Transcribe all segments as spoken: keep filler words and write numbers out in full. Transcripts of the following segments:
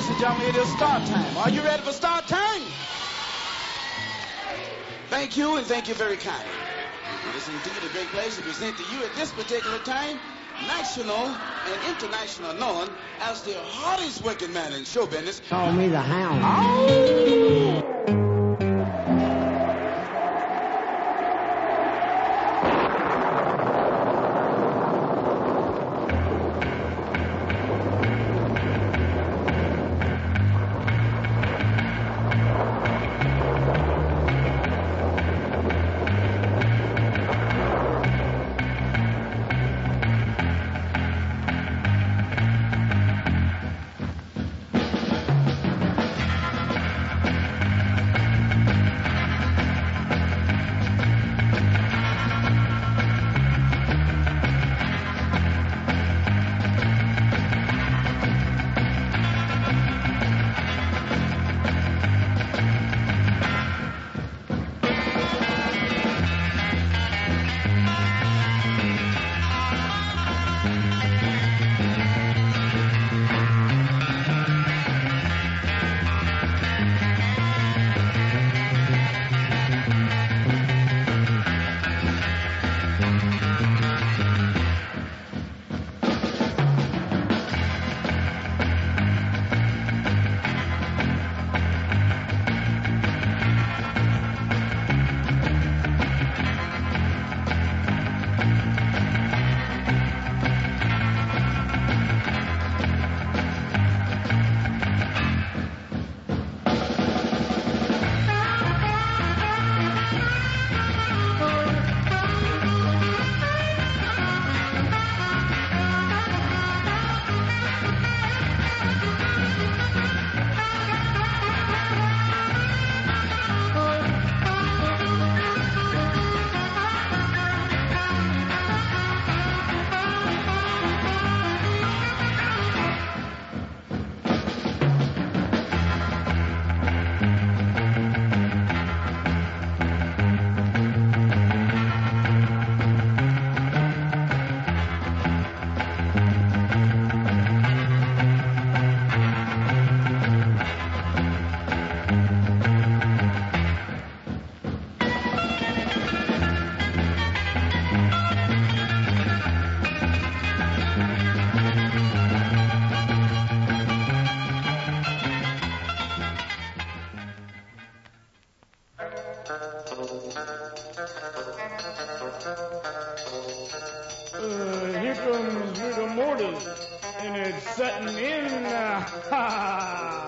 ladies and gentlemen, it is start time. Are you ready for start time? Thank you, and thank you very kindly. It is indeed a great pleasure to present to you at this particular time, national and international known as the hardest working man in show business. Call me the Hound. Oh! Uh, here comes rigor mortis, and it's setting in. Uh, ha!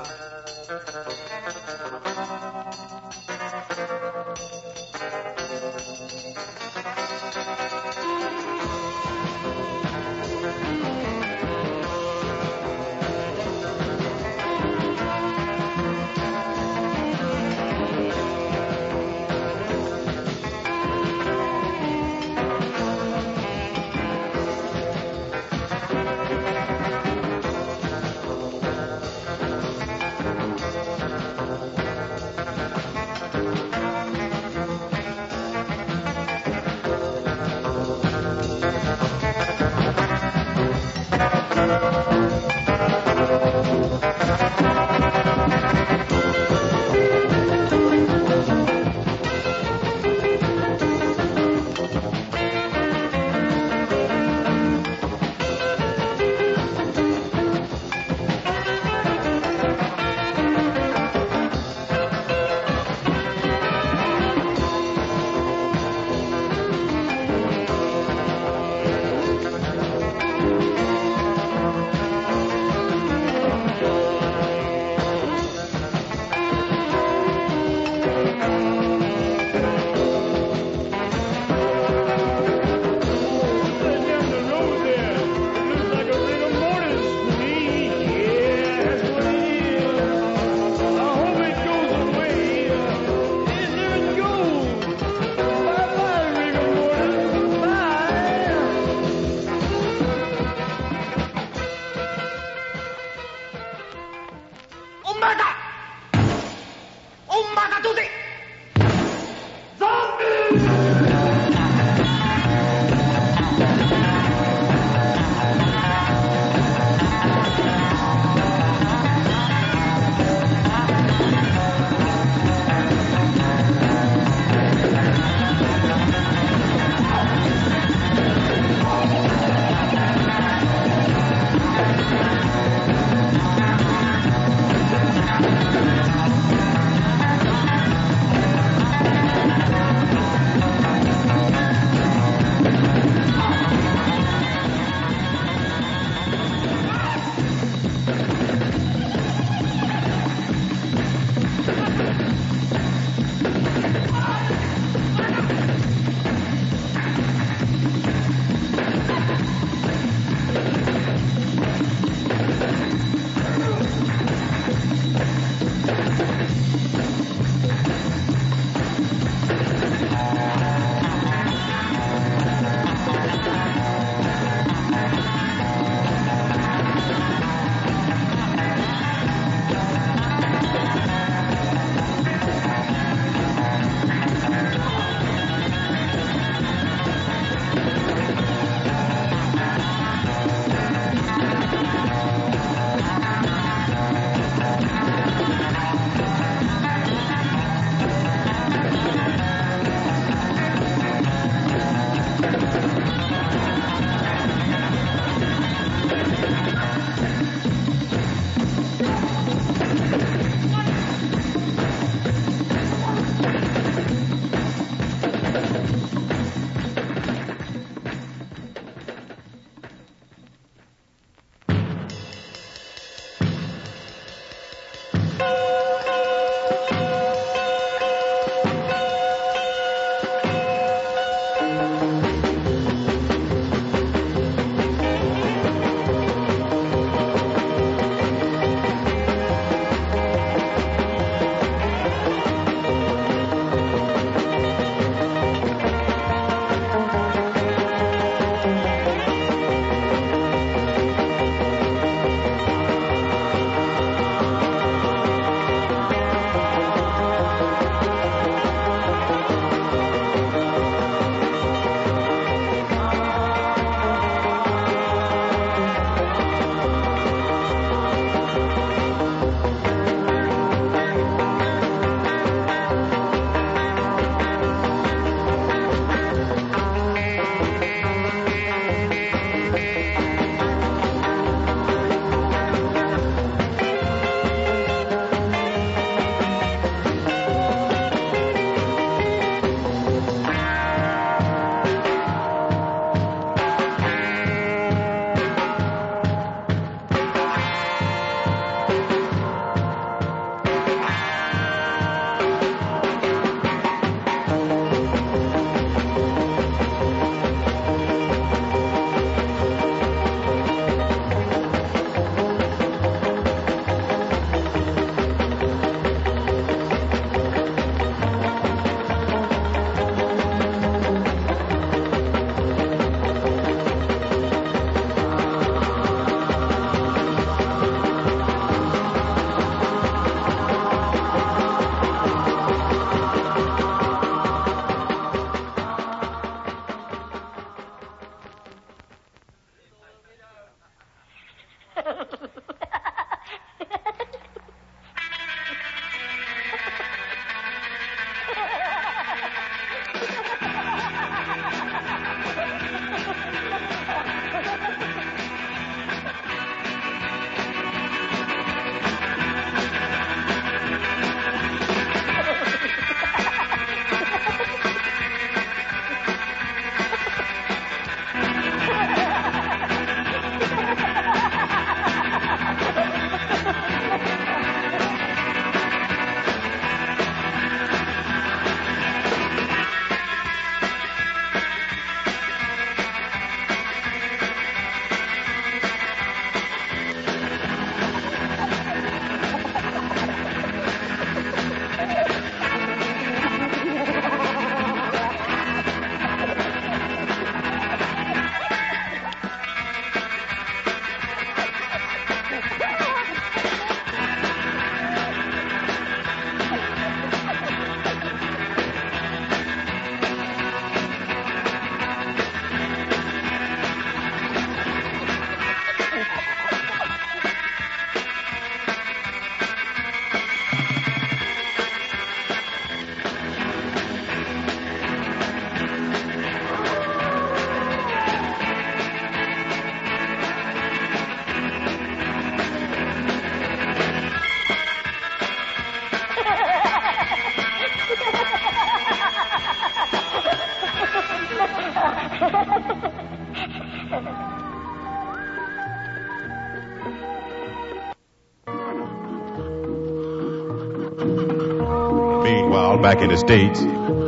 Meanwhile, back in the States.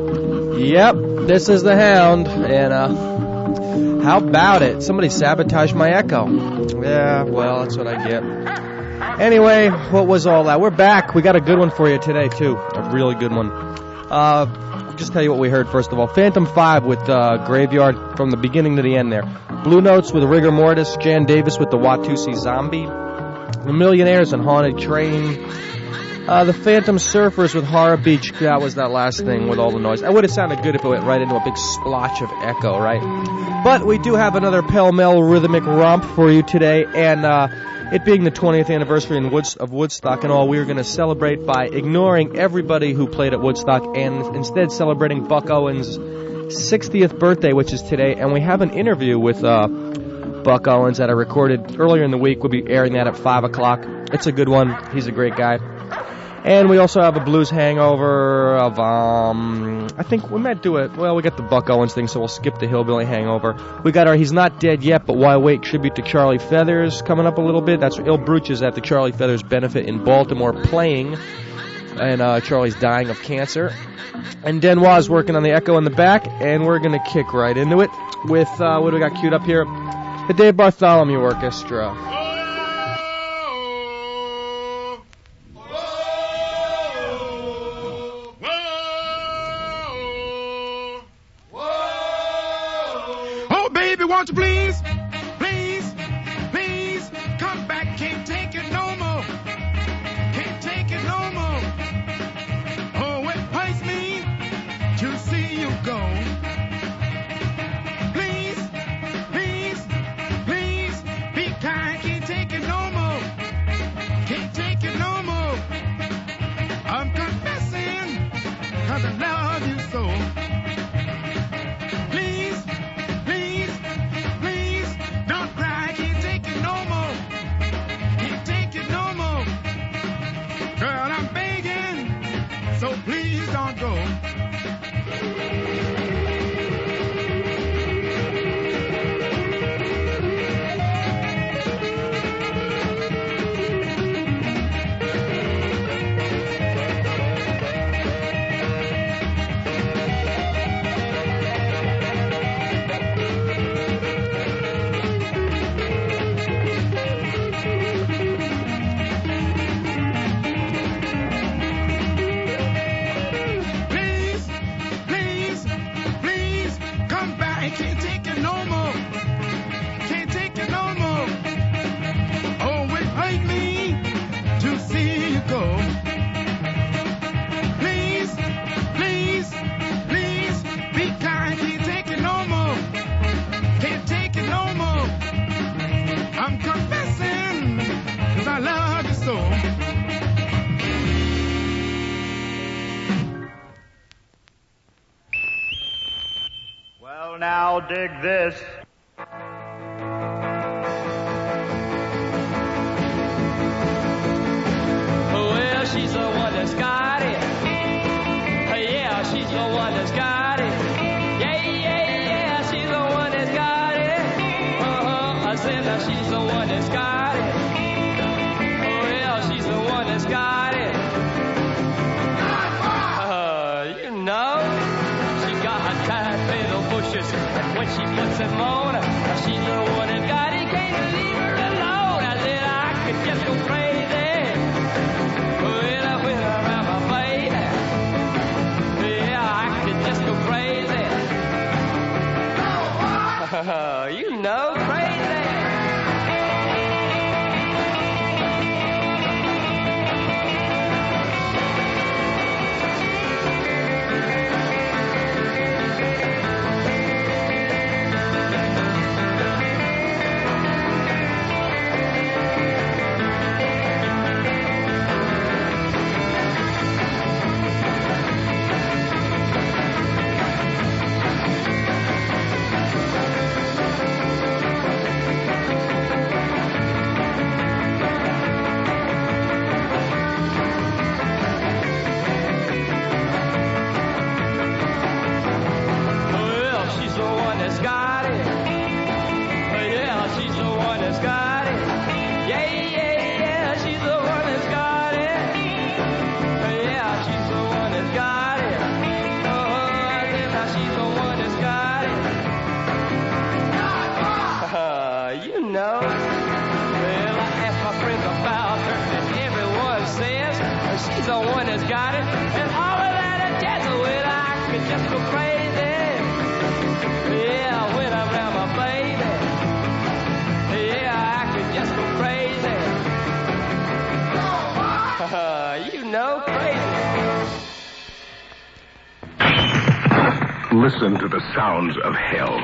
Yep, this is the Hound, and uh, how about it? Somebody sabotaged my echo. Yeah, well, that's what I get. Anyway, what was all that? We're back. We got a good one for you today, too. A really good one. Uh, just tell you what we heard, first of all. Phantom five with uh, Graveyard from the beginning to the end there. Blue Notes with Rigor Mortis. Jan Davis with the Watusi Zombie. The Millionaires and Haunted Train. Uh, the Phantom Surfers with Horror Beach. That was that last thing with all the noise. That would have sounded good if it went right into a big splotch of echo, right? But we do have another pell-mell rhythmic romp for you today, and uh, it being the twentieth anniversary in Woods- of Woodstock and all, we are going to celebrate by ignoring everybody who played at Woodstock and instead celebrating Buck Owens' sixtieth birthday, which is today. And we have an interview with uh, Buck Owens that I recorded earlier in the week. We'll be airing that at five o'clock. It's a good one. He's a great guy. And we also have a blues hangover of, um, I think we might do it. Well, we got the Buck Owens thing, so we'll skip the Hillbilly hangover. We got our He's Not Dead Yet, But Why Wait tribute to Charlie Feathers coming up a little bit. That's Il Bruch is at the Charlie Feathers benefit in Baltimore playing, and uh, Charlie's dying of cancer. And Denois working on the echo in the back, and we're going to kick right into it with, uh, what do we got queued up here? The Dave Bartholomew Orchestra. Won't you please, please, please come back? Can't take it no more. Can't take it no more. Oh, it hurts me to see you go. Please, please, please be kind. Can't take it no more. Can't take it no more. I'm confessing 'cause I love you so. So please don't go. Can't take it no more. Can't take it no more. Oh, it hurt me to see you go. Please, please, please be kind. Can't take it no more. Can't take it no more. I'm confessing 'cause I love you so. Now dig this. Well, she's the one that's got it. Yeah, she's the one that's got it. Yeah, yeah, yeah, she's the one that's got it. Uh-huh, I said that she's the one that's got it. Well, she's the one that's got it. Uh, you know, she got her tight little bushes. And when she puts them on, she's the one that got it. Can't leave her alone. I said I could just go crazy. Well, when I'm around my baby, yeah, I could just go crazy. You know, crazy. The one that's got it, and all of that and that's well, I could just go crazy. Yeah, when I'm around my baby, yeah, I could just go crazy. Uh, you know, crazy. Listen to the sounds of hell.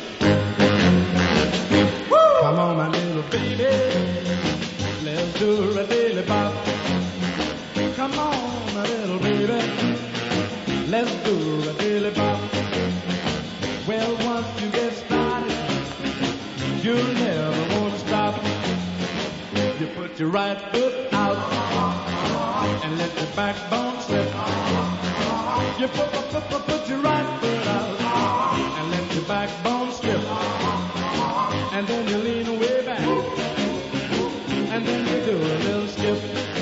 Woo! Come on, my little baby, let's do a dilly bop. Come on, my little baby, let's do a dilly bop. Well, once you get started, you'll never want to stop. You put Put your right foot out and let your backbone slip. You put, put, put, put your right foot out and let your backbone slip. And then you lean way back and then you do a little skip.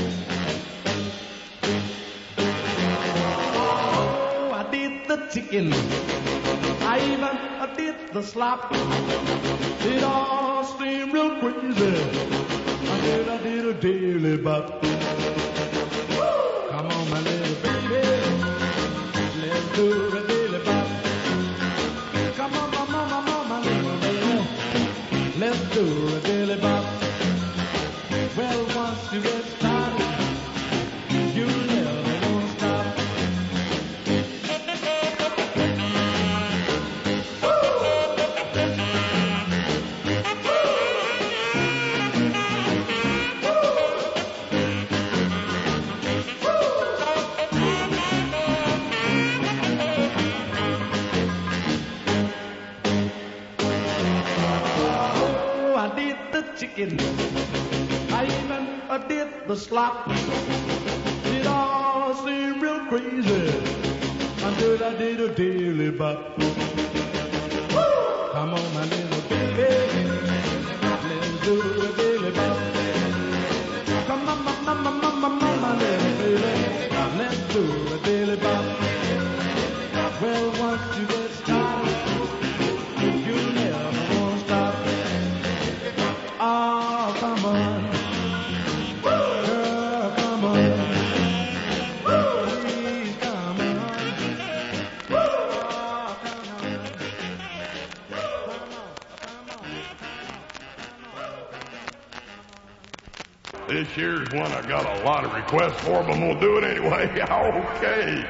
Oh, I did the chicken. I even I did the slop. It all seemed real crazy. I did, I did a daily bop. Come on, my little baby, let's do a daily bop. Come on, my mama, mama, little baby, let's do a daily bop. Well, once you get started, you never won't stop. Chicken. I even uh, did the slop. It all seemed real crazy until I did a daily bop. Come on, my little baby, let's do a daily bop. Come on, my, my, my, my, my, my, my little baby, let's do a daily bop. Well, once you get started, you never won't stop. Oh, come on. Girl, come on. Please come on. Oh, come on. This year's one I got a lot of requests for, but we'll do it anyway. Okay.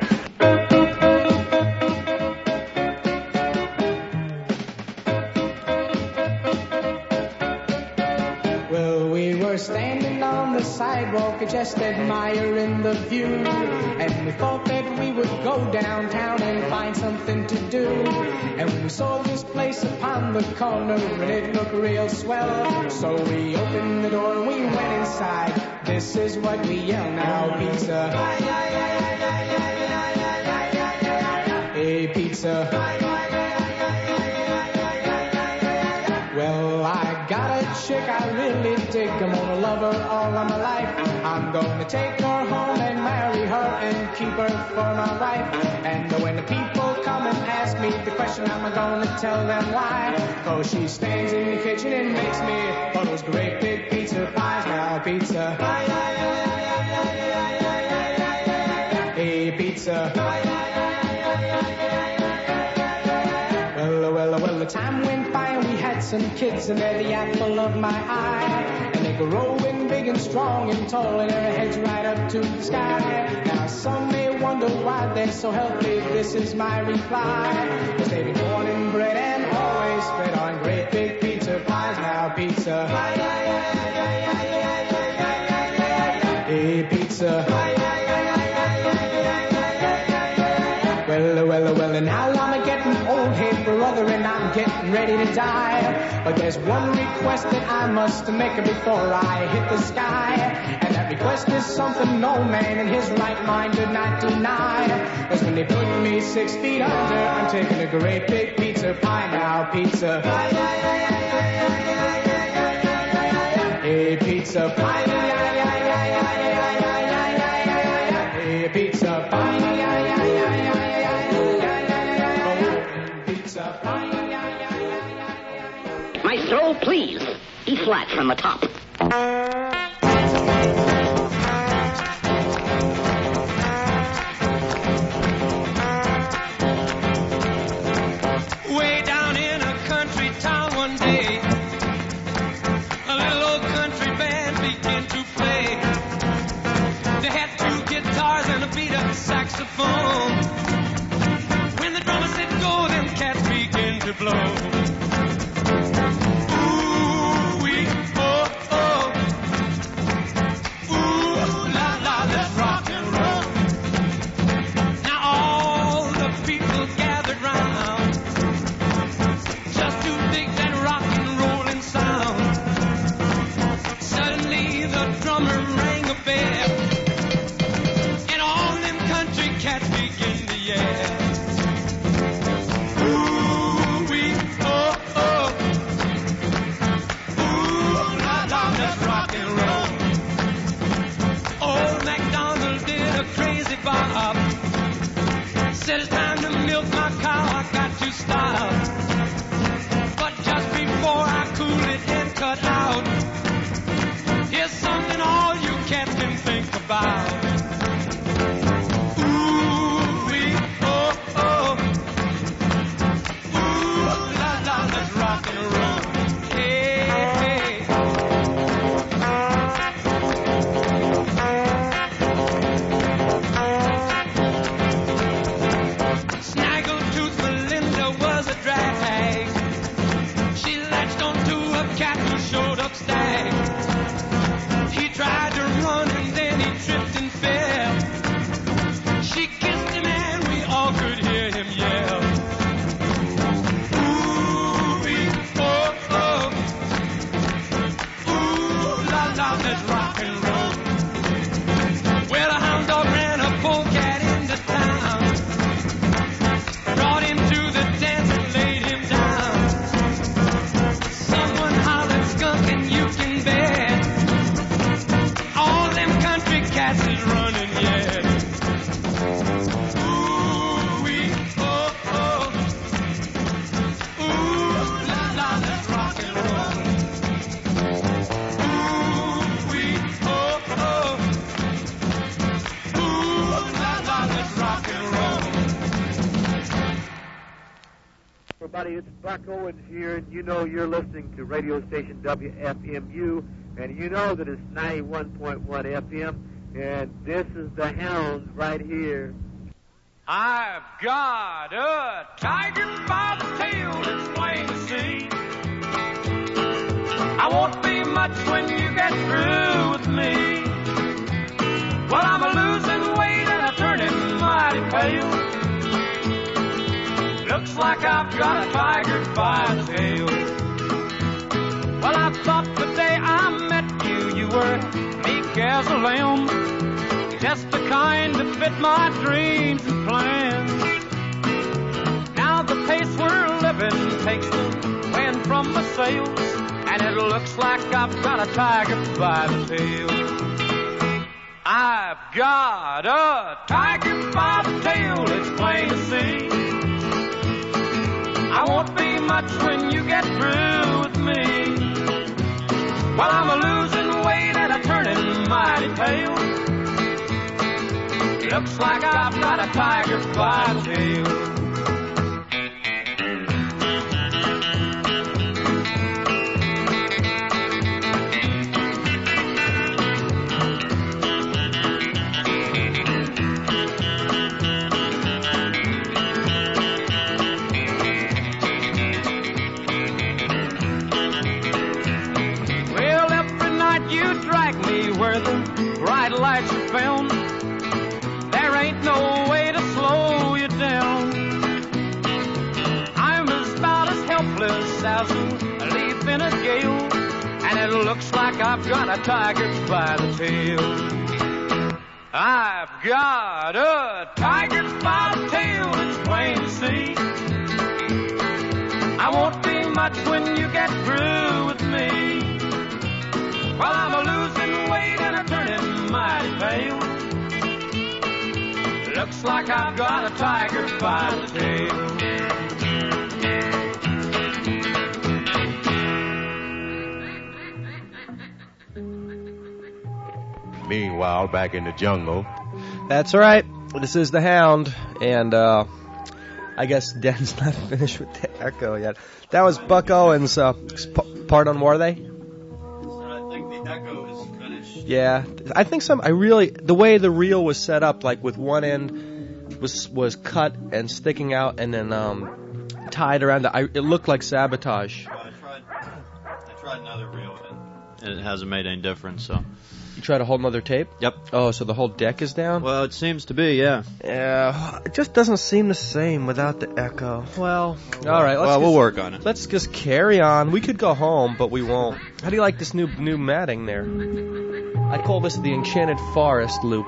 Standing on the sidewalk, just admiring the view. And we thought that we would go downtown and find something to do. And we saw this place upon the corner, and it looked real swell. So we opened the door and we went inside. This is what we yell now, pizza. Hey, pizza. Well, I got a chick I really dig. I'm gonna love her all of my life. I'm gonna take her home and marry her and keep her for my wife. And when the people come and ask me the question, I'm gonna tell them why. Cause she stands in the kitchen and makes me all those great big pizza pies. Now, pizza. Hey, pizza. Well, well, well, the time went by and we had some kids, and they're the apple of my eye. And they're growing big and strong and tall, and their heads right up to the sky. Now some may wonder why they're so healthy. This is my reply. Cause they've been born and bred and always fed on great big pizza pies. Now, pizza. Hey, pizza. Well, well, well, and now I'm getting old, hey brother, and I'm getting ready to die. But there's one request that I must make before I hit the sky. And that request is something no man in his right mind did not deny. Cause when they put me six feet under, I'm taking a great big pizza pie. Now, pizza. Hey, pizza pie. Hey, pizza pie. Maestro, please. E flat from the top. Way down in a country town one day, a little old country band began to play. They had two guitars and a beat-up saxophone. When the drummer said go, them cats began to blow. the drummer rang a bell, and all them country cats begin to yell. Ooh, we, oh, oh. Ooh, la, la, let's rock and roll. Old MacDonald did a crazy bob. Said it's time to milk my cow, I got to stop. But just before I cool it and cut out, here's something all you cats can think about. Ooh, we, oh, oh. Ooh, la, la, let's rock and roll. Hey, hey. Snaggletooth Melinda was a drag. She latched onto a cat who showed up stag. He tried to run and then he tripped and fell. She kissed him and we all could hear him yell. Ooh, wee, oh, oh. Ooh, la, la, let's rock and roll. Well, a hound dog ran a polecat into town, brought him to the dance and laid him down. Someone hollered skunk and you can bet all them country cats is running yet. Ooh, wee, oh, oh. Ooh, la, la, let's rock and roll. Ooh, wee, oh, oh. Ooh, la, la, let's rock and roll. Everybody, it's Buck Owens here, and you know you're listening to radio station W F M U, and you know that it's ninety-one point one F M, and this is the Hound right here. I've got a tiger by the tail, it's plain to see. I won't be much when you get through with me. Well, I'm a losing weight and I'm turning mighty pale. Looks like I've got a tiger by the tail. Well, I thought the day I met you, you were meek as a lamb, just the kind that fit my dreams and plans. Now the pace we're living takes the wind from my sails, and it looks like I've got a tiger by the tail. I've got a tiger by the tail, it's plain to see. I won't be much when you get through with me. Well, I'm a losing weight and I'm turning mighty pale. Looks like I've got a tiger by the tail. Where the bright lights are found, there ain't no way to slow you down. I'm about as helpless as a leaf in a gale, and it looks like I've got a tiger by the tail. I've got a tiger by the tail, it's plain to see. I won't be much when you get through with me. Well, I'm a losing weight and I'm turning mighty pale. Looks like I've got a tiger by the tail. Meanwhile, back in the jungle. That's right. This is the Hound, and uh, I guess Den's not finished with the echo yet. That was Buck Owens. Uh, part on War They? Echo is finished. Yeah, I think some. I really the way the reel was set up, like with one end was was cut and sticking out, and then um, tied around. The, I, it looked like Sabotage. Well, I tried. I tried another reel, and it hasn't made any difference. So you tried a whole nother tape? Yep. Oh, so the whole deck is down? Well, it seems to be. Yeah. Yeah. It just doesn't seem the same without the echo. Well, all right. Let's well, just, we'll work on it. Let's just carry on. We could go home, but we won't. How do you like this new new matting there? I call this the Enchanted Forest loop.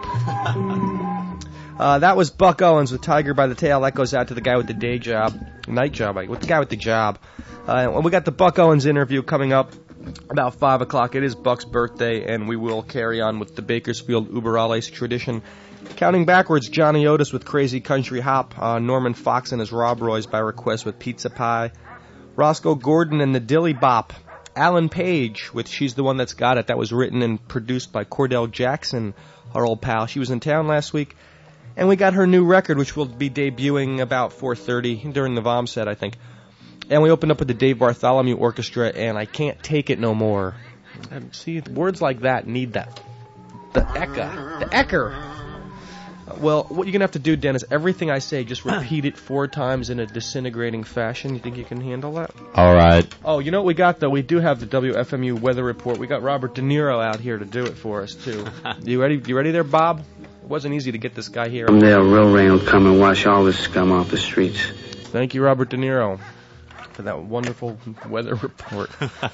uh, that was Buck Owens with Tiger by the Tail. That goes out to the guy with the day job, night job, with the guy with the job. Uh, and we got the Buck Owens interview coming up about five o'clock. It is Buck's birthday, and we will carry on with the Bakersfield Uber Alles tradition. Counting backwards, Johnny Otis with Crazy Country Hop, uh, Norman Fox and his Rob Roys by request with Pizza Pie, Roscoe Gordon and the Dilly Bop, Alan Page with She's the One That's Got It. That was written and produced by Cordell Jackson, our old pal. She was in town last week. And we got her new record, which will be debuting about four thirty during the V O M set, I think. And we opened up with the Dave Bartholomew Orchestra, and I Can't Take It No More. And see, words like that need that. The eka. The ecker. Well, what you're going to have to do, Dennis, everything I say, just repeat it four times in a disintegrating fashion. You think you can handle that? All right. Oh, you know what we got, though? We do have the W F M U weather report. We got Robert De Niro out here to do it for us, too. You ready? You ready there, Bob? It wasn't easy to get this guy here. Someday a rail rain will come and wash all this scum off the streets. Thank you, Robert De Niro, for that wonderful weather report.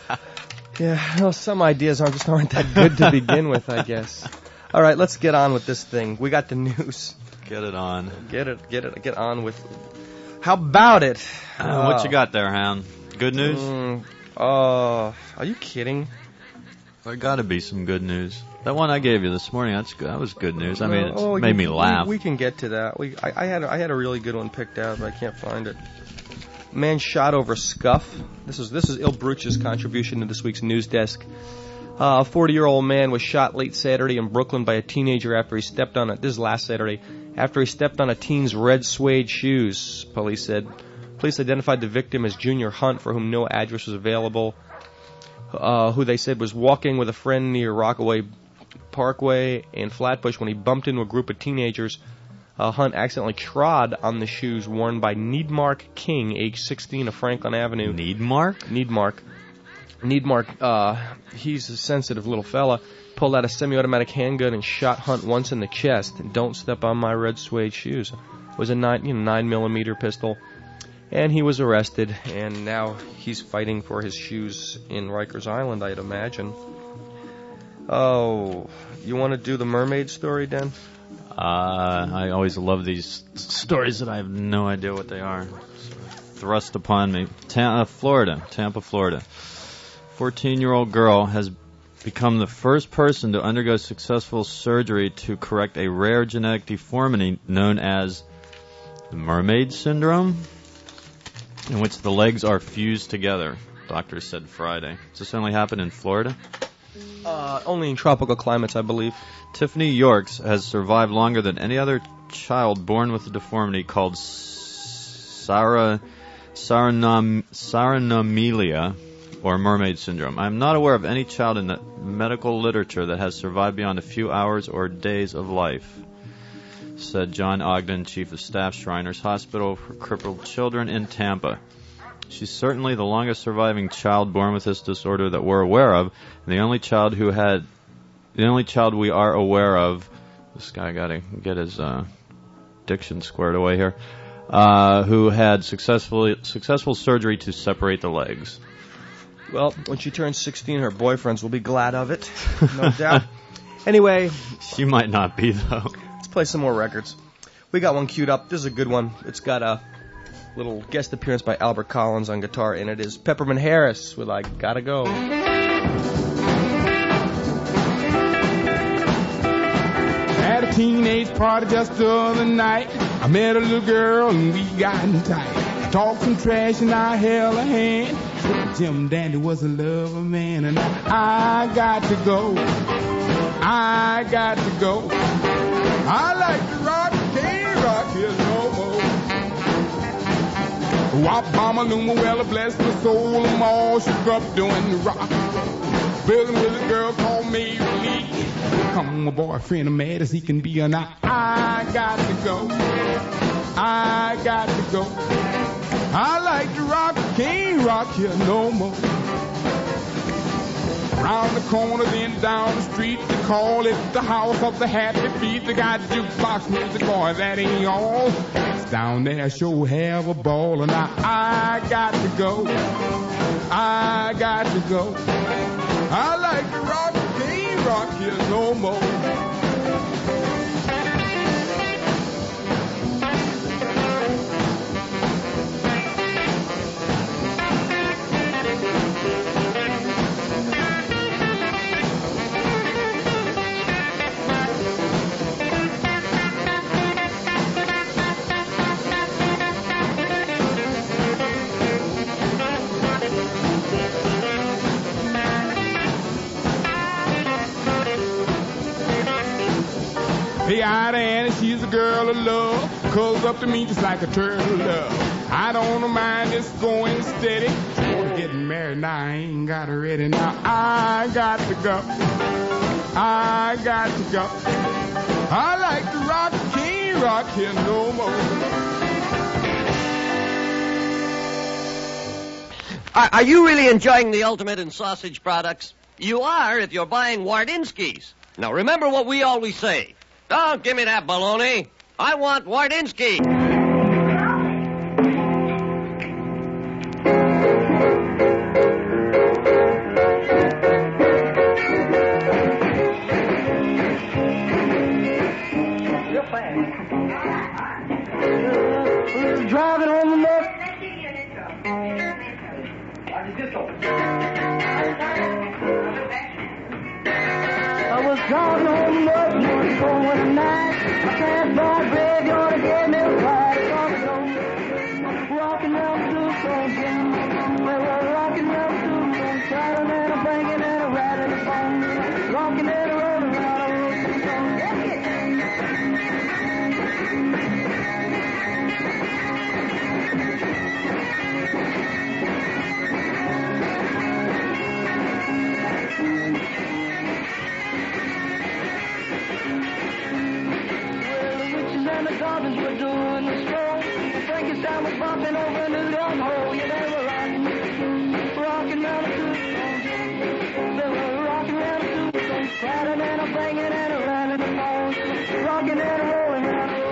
Yeah, well, some ideas aren't just aren't that good to begin with, I guess. All right, let's get on with this thing. We got the news. Get it on. Get it, get it, get on with. How about it? Uh, what you got there, Hound? Good news? Mm, uh, are you kidding? There got to be some good news. That one I gave you this morning, that's good. That was good news. I mean, it oh, made you, me laugh. We, we can get to that. We, I, I had, a, I had a really good one picked out, but I can't find it. Man shot over scuff. This is this is Il Bruch's contribution to this week's news desk. Uh, a forty-year-old man was shot late Saturday in Brooklyn by a teenager after he stepped on a, this is last Saturday, after he stepped on a teen's red suede shoes, police said. Police identified the victim as Junior Hunt, for whom no address was available, uh, who they said was walking with a friend near Rockaway Parkway and Flatbush when he bumped into a group of teenagers. Uh, Hunt accidentally trod on the shoes worn by Needmark King, age sixteen, of Franklin Avenue. Needmark? Needmark. Needmark, uh, he's a sensitive little fella, pulled out a semi-automatic handgun and shot Hunt once in the chest. And don't step on my red suede shoes. It was a nine, you know, nine millimeter pistol. And he was arrested, and now he's fighting for his shoes in Rikers Island, I'd imagine. Oh, you want to do the mermaid story, Dan? Uh, I always love these stories that I have no idea what they are. Thrust upon me. Ta- uh, Florida, Tampa, Florida. fourteen-year-old girl has become the first person to undergo successful surgery to correct a rare genetic deformity known as the mermaid syndrome, in which the legs are fused together, doctors said Friday. Does this only happen in Florida? Uh, only in tropical climates, I believe. Tiffany Yorks has survived longer than any other child born with a deformity called Sarah, Saranam, Saranamelia, or mermaid syndrome. I am not aware of any child in the medical literature that has survived beyond a few hours or days of life, said John Ogden, chief of staff, Shriners Hospital for Crippled Children in Tampa. She's certainly the longest surviving child born with this disorder that we're aware of, and the only child who had, the only child we are aware of. This guy got to get his uh, diction squared away here. Uh, who had successfully successful surgery to separate the legs. Well, when she turns sixteen, her boyfriends will be glad of it, no doubt. Anyway. She might not be, though. Let's play some more records. We got one queued up. This is a good one. It's got a little guest appearance by Albert Collins on guitar, and it is Peppermint Harris with I Gotta Go. At a teenage party just the other night, I met a little girl and we got tight. I talked some trash and I held her hand. Jim Dandy was a lover man, and I, I got to go. I got to go. I like to rock, can't rock here no more. Wop-bama, Luma, well, bless my soul, I'm all shook up doing the rock. Building with a girl called Mary Lee. Come, my boyfriend, I'm mad as he can be, and I, I got to go. I got to go. I like to rock, can't rock here no more. Round the corner, then down the street, they call it the house of the happy feet. They got jukebox music, boy, that ain't all. It's down there, sure have a ball, and I, I got to go. I got to go. I like to rock, can't rock here no more. Hey, Ida Annie, she's a girl of love, curls up to me just like a turtle love. I don't mind just going steady. She's getting married now, I ain't got her ready now. I got to go. I got to go. I like to rock, can't rock here no more. Are, are you really enjoying the ultimate in sausage products? You are if you're buying Wardinsky's. Now remember what we always say. Don't give me that baloney. I want Wardinsky. Real fast. We're driving on the left. I was driving on the left, one going at night. I passed by a graveyard and gave me a ride. Rocking down the blues on Jim. We were rocking down the blues on Saturn and a banging and a riding the phone. Rocking and a rolling around a roasting song. And the Dolphins were doing the stroll. Frankenstein was bumping over into the young hole. Yeah, they were rocking, rocking round the tombstone. They were rocking round the tombstone. Crowding and a banging and a riding the phone. Rocking and a rolling round the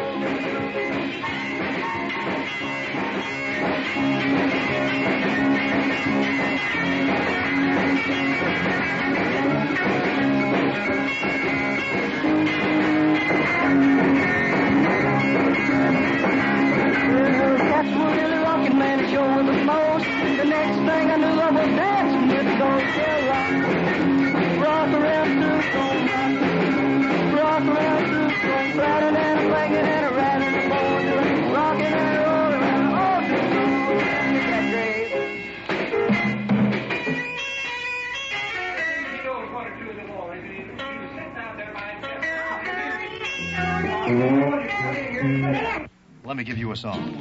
That's what really rockin' man is showing the most. The next thing I knew I was dancing with the ghost. Yeah, rock, rock around Tombstone, rock, rock around Tombstone, crowding and a banging and a riding the phone, rocking and a rolling around the old Tombstone. Get that grave. Let me give you a song.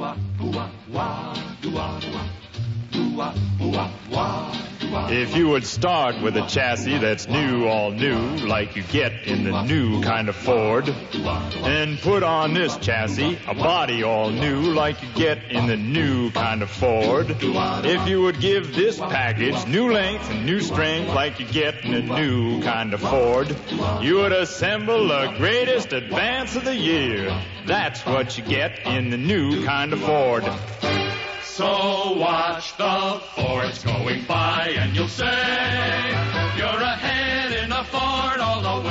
If you would start with a chassis that's new, all new, like you get in the new kind of Ford, and put on this chassis, a body all new, like you get in the new kind of Ford. If you would give this package new length and new strength, like you get in the new kind of Ford, you would assemble the greatest advance of the year. That's what you get in the new kind of Ford. So watch the Fords going by and you'll say you're ahead in a Ford all the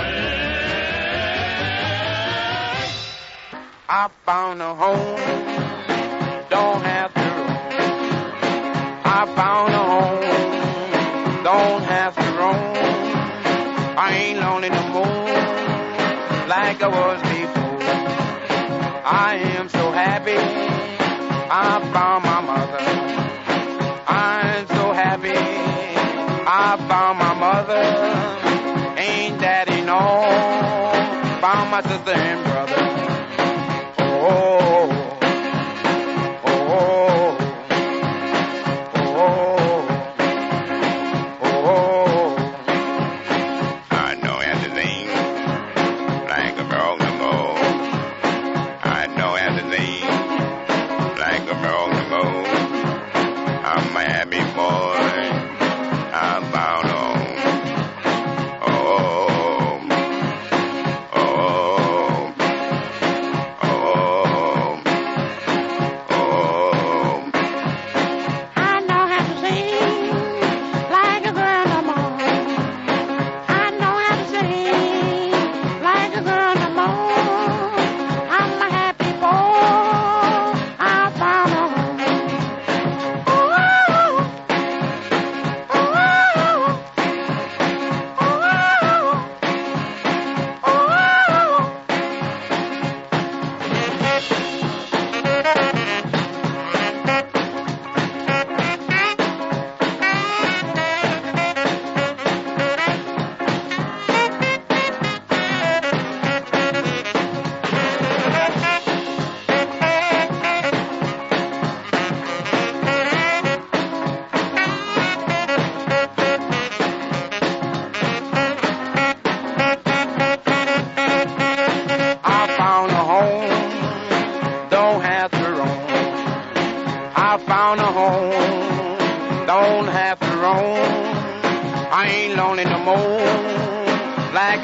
way. I found a home, don't have to roam. I found a home, don't have to roam. I ain't lonely no more like I was before. I am so happy I found my mother. I'm so happy I found my mother. Ain't daddy no, found my sister and brother. Oh, oh, oh, oh, oh, oh. I know everything like a broken bow. I know everything like a broken bow. I'm a happy boy. I'm bound on. Oh, oh, oh, oh.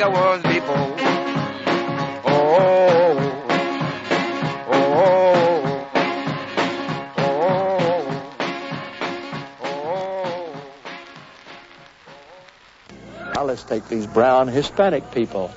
there was before. Oh, oh, oh, oh. Now let's take these brown Hispanic people.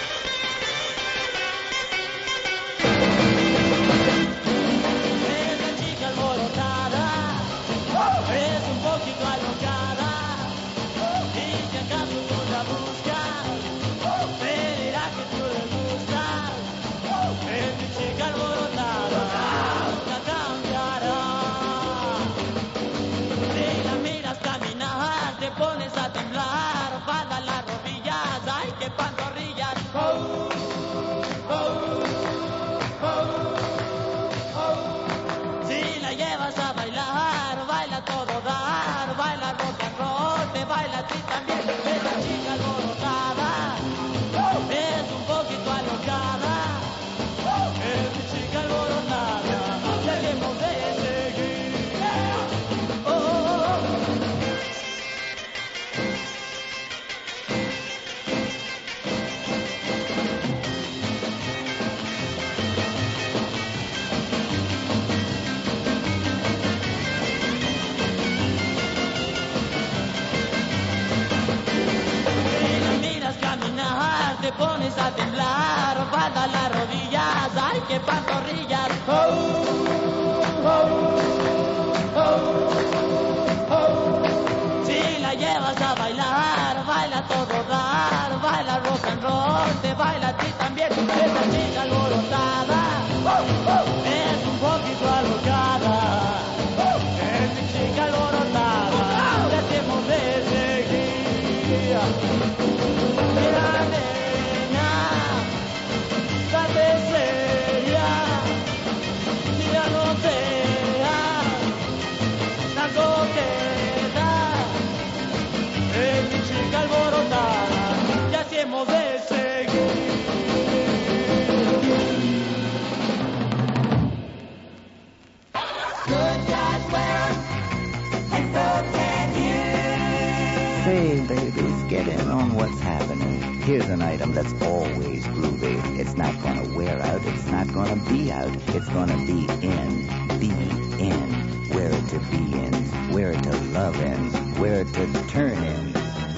Say, babies, get in on what's happening. Here's an item that's always groovy. It's not gonna wear out, it's not gonna be out. It's gonna be in, be in. Where it to be in, where it to love in, where it to turn in.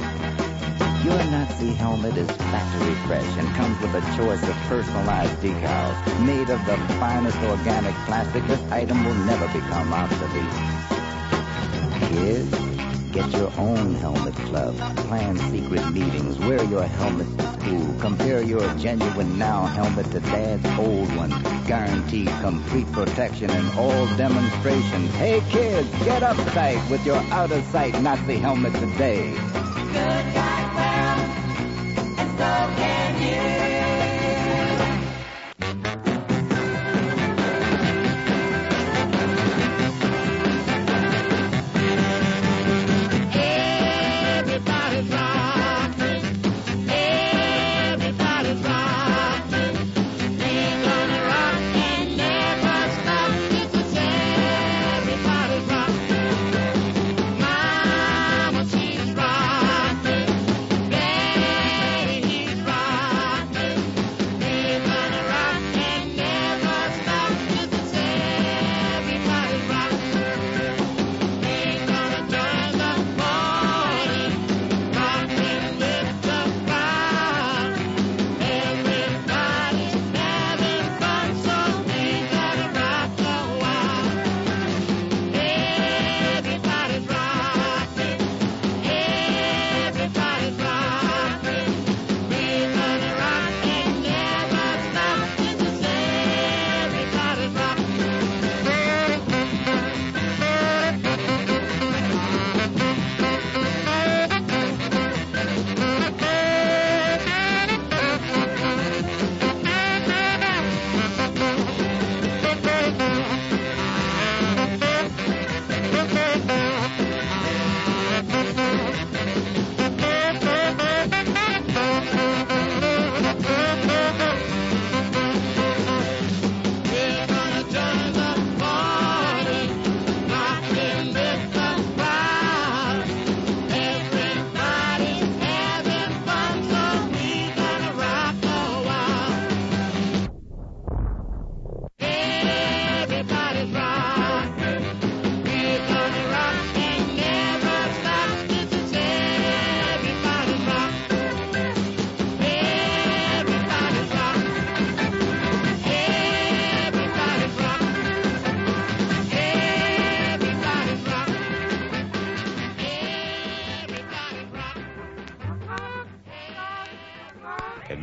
Your Nazi helmet is factory fresh and comes with a choice of personalized decals. Made of the finest organic plastic, this item will never become obsolete. Kids, get your own helmet club. Plan secret meetings. Wear your helmet to school. Compare your genuine now helmet to Dad's old one. Guaranteed complete protection in all demonstrations. Hey, kids, get uptight with your out-of-sight Nazi helmet today. Good God, well, and so can you. Mama, she's rocking.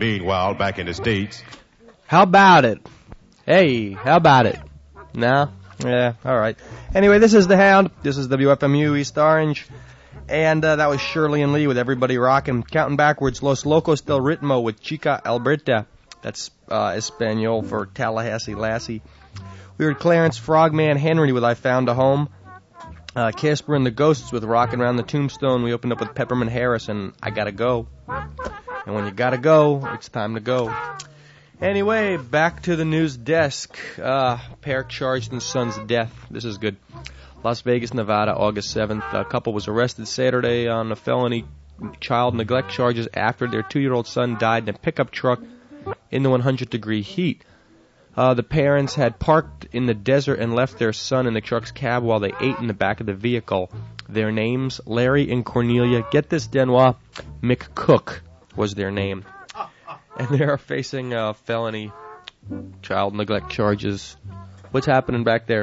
Meanwhile, back in the States. How about it? Hey, how about it? No? Yeah, all right. Anyway, this is The Hound. This is W F M U East Orange. And uh, that was Shirley and Lee with Everybody Rockin'. Counting backwards, Los Locos del Ritmo with Chica Alberta. That's uh, Espanol for Tallahassee Lassie. We heard Clarence Frogman Henry with I Found a Home. Uh, Casper and the Ghosts with Rockin' Around the Tombstone. We opened up with Peppermint Harris and I Gotta Go. And when you gotta go, it's time to go. Anyway, back to the news desk. Uh, pair charged in son's death. This is good. Las Vegas, Nevada, August seventh. A couple was arrested Saturday on a felony child neglect charges after their two-year-old son died in a pickup truck in the one hundred degree heat. Uh, the parents had parked in the desert and left their son in the truck's cab while they ate in the back of the vehicle. Their names, Larry and Cornelia, get this, Denois, McCook was their name. And they are facing uh, felony child neglect charges. What's happening back there?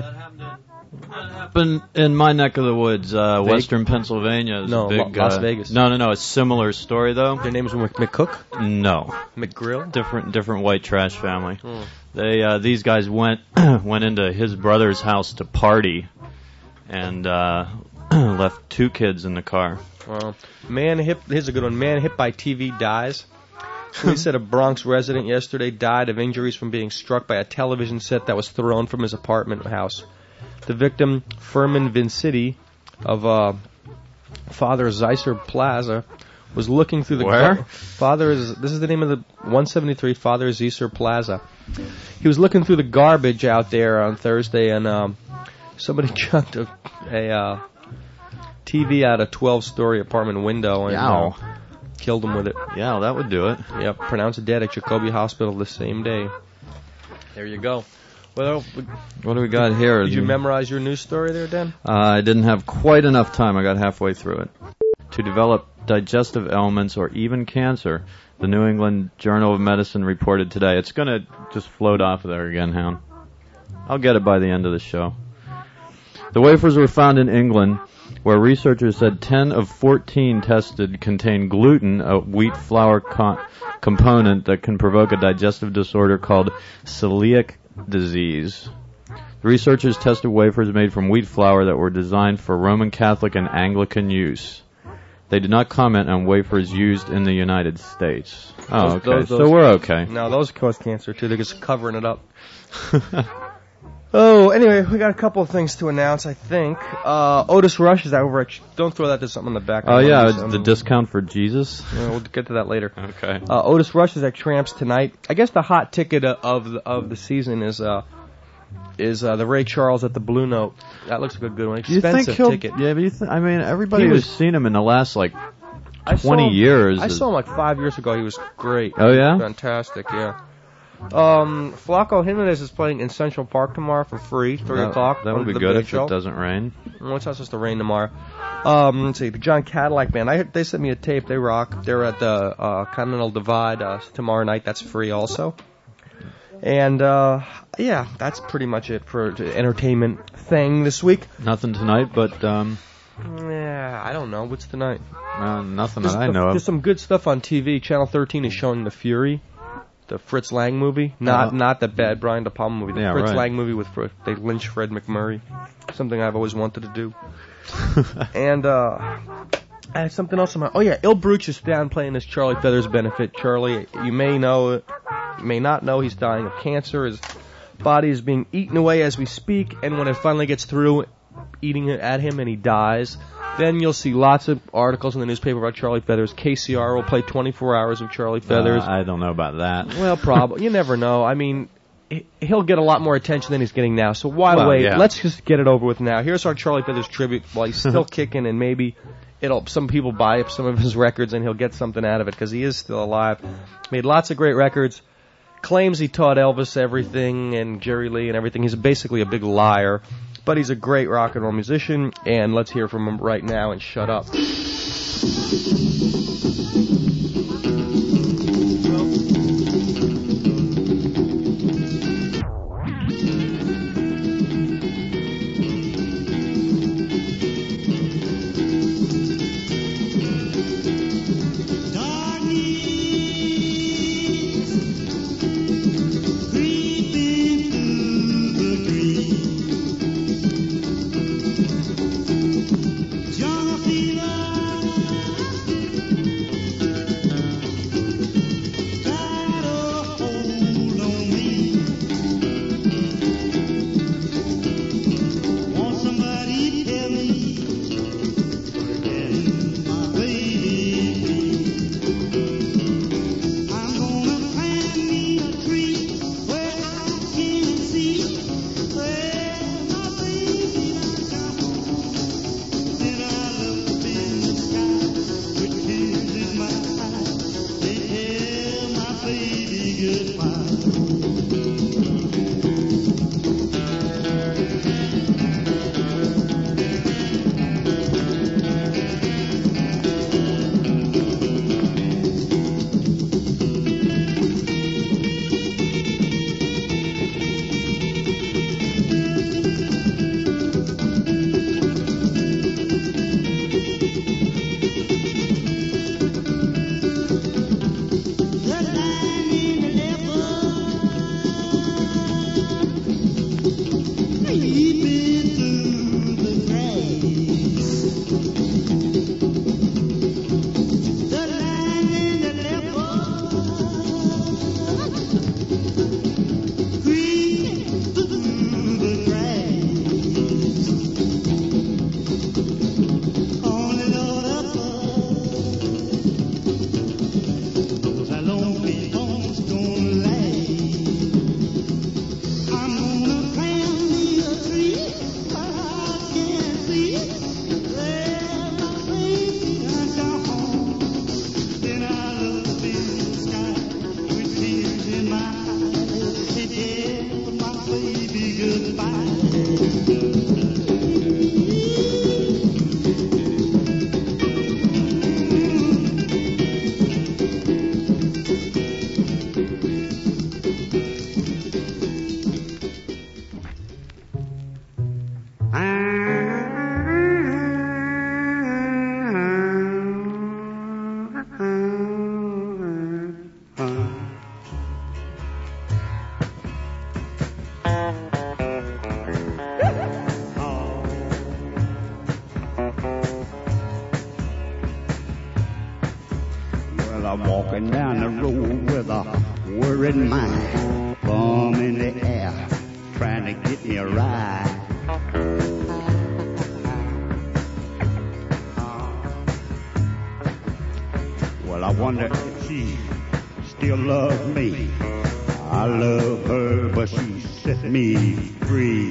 Happened in my neck of the woods, uh, Western Pennsylvania. Is No, a big, Las uh, Vegas. No, no, no. A similar story though. Their names were McCook? No. McGrill? Different, different white trash family. Hmm. They, uh, these guys went went into his brother's house to party, and uh, left two kids in the car. Well, man hit. Here's a good one. Man hit by T V dies. Police said a Bronx resident yesterday died of injuries from being struck by a television set that was thrown from his apartment house. The victim, Furman Vinciti, of uh, Father Zeiser Plaza, was looking through the Where? gar- Father is this is the name of the one seventy-three Father Zeiser Plaza. He was looking through the garbage out there on Thursday, and um, somebody chucked a, a uh, T V out a twelve-story apartment window and uh, killed him with it. Yeah, that would do it. Yep, pronounced dead at Jacoby Hospital the same day. There you go. Well, What do we got here? did you memorize your news story there, Dan? Uh, I didn't have quite enough time. I got halfway through it. To develop digestive ailments or even cancer, the New England Journal of Medicine reported today. It's going to just float off of there again, Hound. I'll get it by the end of the show. The wafers were found in England, where researchers said ten of fourteen tested contain gluten, a wheat flour co- component that can provoke a digestive disorder called celiac disease. The researchers tested wafers made from wheat flour that were designed for Roman Catholic and Anglican use. They did not comment on wafers used in the United States. Oh, Those- okay. those- So those- we're okay. No, those cause cancer too. They're just covering it up. Oh, anyway, we got a couple of things to announce, I think. Uh, Otis Rush is over at... Don't throw that to something in the back. Oh, yeah, Um, the discount for Jesus? Yeah, we'll get to that later. Okay. Uh, Otis Rush is at Tramps tonight. I guess the hot ticket uh, of the, of the season is uh, is uh, the Ray Charles at the Blue Note. That looks like a good one. Do you Expensive think he'll, ticket. Yeah, but you th- I mean, everybody He who's was- seen him in the last, like, I saw twenty him- years. I is- saw him like five years ago. He was great. Oh, yeah? Fantastic, yeah. Um, Flaco Jimenez is playing in Central Park tomorrow for free, three That- o'clock. That would on be the good Big if Show. it doesn't rain. Well, it's not supposed to rain tomorrow. Um, let's see, the John Cadillac Band. I heard, they sent me a tape. They rock. They're at the uh, Continental Divide uh, tomorrow night. That's free also. And uh, yeah, that's pretty much it for the entertainment thing this week. Nothing tonight, but um, Yeah, I don't know. What's tonight? uh, nothing There's, that I know there's of. some good stuff on T V. Channel thirteen is showing The Fury, the Fritz Lang movie. Not Uh-huh. not the bad Brian De Palma movie. The Yeah, Fritz right. Lang movie with Fr- they lynch Fred McMurray. Something I've always wanted to do. And uh, I had something else in my. Oh yeah, Il Bruch is down playing this Charlie Feathers benefit. Charlie, you may know, you may not know, he's dying of cancer. His body is being eaten away as we speak, and when it finally gets through eating it at him and he dies, then you'll see lots of articles in the newspaper about Charlie Feathers. K C R will play twenty-four hours of Charlie Feathers. Uh, I don't know about that. Well, probably. You never know. I mean, he- he'll get a lot more attention than he's getting now. So why Well, wait? yeah. Let's just get it over with now. Here's our Charlie Feathers tribute while he's still kicking, and maybe it'll some people buy up some of his records and he'll get something out of it because he is still alive. Made lots of great records. Claims he taught Elvis everything and Jerry Lee and everything. He's basically a big liar. But he's a great rock and roll musician, and let's hear from him right now and shut up. baby goodbye. I'm walking down the road with a worried mind, thumb in the air, trying to get me a ride. Well, I wonder if she still loves me. I love her, but she set me free.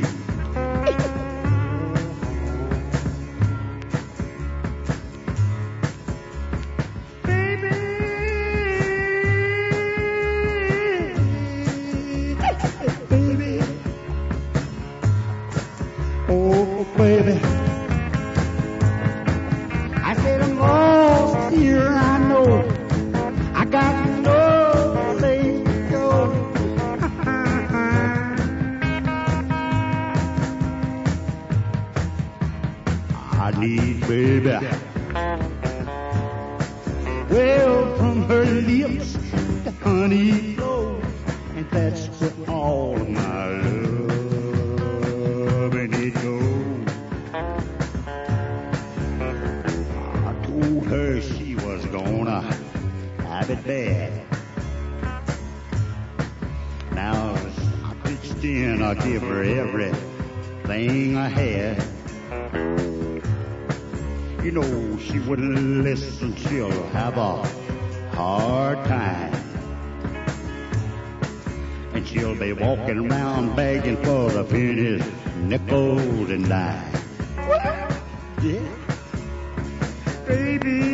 Walking around begging for the pennies, nickels, and dimes. Yeah. Baby,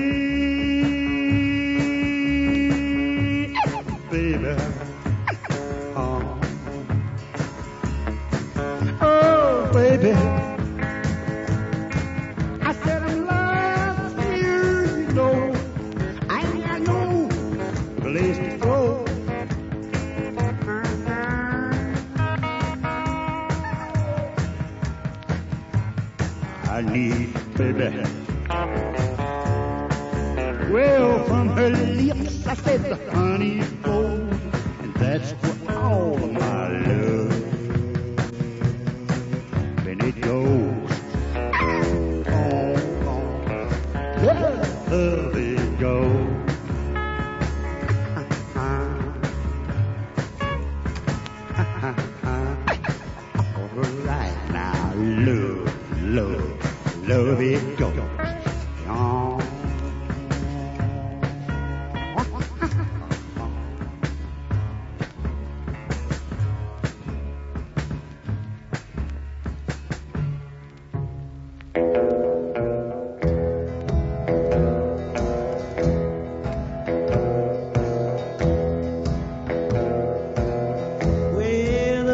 baby, oh, oh, baby. I said I'm lost here, you know. I ain't got no place to go. I need, baby. Well, from her lips, I said the honey gold, and that's for all of my love. Then it goes on, on, love it goes. All right now, love, love, love it goes. On.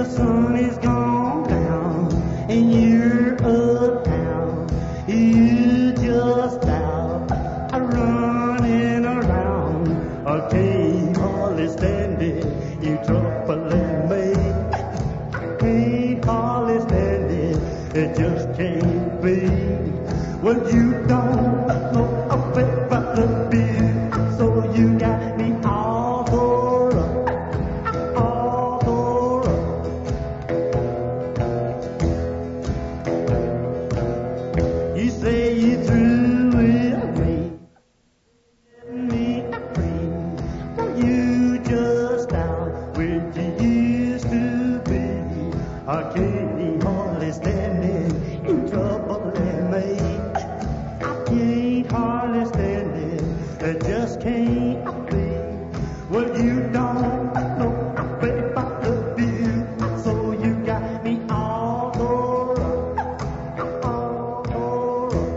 the sun is gone down and you're uptown, you just out a running around. I can't hardly stand it, you troubling me. Can't hardly stand it, it just can't be. Well, you don't know a bit about the beer, so you got me all tore up, all tore up. You say you through with me, setting me free. Well, you just out where you used to be. I can't hardly stand it, you troubling me. Can't hardly stand it, it just can't be. Well, you don't know a bit about the view, so you got me all tore up, all tore up.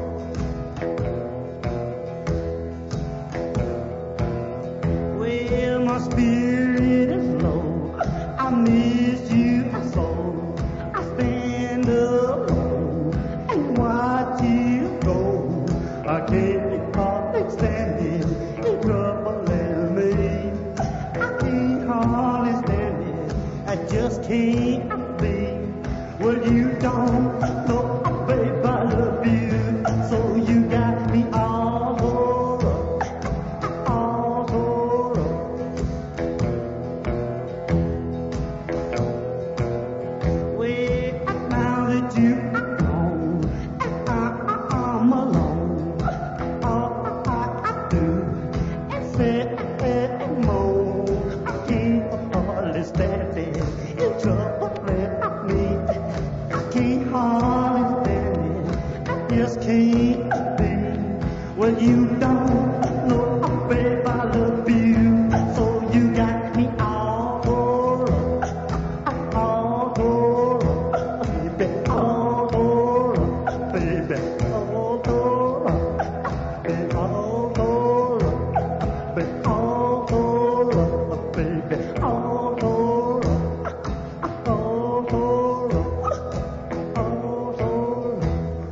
Well, my spirit is low, I miss you so. I stand alone and watch you go. I can't hardly stand it, you're troubling me. I can't hardly stand it, I just can't be. Well, you don't know, babe, I love you, so you got me all tore up, all tore up. Well, now that you're gone, I'm alone. All I do is sit and moan. I can't hardly stand it, you're troubling me. I can't hardly stand it, I just can't be. Well, you don't know, babe, I love you, so you got me all tore up, all tore up, baby, all tore up, baby, all tore up. Been all tore up, been all tore up, baby, all tore up, all tore up, all tore up.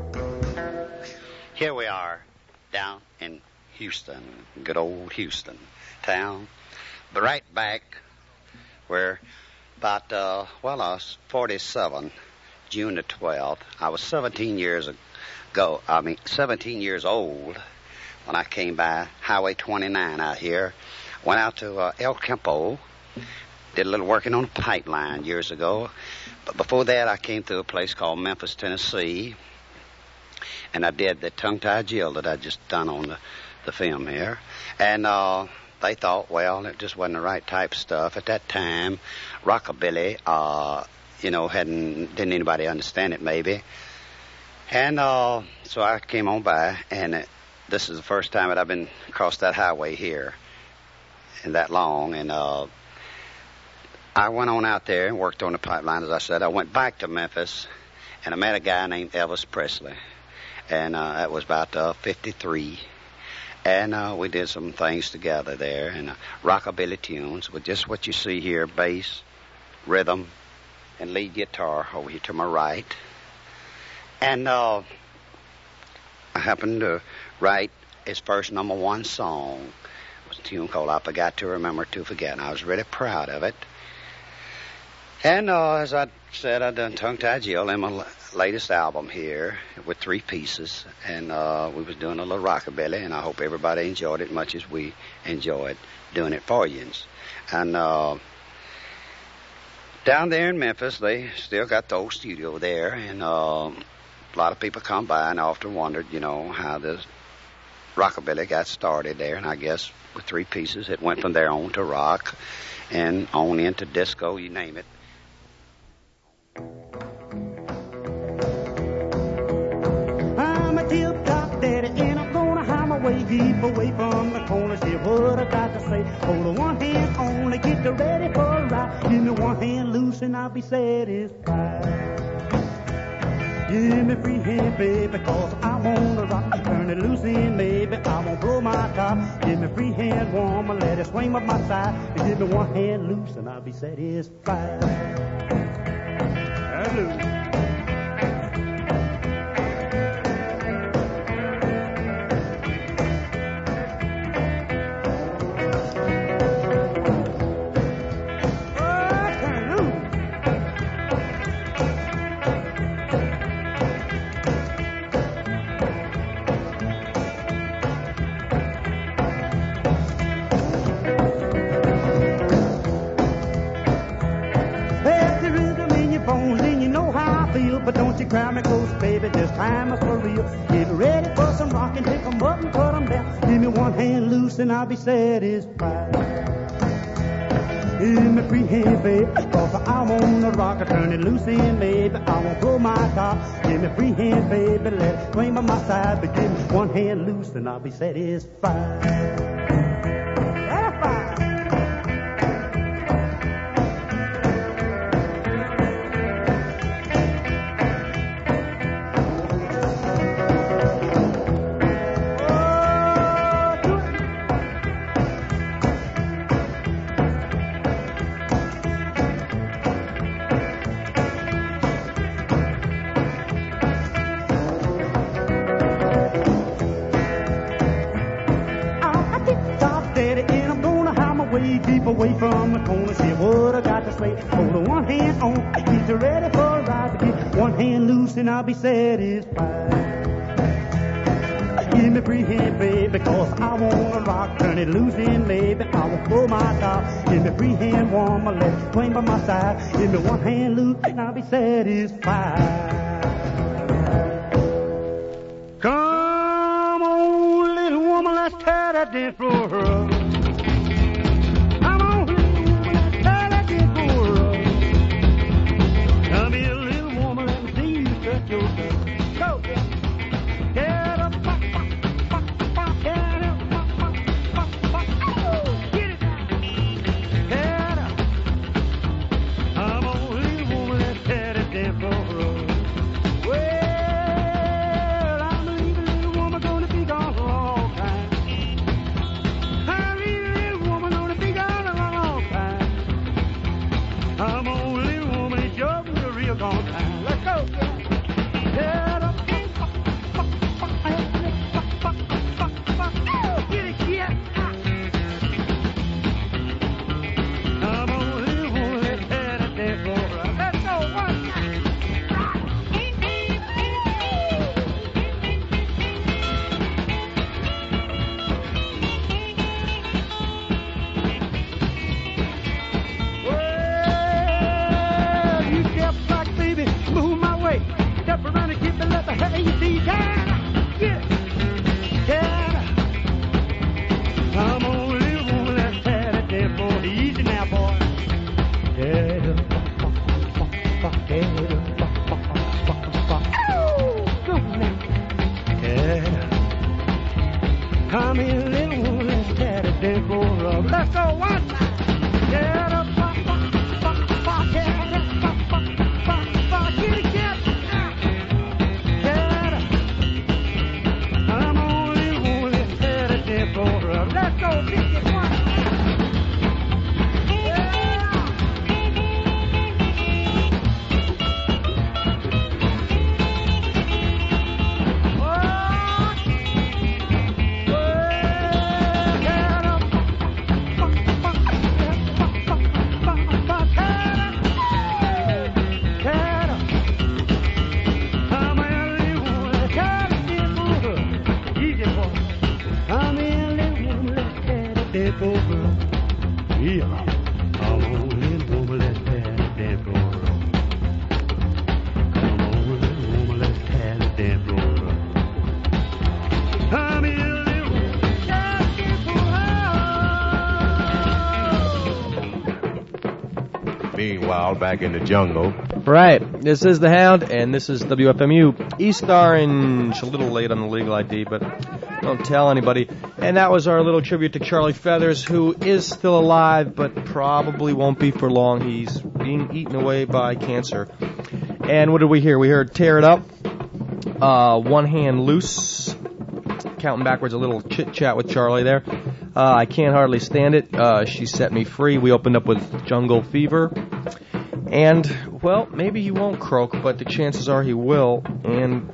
Here we are, down in Houston, good old Houston town, but right back where about, uh, well, I was forty-seven, June the twelfth. I was seventeen years ago, I mean, seventeen years old when I came by Highway twenty-nine out here. Went out to uh, El Campo, did a little working on a pipeline years ago. But before that, I came through a place called Memphis, Tennessee, and I did the tongue-tied Jill that I just done on the, the film here. And uh, they thought, well, it just wasn't the right type of stuff. At that time, rockabilly, uh, you know, hadn't, didn't anybody understand it maybe. And uh, so I came on by, and it, this is the first time that I've been across that highway here and that long. And uh, I went on out there and worked on the pipeline, as I said. I went back to Memphis, and I met a guy named Elvis Presley. And uh, that was about uh, fifty-three. And uh, we did some things together there, and uh, rockabilly tunes with just what you see here, bass, rhythm, and lead guitar over here to my right. And uh, I happened to write his first number one song. It was a tune called I Forgot to Remember to Forget, and I was really proud of it. And uh, as I said, I done Tongue-Tied Jill in my latest album here with three pieces, and uh, we was doing a little rockabilly, and I hope everybody enjoyed it much as we enjoyed doing it for you. And uh, down there in Memphis, they still got the old studio there, and uh, a lot of people come by and often wondered, you know, how this rockabilly got started there, and I guess with three pieces, it went from there on to rock and on into disco, you name it. I'm a tip-top daddy, and I'm gonna hide my way deep away from the corners. Hear what I got to say. Hold on one hand only, get you ready for a ride. Give me one hand loose and I'll be satisfied. Give me free hand, baby, cause I wanna rock. Turn it loose in, baby, I won't blow my top. Give me free hand warm and let it swing up my side. And give me one hand loose and I'll be satisfied. There's the rhythm in your bones and you know how I feel. But don't you cry me close, baby, this time is for real. Get ready for some rockin', pick 'em up and put 'em down. Give me one hand loose and I'll be satisfied. Give me free hand, baby, cause I wanna rock it. Turn it loose in, baby, I won't blow my top. Give me free hand, baby, let it swing by my side. But give me one hand loose and I'll be satisfied. Keep away from the corner, see what I got to say. Hold one hand on, get you ready for a ride. Get one hand loose and I'll be satisfied. Give me free hand, baby, cause I wanna rock. Turn it loose in, baby, I won't pull my top. Give me free hand, warm my left, swing by my side. Give me one hand loose and I'll be satisfied. Come on, little woman, let's tear that dance floor up. Meanwhile, back in the jungle. Right. This is The Hound, and this is W F M U East Orange. A little late on the legal I D, but don't tell anybody. And that was our little tribute to Charlie Feathers, who is still alive, but probably won't be for long. He's being eaten away by cancer. And what did we hear? We heard Tear It Up, uh, One Hand Loose, counting backwards, a little chit-chat with Charlie there. Uh, I Can't Hardly Stand It, uh, She Set Me Free. We opened up with Jungle Fever. And, well, maybe he won't croak, but the chances are he will, and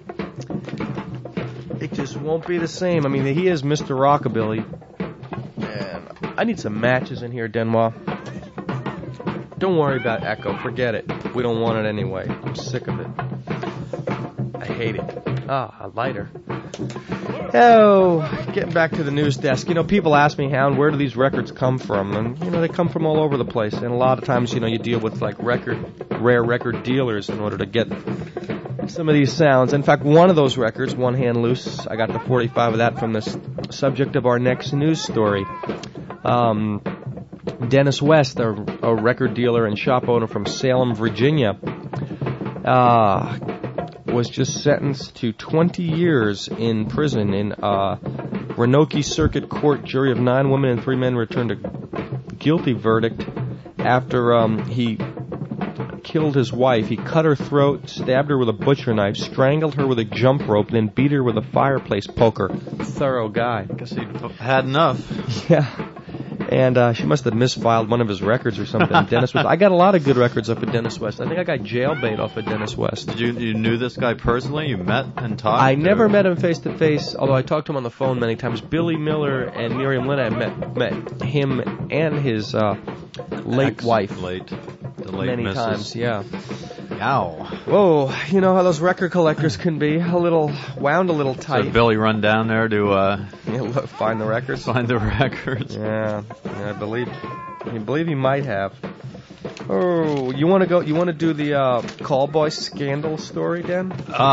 it just won't be the same. I mean, he is Mister Rockabilly. And I need some matches in here, Denwa. Don't worry about echo. Forget it. We don't want it anyway. I'm sick of it. I hate it. Ah, a lighter. Oh, getting back to the news desk. You know, people ask me, Hound, where do these records come from? And, you know, they come from all over the place. And a lot of times, you know, you deal with, like, record, rare record dealers in order to get some of these sounds. In fact, one of those records, One Hand Loose, I got the forty-five of that from the subject of our next news story. Um, Dennis West, a, a record dealer and shop owner from Salem, Virginia, uh, was just sentenced to twenty years in prison in uh, Roanoke Circuit Court. Jury of nine women and three men returned a guilty verdict after um, he killed his wife. He cut her throat, stabbed her with a butcher knife, strangled her with a jump rope, then beat her with a fireplace poker. Thorough guy. Guess he had enough. Yeah. And uh, she must have misfiled one of his records or something. Dennis West. I got a lot of good records off of Dennis West. I think I got Jailbait off of Dennis West. Did you you knew this guy personally? You met and talked? I to? never met him face to face, although I talked to him on the phone many times. Billy Miller and Miriam Lynn, I met met him and his uh, late Ex- wife. Late. The late many missus. times, yeah. Yow. Whoa, you know how those record collectors can be. A little, wound a little tight. So Billy run down there to uh, yeah, look, find the records? Find the records. Yeah, yeah I believe I believe he might have. Oh, you want to go? You want to do the uh, Callboy scandal story, Dan?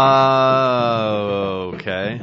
Uh, okay.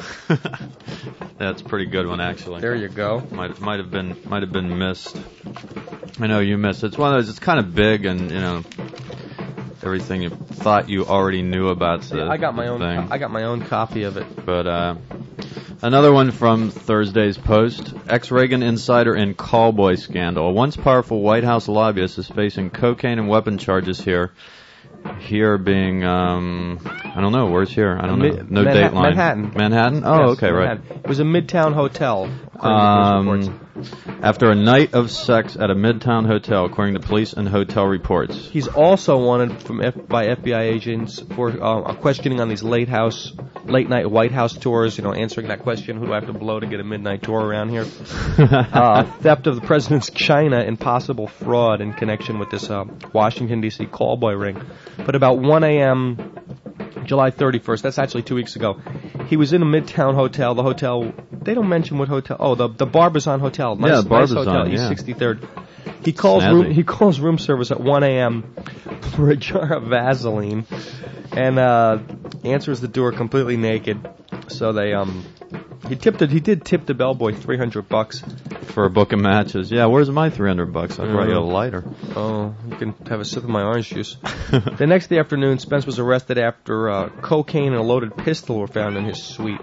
That's a pretty good one, actually. There you go. Might might have been might have been missed. I know you missed it. It's one of those. It's kind of big, and you know, everything you thought you already knew about the I got my own. thing. I got my own copy of it. But uh, another one from Thursday's Post. Ex-Reagan insider in Callboy scandal. A once powerful White House lobbyist is facing cocaine and weapon charges here. Here being, um, I don't know, where's here? I don't know. No Manha- date line. Manhattan. Manhattan? Oh, Yes, okay, Manhattan. right. It was a Midtown hotel. Um, after a night of sex at a Midtown hotel, according to police and hotel reports. He's also wanted from F- by F B I agents for uh, questioning on these late house, late night White House tours. You know, answering that question: who do I have to blow to get a midnight tour around here? uh, theft of the president's china and possible fraud in connection with this uh, Washington D C callboy ring. But about one a.m. July thirty-first, that's actually two weeks ago, he was in a Midtown hotel. The hotel, they don't mention what hotel. Oh, the the Barbizon Hotel. Nice, Yeah, nice Barbizon, hotel, yeah. East sixty-third. He calls Snazzy. room, he calls room service at one a.m. for a jar of Vaseline, and uh, answers the door completely naked. So they um he tipped it. He did tip the bellboy three hundred bucks for a book of matches. Yeah, where's my three hundred bucks? I brought you a lighter. Oh, you can have a sip of my orange juice. The next afternoon, Spence was arrested after uh, cocaine and a loaded pistol were found in his suite.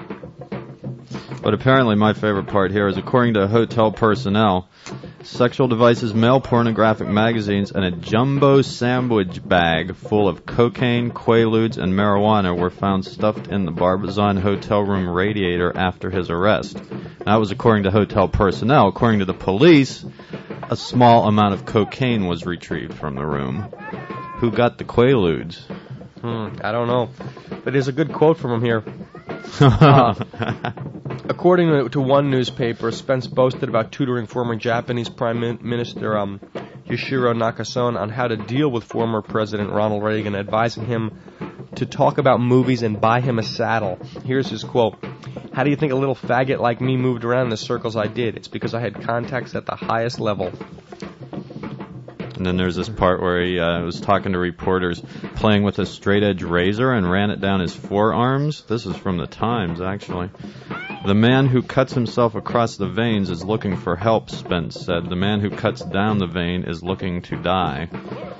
But apparently my favorite part here is, according to hotel personnel, sexual devices, male pornographic magazines, and a jumbo sandwich bag full of cocaine, quaaludes, and marijuana were found stuffed in the Barbizon hotel room radiator after his arrest. That was according to hotel personnel. According to the police, a small amount of cocaine was retrieved from the room. Who got the quaaludes? Hmm, I don't know. But there's a good quote from him here. Uh, according to, to one newspaper, Spence boasted about tutoring former Japanese Prime Min- Minister um, Yoshiro Nakasone on how to deal with former President Ronald Reagan, advising him to talk about movies and buy him a saddle. Here's his quote. How do you think a little faggot like me moved around in the circles I did? It's because I had contacts at the highest level. And then there's this part where he uh, was talking to reporters, playing with a straight-edge razor and ran it down his forearms. This is from the Times, actually. The man who cuts himself across the veins is looking for help, Spence said. The man who cuts down the vein is looking to die.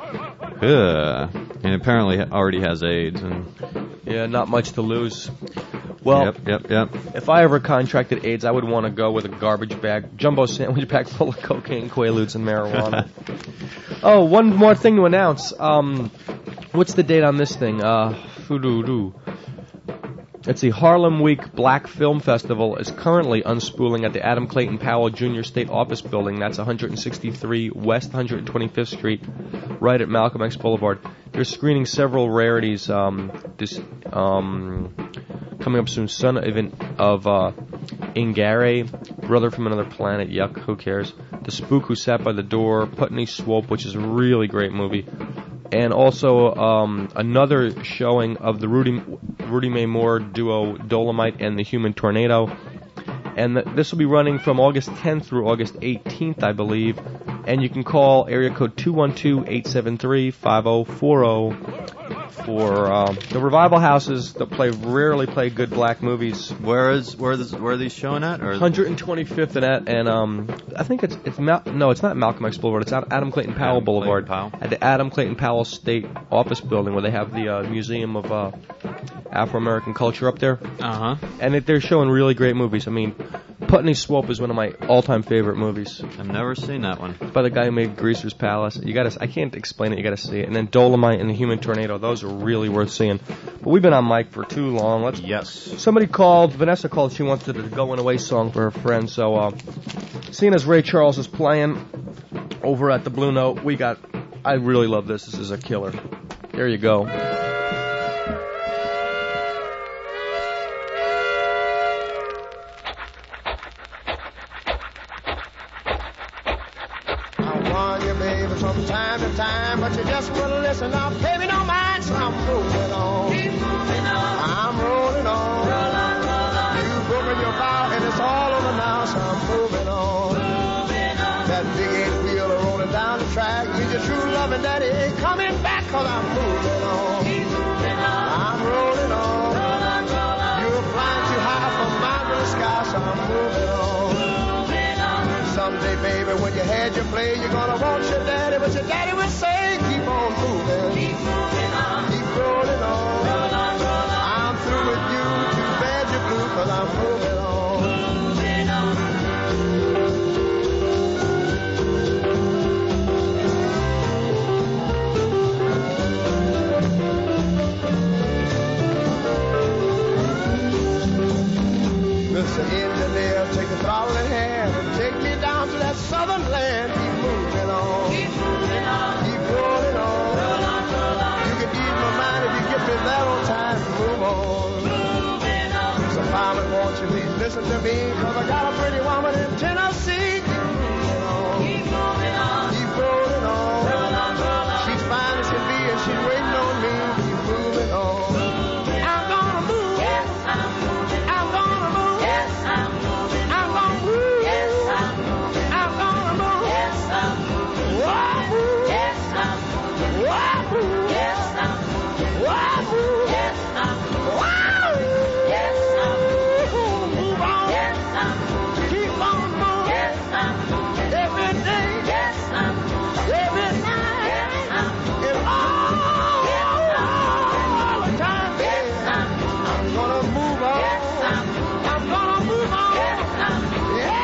Ugh. And apparently already has AIDS. And yeah, not much to lose. Well, yep, yep, yep. If I ever contracted AIDS, I would want to go with a garbage bag, jumbo sandwich bag full of cocaine, quaaludes, and marijuana. Oh, one more thing to announce. Um, what's the date on this thing? Uh, foo-doo-doo. It's the Harlem Week Black Film Festival is currently unspooling at the Adam Clayton Powell Junior State Office Building. That's one sixty-three West one hundred twenty-fifth Street, right at Malcolm X Boulevard. They're screening several rarities. Um, this um, coming up soon. Son of, of uh, Ingare, Brother from Another Planet. Yuck, who cares? The Spook Who Sat by the Door. Putney Swope, which is a really great movie. And also um, another showing of the Rudy Rudy May Moore duo Dolomite and the Human Tornado. And the, this will be running from August tenth through August eighteenth, I believe. And you can call area code two one two, eight seven three, five oh four oh for um, the Revival Houses that play rarely play good black movies. Where is where is where are these showing at? Or one twenty-fifth and at and um I think it's it's Mal- no it's not Malcolm X Boulevard, it's at Adam Clayton Powell Adam Boulevard Clayton Powell. At the Adam Clayton Powell State Office Building where they have the uh, Museum of uh, Afro-American Culture up there. Uh huh. And it, they're showing really great movies. I mean, Putney Swope is one of my all-time favorite movies. I've never seen that one. By the guy who made Greaser's Palace. You gotta, I can't explain it. You gotta see it. And then Dolomite and the Human Tornado. Those are really worth seeing. But we've been on mic for too long. Let's. Yes. Somebody called. Vanessa called. She wanted a going away song for her friend. So, uh, seeing as Ray Charles is playing over at the Blue Note, we got. I really love this. This is a killer. There you go. From time to time, but you just wouldn't listen. Now, pay me no mind, so I'm moving on. Keep moving on. I'm rolling on. Roll on, roll on. You've broken your vow, and it's all over now, so I'm moving on. Moving on. That big eight wheel rolling down the track. You your true loving daddy ain't coming back, cause I'm moving on. Keep moving on. I'm rolling on. Roll on, roll on. You're flying too high for my blue sky, so I'm moving on. Someday, baby, when you had your play, you're gonna want your daddy, but your daddy will say, keep on moving, keep moving on, keep rolling on, roll on, roll on. I'm through with you, too bad you're blue, cause I'm moving on, moving on. Mister Engineer, take the throttle in hand and take me down to that southern land. Keep moving on. Keep moving on. Keep rolling on. Roll on, roll on. You can ease my mind if you get me there on time. Move on. Moving on. So, Mama, won't you please listen to me? Cause I got a pretty woman in Tennessee. Keep moving on. Keep moving on. Keep rolling on. Roll on, roll on. She's fine as can be and she's waiting on me. Keep moving on. Moving I'm gonna move. Yes, I'm moving. I'm gonna move. Yes, I'm moving. I'm gonna move. Yes, I'm moving. I'm gonna move. Yes, I'm moving. Wahoo. Yes, I'm moving. Wahoo. Yes, I'm moving. Wahoo. Yes, I'm moving. Wahoo. Yes, I'm moving. Move on. Yes, I'm moving. Keep on moving. Yes, I'm moving. Every day. Yes, I'm moving. Every night. Yes, I'm moving. And all the time. Yes, I'm moving. I'm gonna move on. Yes, I'm moving. I'm gonna move on. Yes, I'm moving. Yeah.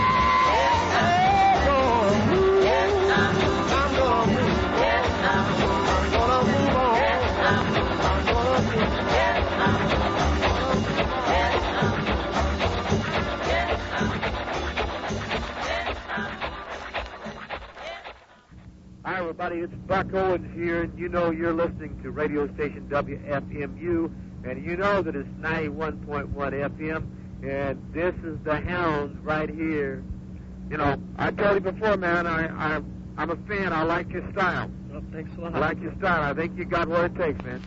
Hi, everybody. It's Buck Owens here, and you know you're listening to radio station W F M U, and you know that it's ninety-one point one F M, and this is the Hound right here. You know, I told you before, man, I, I, I'm a fan. I like your style. Well, thanks a lot. I like your style. I think you got what it takes, man.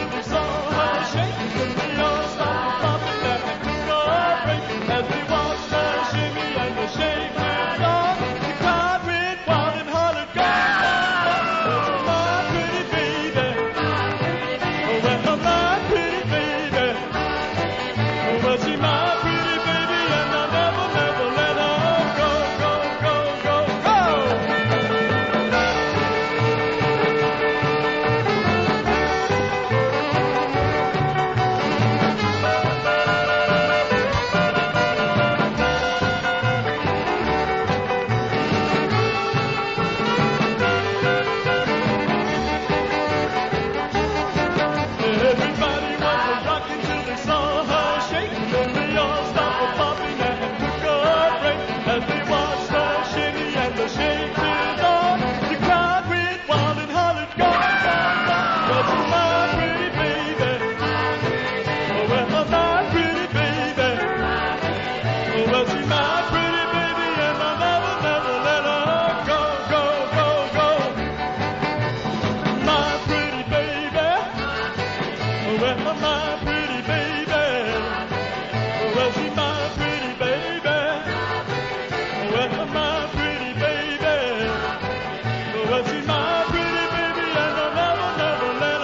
As we watch Well, my pretty baby. Well, she's my pretty baby. Well, my pretty baby. Well, she's my pretty baby, and I'll never, never let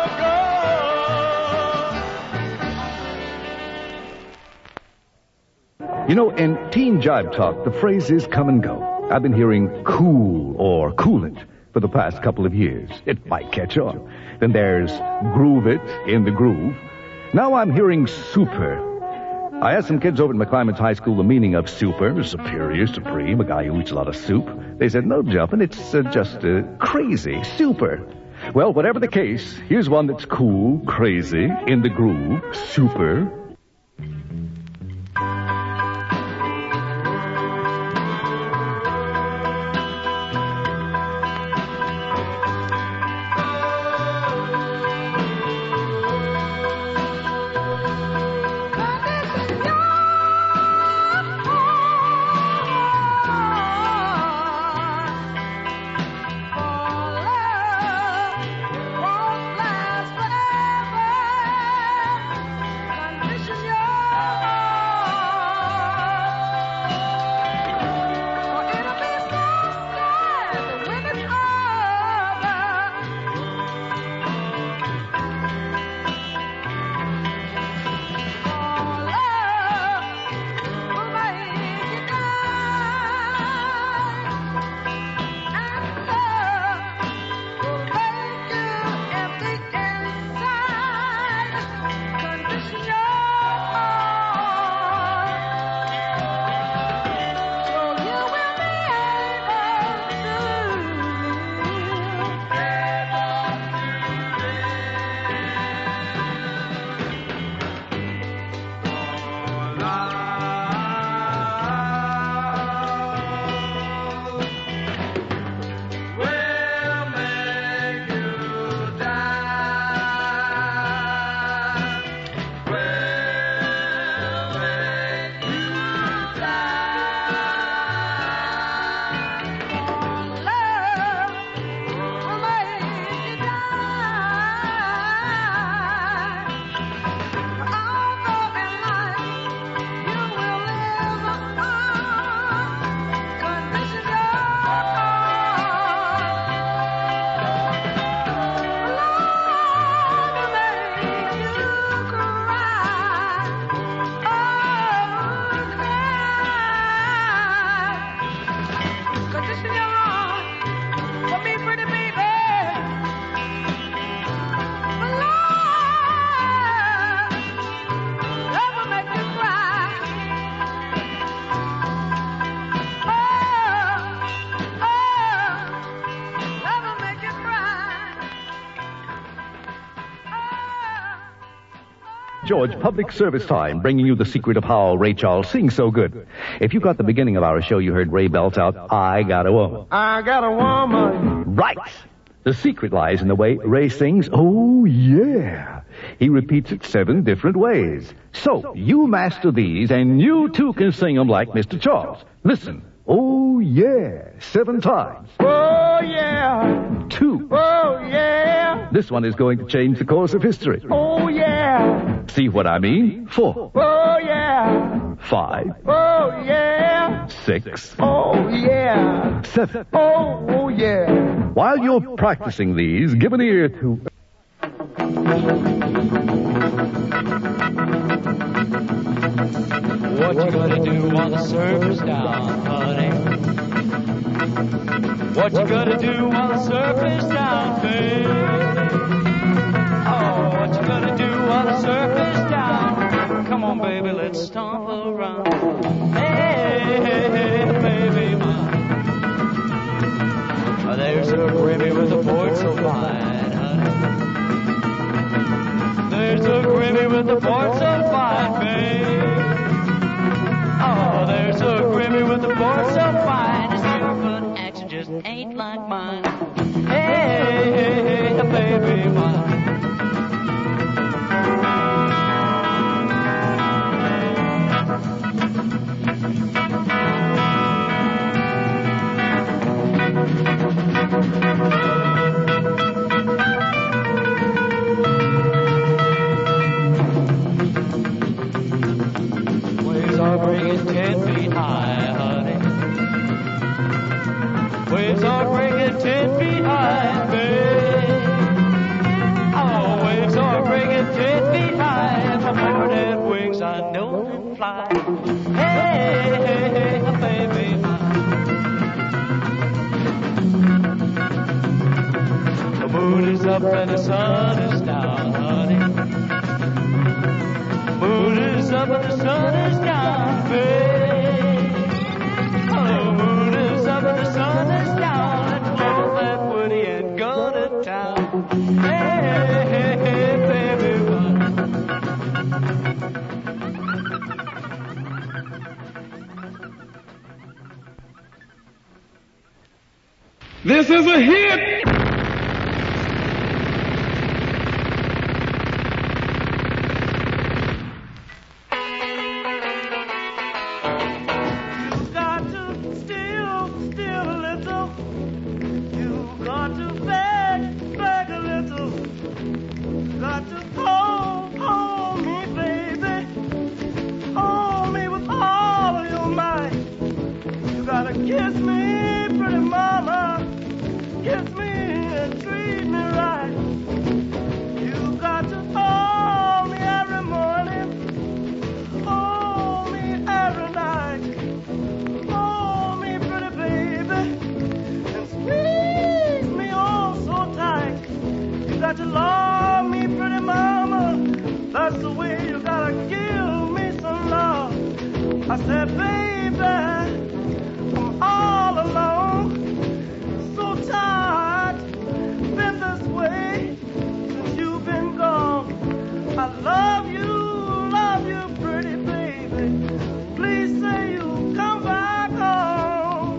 her go. You know, in teen jive talk, the phrases come and go. I've been hearing cool or coolant for the past couple of years. It might catch on. Then there's groove it in the groove. Now I'm hearing super. I asked some kids over at McClymonds High School the meaning of super, superior, supreme, a guy who eats a lot of soup. They said, no, Jumpin', it's uh, just uh, crazy, super. Well, whatever the case, here's one that's cool, crazy, in the groove, super. George, public service time, bringing you the secret of how Ray Charles sings so good. If you got the beginning of our show, you heard Ray belt out, I got a woman. I got a woman. Right. The secret lies in the way Ray sings, oh yeah. He repeats it seven different ways. So, you master these, and you too can sing them like Mister Charles. Listen. Oh yeah, seven times. Oh yeah. Two. Oh yeah. This one is going to change the course of history. Oh yeah. See what I mean? Four. Oh yeah. Five. Oh yeah. Six. Oh yeah. Seven. Oh, oh yeah. While you're practicing these, give an ear to... What you gonna do while the surfer's down, honey? What you gonna do while the surfer's down, babe? Oh, what you gonna do while the surfer's down? Come on, baby, let's stomp around. Hey, hey, hey, baby, mine. Oh, there's a Grimmy with a port so fine, honey. There's a Grimmy with a port so fine, babe. Oh, there's a Grimmy with a board so fine. His two-foot action just ain't like mine. Hey, hey, hey, baby mine. ten feet high. If a bird had wings, I know it'd fly. Hey, hey, hey, baby mine. The moon is up and the sun is down, honey. The moon is up and the sun is down, babe. The moon is up and the sun is down. Let's blow that woody and go to town. Hey, hey, hey, baby mine. This is a hit. You got to steal, steal a little. You got to beg, beg a little. Got to hold, hold me, baby. Hold me with all of your might. You gotta kiss me, pretty mama. Kiss me and treat me right. You got to hold me every morning. Hold me every night. Hold me, pretty baby. And squeeze me oh so tight. You got to love me, pretty mama. That's the way you gotta give me some love. I said, baby, I'm all alone. So tired, been this way since you've been gone. I love you, love you, pretty baby. Please say you'll come back home.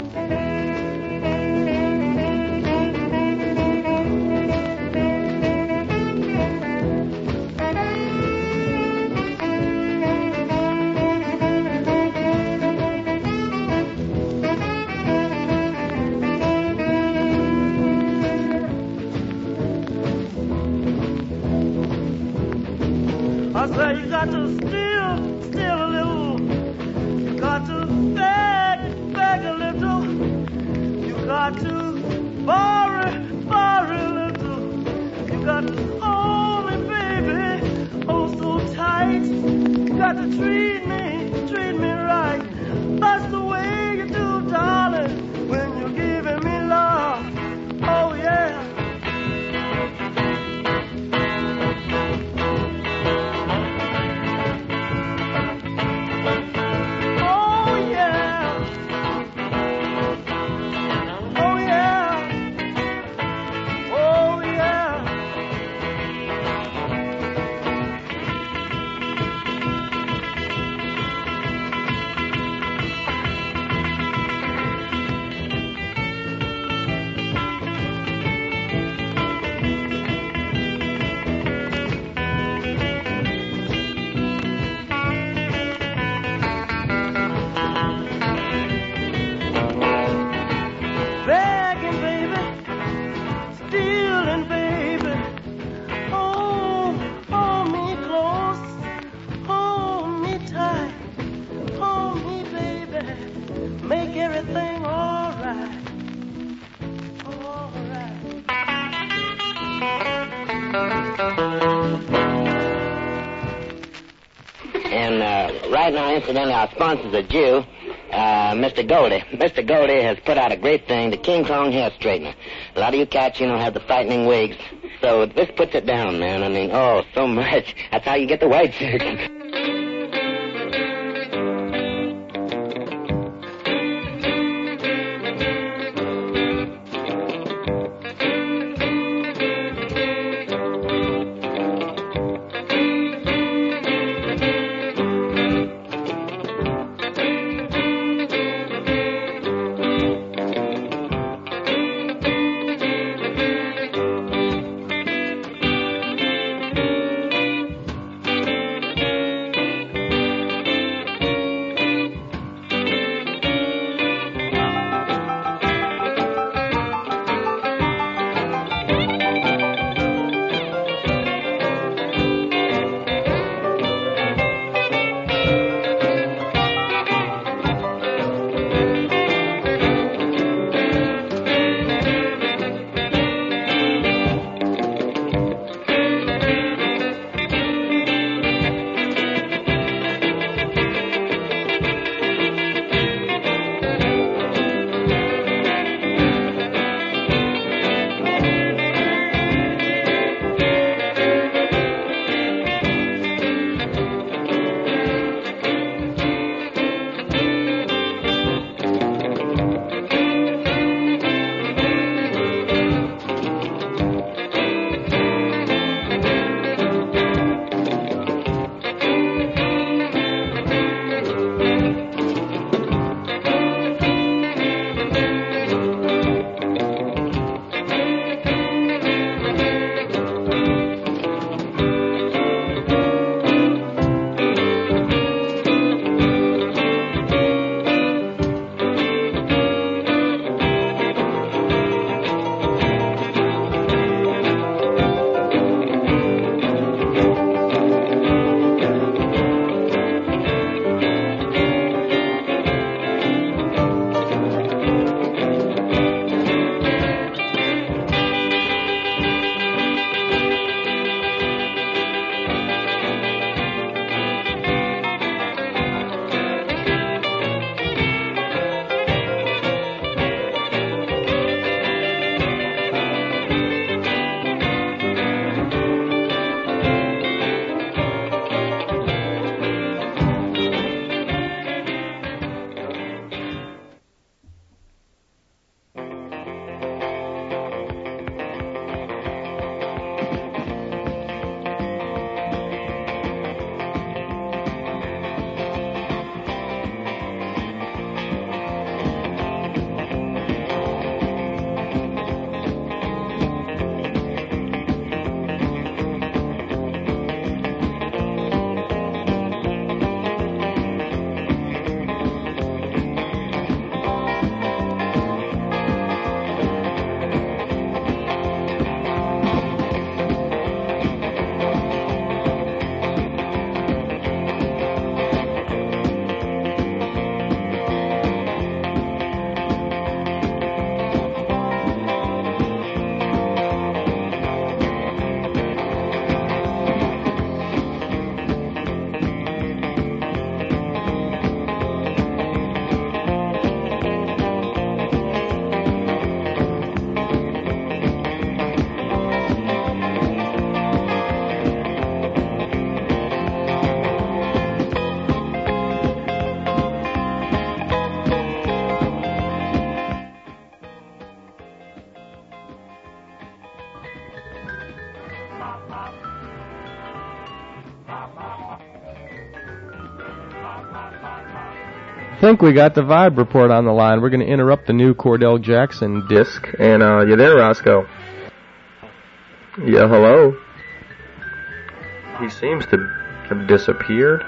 I say you got to steal, steal a little. You got to beg, beg a little. You got to borrow, borrow a little. You got to hold me, baby, oh so tight. You got to treat me, treat me right. That's the way you do, darling, when you're giving me love. Oh yeah. Begging, baby, stealing, baby. Hold, hold me close, hold me tight, hold me, baby. Make everything all right, all right. And uh, right now, incidentally, our sponsor's a Jew, uh, Mister Goldie. Mister Goldie has put out a great thing, the King Kong hair straightener. A lot of you cats, you know, have the frightening wigs. So this puts it down, man. I mean, oh, so much. That's how you get the white chicks. think we got the Vibe Report on the line. We're going to interrupt the new Cordell Jackson disc. And, uh, you there, Roscoe? Yeah, hello? He seems to have disappeared.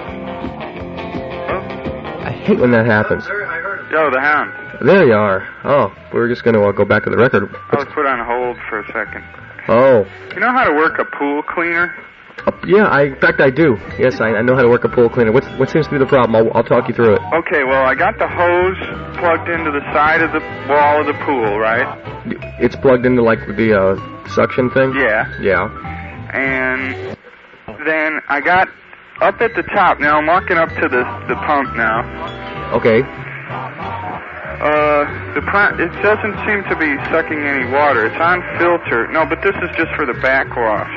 I hate when that happens. Yo, the Hound. There you are. Oh, we were just going to uh, go back to the record. I was put on hold for a second. Oh. You know how to work a pool cleaner? Uh, yeah, I, in fact, I do. Yes, I, I know how to work a pool cleaner. What's, what seems to be the problem? I'll, I'll talk you through it. Okay, well, I got the hose plugged into the side of the wall of the pool, right? It's plugged into, like, the uh, suction thing? Yeah. Yeah. And then I got up at the top. Now, I'm walking up to the, the pump now. Okay. Uh, the pri- it doesn't seem to be sucking any water. It's on filter. No, but this is just for the backwash.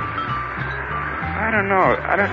I don't know. I don't.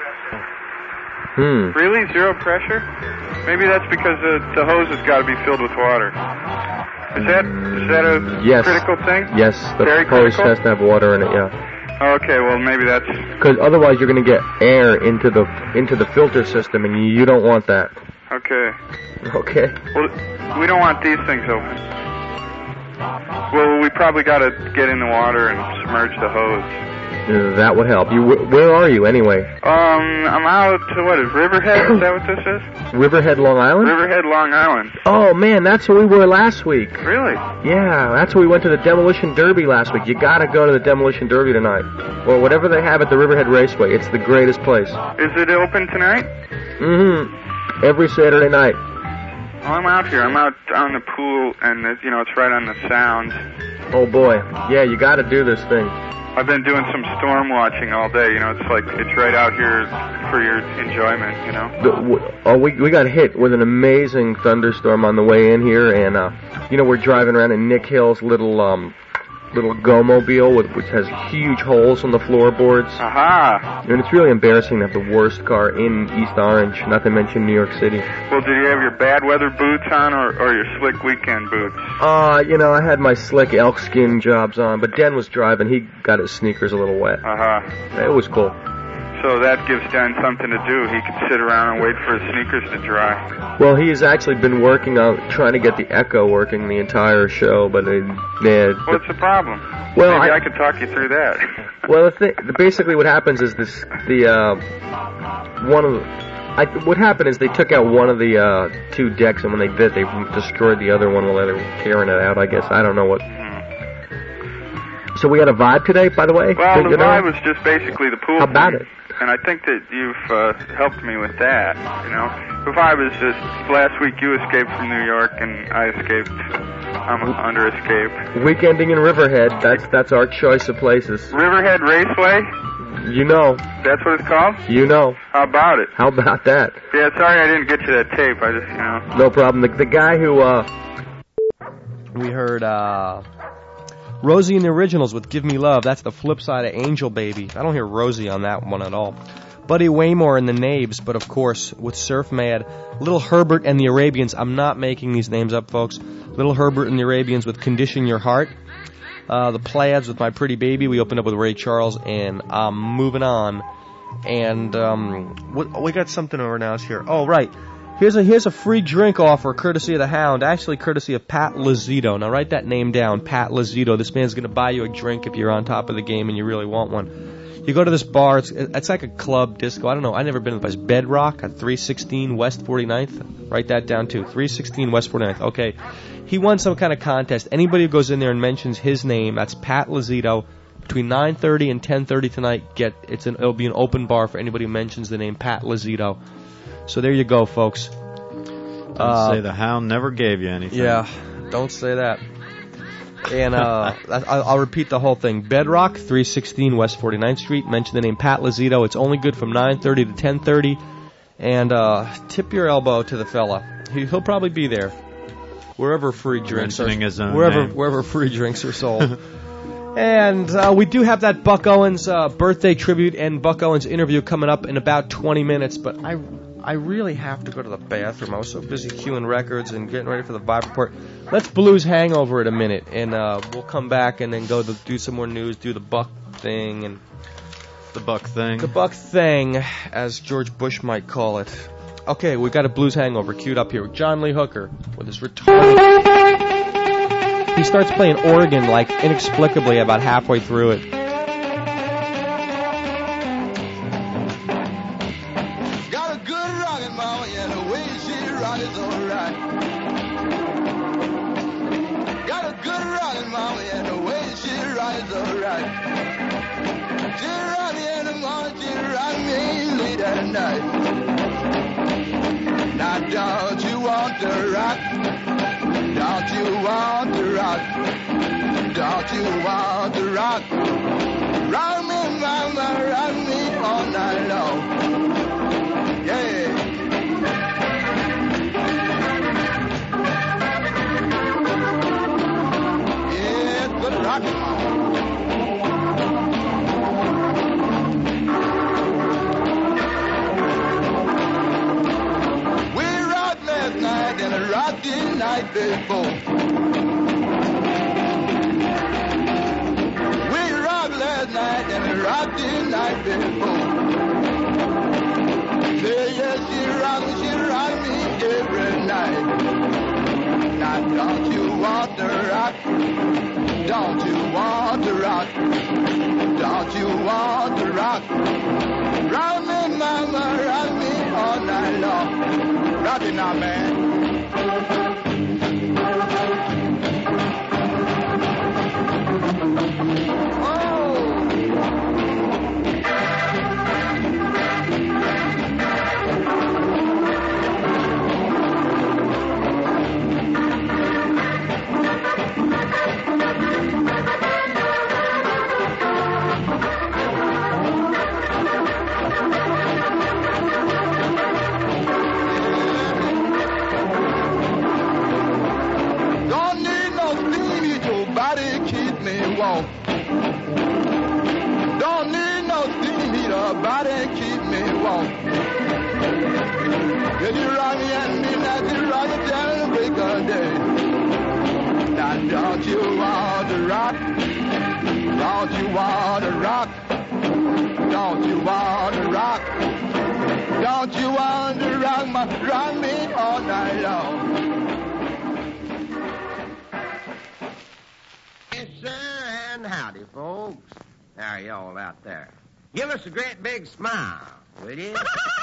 Hmm. Really? Zero pressure? Maybe that's because the, the hose has got to be filled with water. Is that is that a yes. critical thing? Yes, the Very hose critical? has to have water in it, yeah. Okay, well, maybe that's... Because otherwise you're going to get air into the into the filter system, and you, you don't want that. Okay. Okay. Well, we don't want these things open. Well, we probably got to get in the water and submerge the hose. Uh, that would help. You, wh- where are you anyway? Um, I'm out to, what is Riverhead? Is that what this is? Riverhead, Long Island? Riverhead, Long Island. Oh, man, that's where we were last week. Really? Yeah, that's where we went to the Demolition Derby last week. You gotta go to the Demolition Derby tonight. Or whatever they have at the Riverhead Raceway. It's the greatest place. Is it open tonight? Mm-hmm. Every Saturday night. Oh, I'm out here. I'm out on the pool, and, it's, you know, it's right on the sound. Oh, boy. Yeah, you gotta do this thing. I've been doing some storm watching all day. You know, it's like it's right out here for your enjoyment. You know. The, w- oh, we we got hit with an amazing thunderstorm on the way in here, and uh, you know we're driving around in Nick Hill's little um little go-mobile with which has huge holes on the floorboards. Aha! And it's really embarrassing to have the worst car in East Orange, not to mention New York City. Well, did you have your bad weather boots on or, or your slick weekend boots? Uh, you know, I had my slick elk skin jobs on, but Den was driving. He got his sneakers a little wet. Uh-huh. It was cool. So that gives Den something to do. He could sit around and wait for his sneakers to dry. Well, he has actually been working on trying to get the Echo working the entire show, but it, yeah. What's the problem? Well, Maybe I, I, I could talk you through that. well, the thing, basically what happens is this, the, uh, one of the, I, what happened is they took out one of the, uh, two decks, and when they did, they destroyed the other one while they were tearing it out, I guess. I don't know what. So we had a vibe today, by the way? Well, Did the you know? vibe was just basically the pool. How about thing. it? And I think that you've uh, helped me with that, you know. The vibe is just, last week you escaped from New York and I escaped. I'm under escape. Weekending in Riverhead, that's that's our choice of places. Riverhead Raceway? You know. That's what it's called? You know. How about it? How about that? Yeah, sorry I didn't get you that tape. I just, you know. No problem. The, the guy who, uh... We heard, uh... Rosie and the Originals with Give Me Love. That's the flip side of Angel Baby. I don't hear Rosie on that one at all. Buddy Waymore and the Nabes, but of course, with Surf Mad. Little Herbert and the Arabians. I'm not making these names up, folks. Little Herbert and the Arabians with Condition Your Heart. Uh, the Plaids with My Pretty Baby. We opened up with Ray Charles, and I'm moving on. And um, we, we got something over now here. Oh, right. Here's a here's a free drink offer, courtesy of the Hound. Actually, courtesy of Pat Lazito. Now, write that name down, Pat Lazito. This man's going to buy you a drink if you're on top of the game and you really want one. You go to this bar. It's it's like a club disco. I don't know. I've never been to the place. Bedrock at three sixteen West forty-ninth. Write that down, too. three sixteen West forty-ninth. Okay. He won some kind of contest. Anybody who goes in there and mentions his name, that's Pat Lazito, between nine thirty and ten thirty tonight, get it's an it'll be an open bar for anybody who mentions the name Pat Lazito. So there you go, folks. Don't Uh, say the Hound never gave you anything. Yeah, don't say that. And uh, I'll, I'll repeat the whole thing. Bedrock, three sixteen West forty-ninth Street. Mention the name Pat Lazito. It's only good from nine thirty to ten thirty. And uh, tip your elbow to the fella. He, he'll probably be there. Wherever free drinks are, Mentioning his own wherever name. wherever free drinks are sold. And uh, we do have that Buck Owens uh, birthday tribute and Buck Owens interview coming up in about twenty minutes. But I, I really have to go to the bathroom. I was so busy queuing records and getting ready for the Vibe Report. Let's blues hangover it a minute, and uh, we'll come back and then go to do some more news, do the Buck thing and the Buck thing. The Buck thing, as George Bush might call it. Okay, we got a blues hangover queued up here with John Lee Hooker with his retarded. He starts playing organ like inexplicably about halfway through it. Got a good rockin' mama, and the way she rock is alright. Got a good rockin' mama, and the way she rock is alright. She rock me in the morning, she rock me late at night. Now don't you want to rock? Don't you want to rock? Don't you want to rock? Rock me, mama, rock me all night long. Yeah. Yeah, good rockin', mama. Last night and a rocked the night before. We rocked last night and a rocked the night before. Say yes, she rocked me, she rocked me every night. Now don't you want to rock? Don't you want to rock? Don't you want to rock? Rock me, mama, rock me all night long. Rock it now, man. Don't need no steam heater, body keep me warm. If you rock me and me, now you rock it till the break of day. Now don't you want to rock? Don't you want to rock? Don't you want to rock? Don't you want to rock my, rock me all night long? Yes, sir, and howdy, folks. How are y'all out there? Give us a great big smile, will you?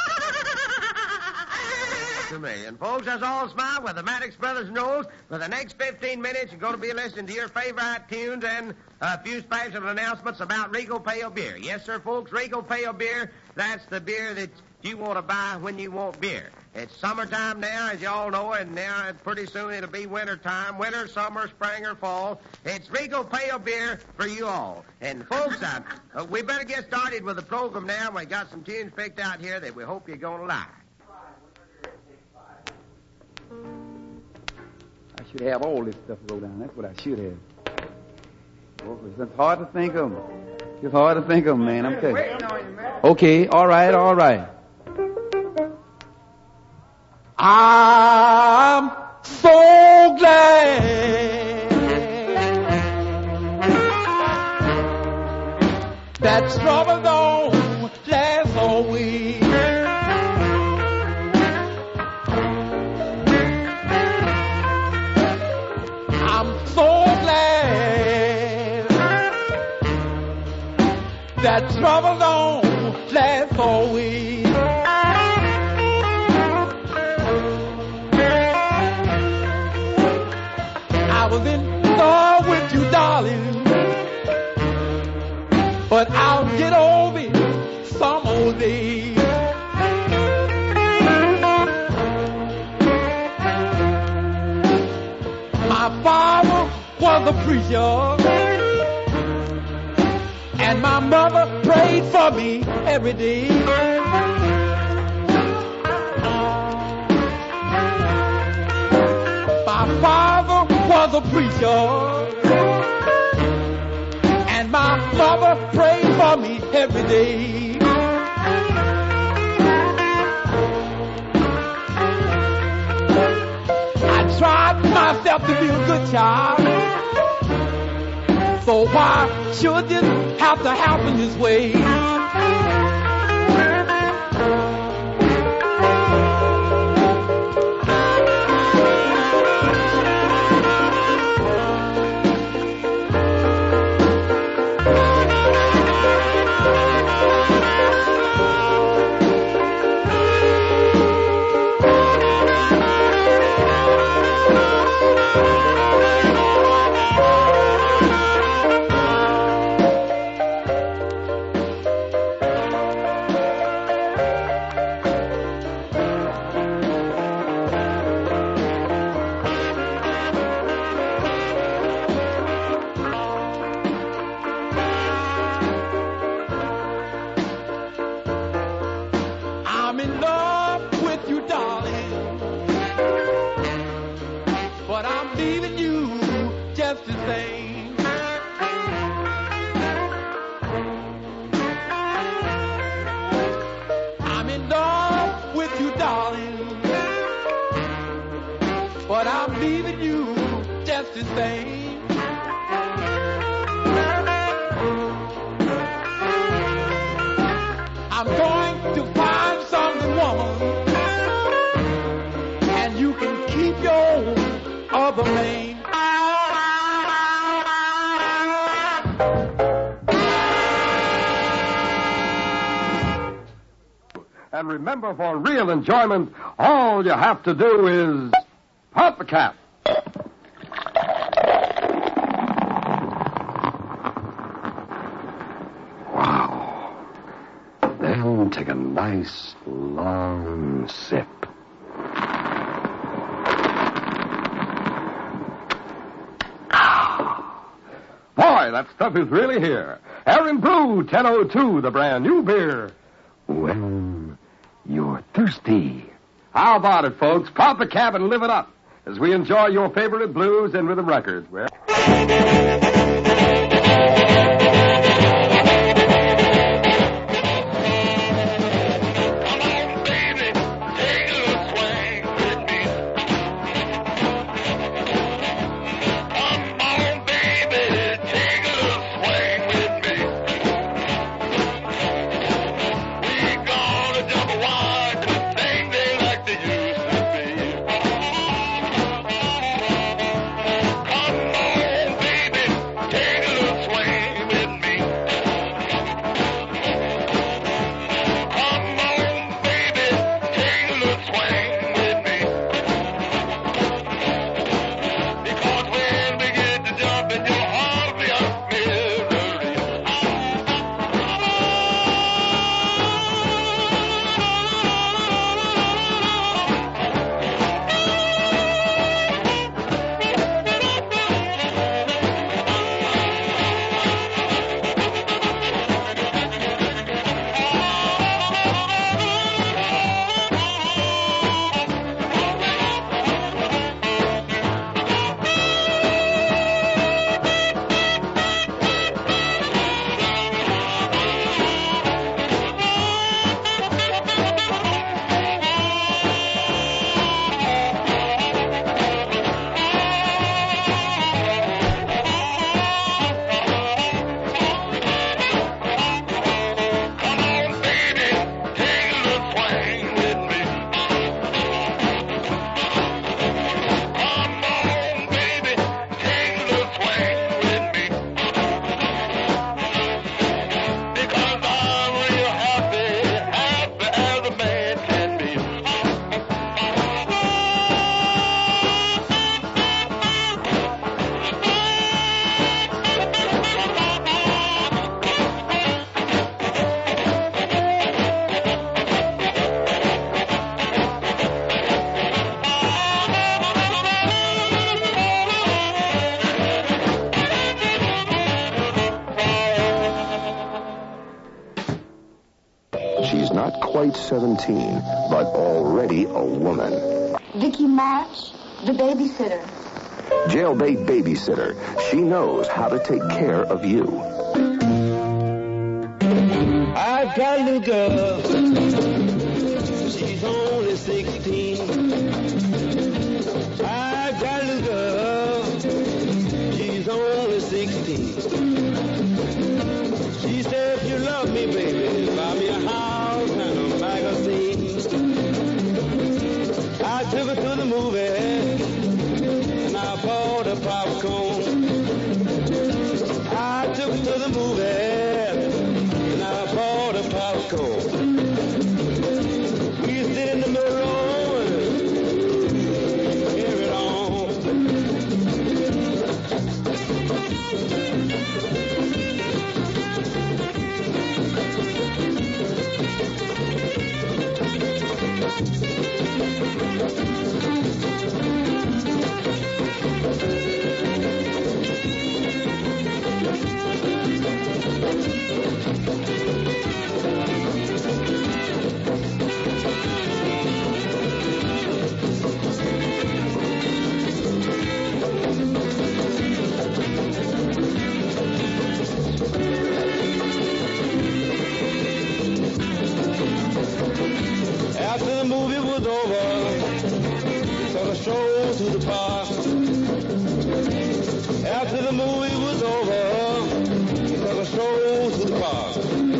To me. And, folks, that's all smile with the Maddox Brothers Knowles. For the next fifteen minutes, you're going to be listening to your favorite tunes and a few special announcements about Regal Pale Beer. Yes, sir, folks, Regal Pale Beer, that's the beer that you want to buy when you want beer. It's summertime now, as you all know, and now pretty soon it'll be winter time. Winter, summer, spring, or fall. It's Regal Pale Beer for you all. And, folks, uh, uh, we better get started with the program now. We got some tunes picked out here that we hope you're going to like. I should have all this stuff wrote down. That's what I should have. Oh, it's hard to think of them. It's hard to think of them, man. I'm telling you. Okay, all right, all right. I'm so glad that trouble don't last always. I'm so glad that trouble don't last always. I was in love with you, darling, but I'll get over it some old day. My father was a preacher, and my mother prayed for me every day. My father was a preacher, and my mother prayed for me every day. I tried myself to be a good child, so why should this have to happen this way? to say. I'm going to find some woman, and you can keep your other man. And remember, for real enjoyment, all you have to do is pop the cap. Wow. Then take a nice, long sip. Boy, that stuff is really here. Aaron Brew ten oh two, the brand new beer. Well, you're thirsty. How about it, folks? Pop the cap and live it up as we enjoy your favorite blues and rhythm records. Well... She's not quite seventeen, but already a woman. Vicky March, the babysitter. Jailbait babysitter. She knows how to take care of you. I've got a little girl. She's only sixteen. I've got a little girl. She's only sixteen. She said, if you love me, baby, buy me a house and a magazine. I took her to the movie, and I bought a popcorn. I took her to the movie, and I bought a popcorn. We sit in the middle row and carry on. After the movie was over, we took a stroll to the park. After the movie was over, we took a stroll to the park.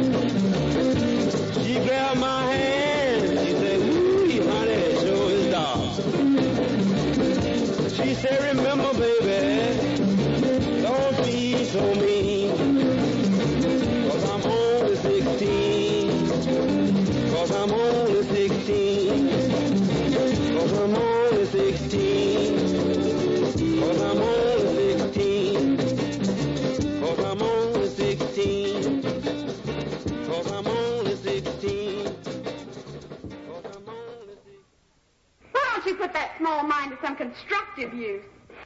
She grabbed my hand, she said, "Ooh, honey, it sure is dark." She said, "Remember, baby, don't be so mean, 'cause I'm only sixteen, 'cause I'm only sixteen, 'cause I'm only sixteen, 'cause I'm only sixteen, 'cause I'm only sixteen, 'cause I'm only sixteen, 'cause I'm only sixteen." Why don't you put that small mind to some constructive use?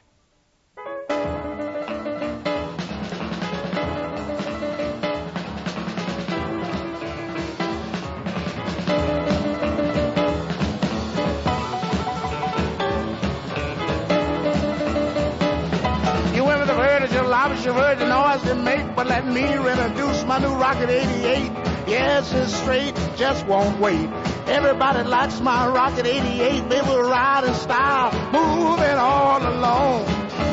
You women have heard of your lobbies, you've heard the noise they make, but let me introduce my new Rocket eighty-eight. Yes, it's straight, just won't wait. Everybody likes my Rocket eighty-eight. They will ride in style, moving all along.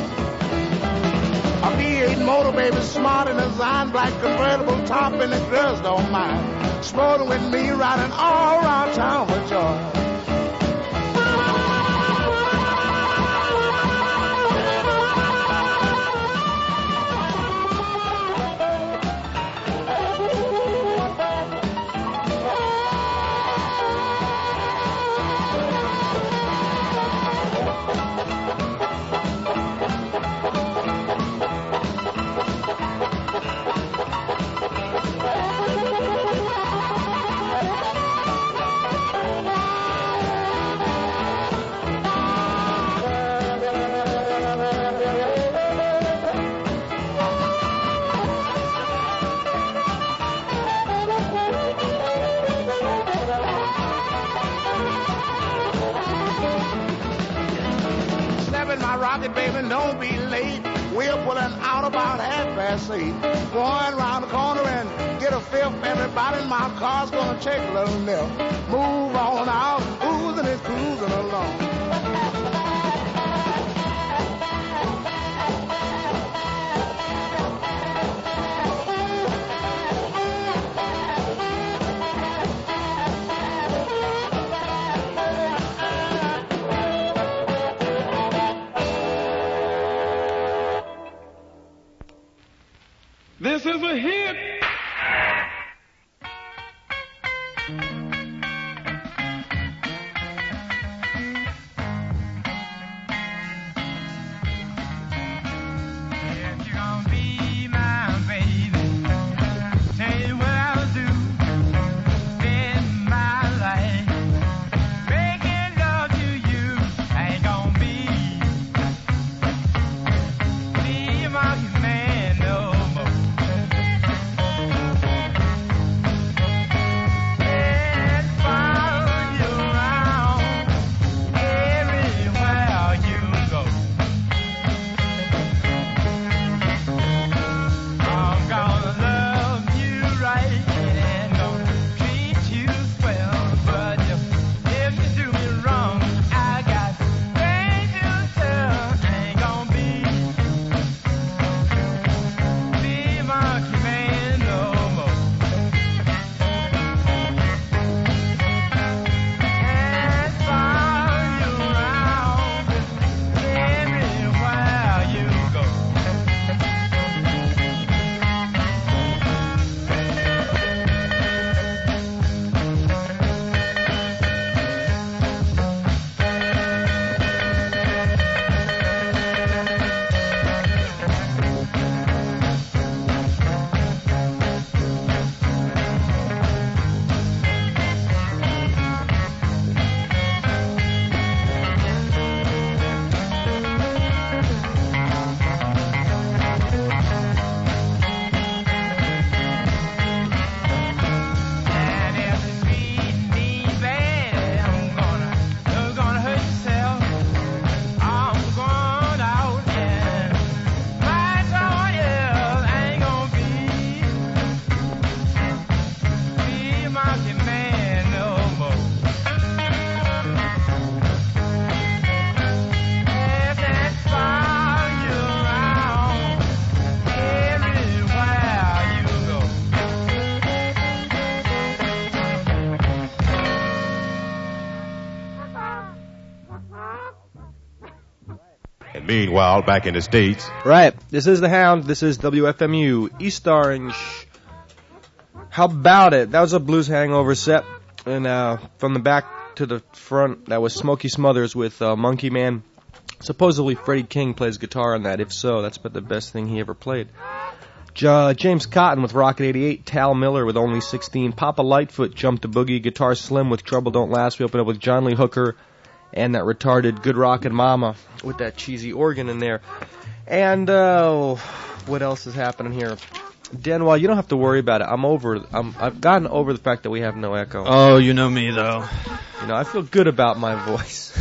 A V eight motor, baby, smart and designed, black convertible top, and the girls don't mind. Sporting with me, riding all around town with joy. Rocket, baby, don't be late. We're pulling out about half past eight. Going round the corner and get a fifth. Everybody in my car's gonna take a little nip. Move on out, oozing and cruising along. This is a hit. Yeah. Meanwhile, back in the States. Right. This is the Hound. This is W F M U, East Orange. How about it? That was a blues hangover set. And uh, from the back to the front, that was Smokey Smothers with uh, Monkey Man. Supposedly Freddie King plays guitar on that. If so, that's about the best thing he ever played. J- James Cotton with Rocket eighty-eight. Tal Miller with Only sixteen. Papa Lightfoot, Jump the Boogie. Guitar Slim with Trouble Don't Last. We open up with John Lee Hooker and that retarded Good Rockin' Mama with that cheesy organ in there. And uh, what else is happening here? Denwell, you don't have to worry about it. I'm over. I'm, I've gotten over the fact that we have no echo. Oh, you know me, though. You know, I feel good about my voice.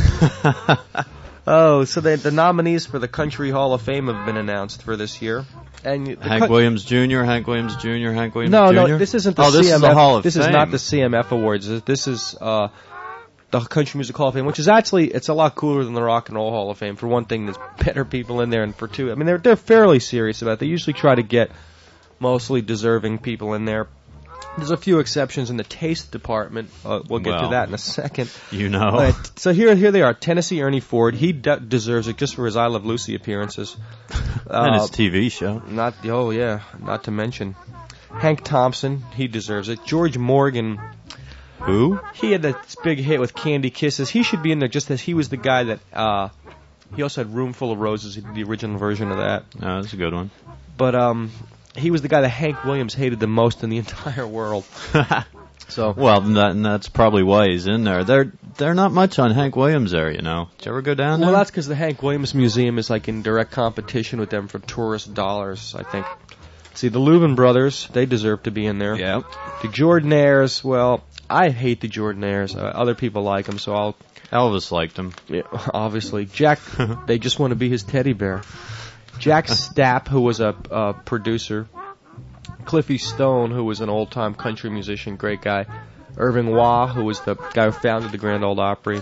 Oh, so the, the nominees for the Country Hall of Fame have been announced for this year. And the Hank co- Williams Junior, Hank Williams Junior, Hank Williams no, Junior No, this isn't the oh, this C M F. Is the Hall of this Fame. is not the C M F Awards. This is uh, the Country Music Hall of Fame, which is actually, it's a lot cooler than the Rock and Roll Hall of Fame. For one thing, there's better people in there, and for two, I mean, they're they're fairly serious about it. They usually try to get mostly deserving people in there. There's a few exceptions in the taste department. Uh, we'll get well, to that in a second. You know. But, so here, here they are. Tennessee Ernie Ford. He de- deserves it just for his I Love Lucy appearances. And uh, his T V show. Not oh yeah, not to mention Hank Thompson. He deserves it. George Morgan. Who? He had that big hit with Candy Kisses. He should be in there just as he was the guy that. Uh, he also had Room Full of Roses. He did the original version of that. Oh, that's a good one. But um. He was the guy that Hank Williams hated the most in the entire world. So well, that, and that's probably why he's in there. They're they're not much on Hank Williams there, you know. Did you ever go down there? Well, that's because the Hank Williams Museum is like in direct competition with them for tourist dollars, I think. See, the Louvin brothers, they deserve to be in there. Yeah. The Jordanaires, well, I hate the Jordanaires. Uh, other people like them, so I'll... Elvis liked them. Yeah, obviously. Jack, they just want to be his teddy bear. Jack Stapp, who was a uh, producer. Cliffy Stone, who was an old-time country musician, great guy. Irving Waugh, who was the guy who founded the Grand Ole Opry.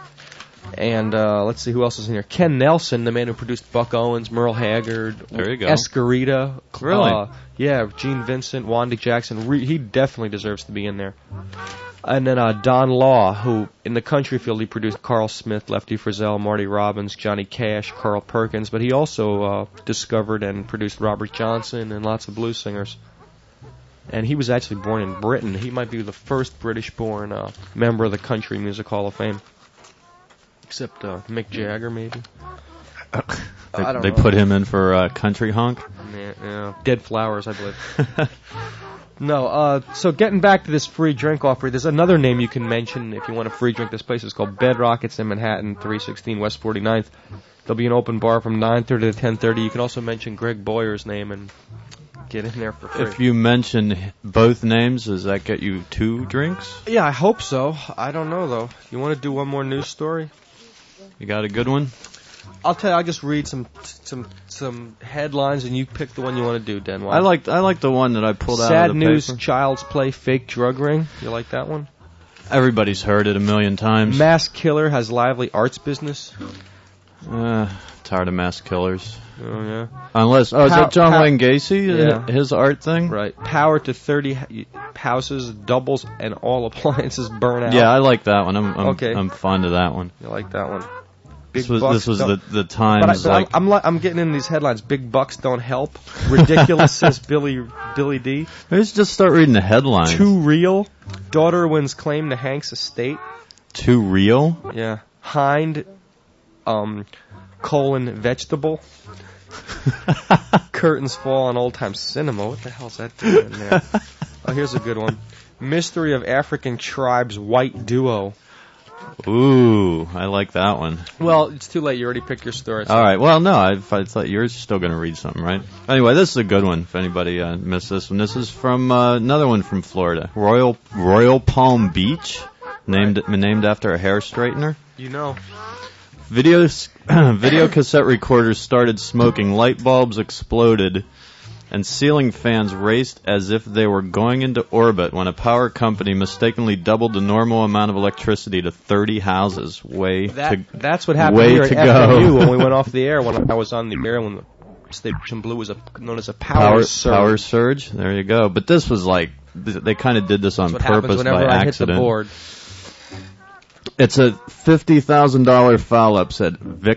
And uh, let's see who else is in here. Ken Nelson, the man who produced Buck Owens, Merle Haggard, there you go. Escarita. Really? Uh, yeah, Gene Vincent, Wanda Jackson. Re- he definitely deserves to be in there. And then uh, Don Law, who in the country field he produced Carl Smith, Lefty Frizzell, Marty Robbins, Johnny Cash, Carl Perkins, but he also uh, discovered and produced Robert Johnson and lots of blues singers. And he was actually born in Britain. He might be the first British-born uh, member of the Country Music Hall of Fame. Except uh, Mick Jagger, maybe. They, I don't they know. put him in for uh, Country Honk? Yeah, yeah. Dead Flowers, I believe. No, uh, so getting back to this free drink offer, there's another name you can mention if you want a free drink. This place is called Bedrock. It's in Manhattan, three sixteen West forty-ninth. There'll be an open bar from nine thirty to ten thirty. You can also mention Greg Boyer's name and get in there for free. If you mention both names, does that get you two drinks? Yeah, I hope so. I don't know, though. You want to do one more news story? You got a good one? I'll tell you, I'll just read some some some headlines, and you pick the one you want to do, Denwell. I like I like the one that I pulled out Sad of the news, paper. Child's Play fake drug ring. You like that one? Everybody's heard it a million times. Mass killer has lively arts business. Uh, tired of mass killers. Oh, yeah. Unless, oh, is Pow- that John pow- Wayne Gacy? Yeah. His art thing? Right. Power to thirty h- houses, doubles, and all appliances burn out. Yeah, I like that one. I'm I'm, Okay. I'm fond of that one. You like that one? Big This was bucks this was the don't- the But, I, times but like I'm, I'm, li- I'm getting in these headlines. Big bucks don't help. Ridiculous, says Billy Billy D. let's just start reading the headlines. Too real. Daughter wins claim to Hank's estate. Too real? Yeah. Hind, um, colon, vegetable. Curtains fall on old time cinema. What the hell's that doing in there? Oh, here's a good one. Mystery of African tribes white duo. Ooh, I like that one. Well, it's too late. You already picked your story. All right. Well, no, I, I thought you were still going to read something, right? Anyway, this is a good one. If anybody uh, missed this one, this is from uh, another one from Florida, Royal Royal Palm Beach, named named after a hair straightener. You know. Video video cassette recorders started smoking, light bulbs exploded, and ceiling fans raced as if they were going into orbit when a power company mistakenly doubled the normal amount of electricity to thirty houses. Way That, to that's what happened way here to at go. F M U when we went off the air. When I was on the air, when the Station Blue was a, known as a power, power surge. power surge. There you go. But this was like th- they kind of did this on That's what happens purpose whenever by I accident. hit the board. It's a fifty thousand dollar foul up, said Vic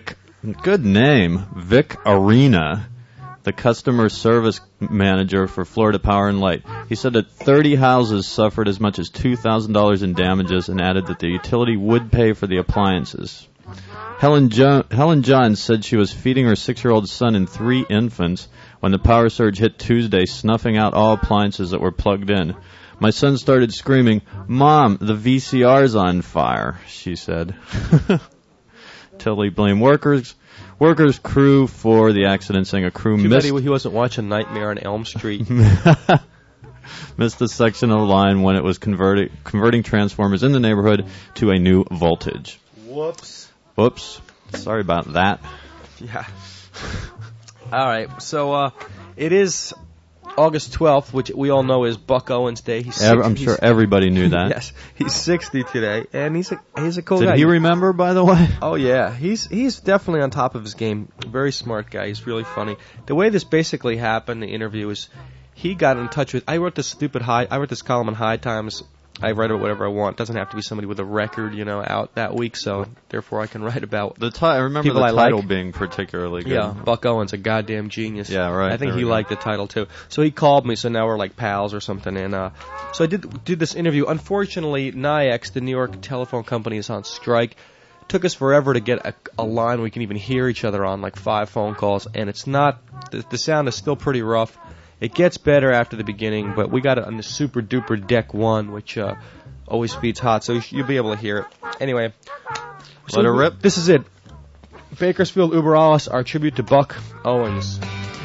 Good name. Vic Arena, the customer service manager for Florida Power and Light. He said that thirty houses suffered as much as two thousand dollars in damages and added that the utility would pay for the appliances. Helen, jo- Helen Johns said she was feeding her six-year-old son and three infants when the power surge hit Tuesday, snuffing out all appliances that were plugged in. My son started screaming, "Mom, the V C R's on fire," she said. Tilly blamed workers, workers crew for the accident, saying a crew Too missed... bad he, he wasn't watching Nightmare on Elm Street. missed a section of the line when it was converting converting transformers in the neighborhood to a new voltage. Whoops. Whoops. Sorry about that. Yeah. All right. So uh, it is August twelfth, which we all know is Buck Owens Day. He's Ev- six, I'm he's, sure everybody knew that. Yes, he's sixty today, and he's a he's a cool Did guy. he remember, by the way? Oh yeah, he's he's definitely on top of his game. Very smart guy. He's really funny. The way this basically happened, the interview is, he got in touch with. I wrote this stupid high. I wrote this column in High Times. I write about whatever I want. It doesn't have to be somebody with a record, you know, out that week. So therefore, I can write about the ti- I remember people the I title like. being particularly good. Yeah, Buck Owens, a goddamn genius. Yeah, right. I think There he we go. liked the title too. So he called me. So now we're like pals or something. And uh, so I did did this interview. Unfortunately, NYX, the New York telephone company, is on strike. Took us forever to get a, a line we can even hear each other on, like five phone calls, and it's not. The, the sound is still pretty rough. It gets better after the beginning, but we got it on the super duper deck one, which uh, always feeds hot, so you sh- you'll be able to hear it. Anyway, so Let her rip. This is it. Bakersfield Uber Alles, our tribute to Buck Owens.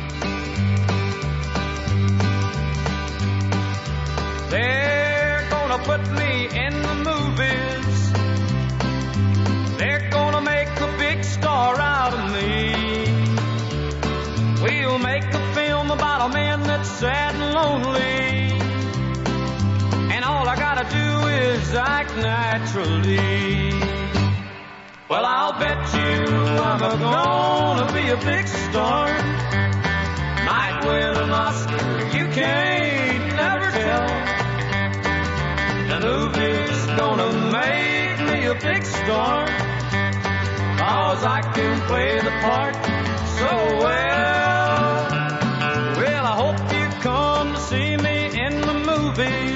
They're gonna put me in the movies. They're gonna make a big star out of me. We'll make a film about a man that's sad and lonely. And all I gotta do is act naturally. Well, I'll bet you I'm a gonna be a big star. Might win an Oscar, you can't never tell. The movie's gonna make me a big star, 'cause I can play the part so well. Well, I hope you come to see me in the movie.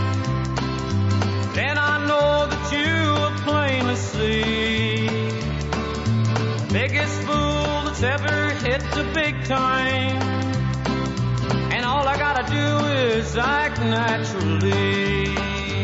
Then I know that you will plainly see the biggest fool that's ever hit the big time. And all I gotta do is act naturally.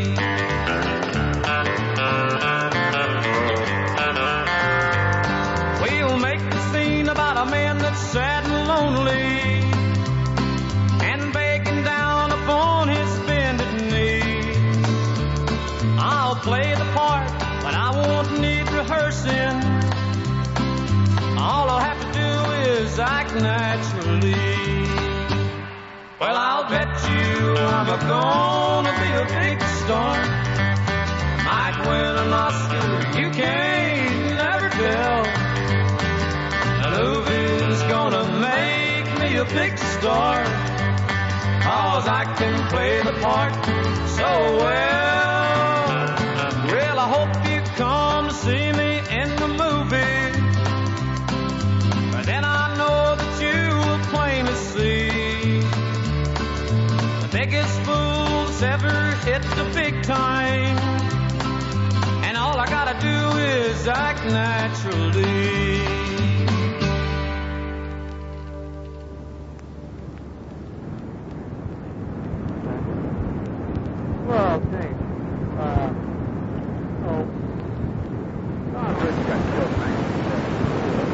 We'll make the scene about a man that's sad and lonely and begging down upon his bended knees. I'll play the part, but I won't need rehearsing. All I'll have to do is act naturally. Well, I'll bet you I'm a gonna be a big star. Might win an Oscar, you can't never tell. The movie's gonna make me a big star, 'cause I can play the part so well. Well, I hope you come to see me in the movie. But then I know that you will plainly see the biggest fool that's ever hit the big time. And all I gotta do is act naturally. Well, thanks. Uh, oh, Don Rich got killed in nineteen seventy-four.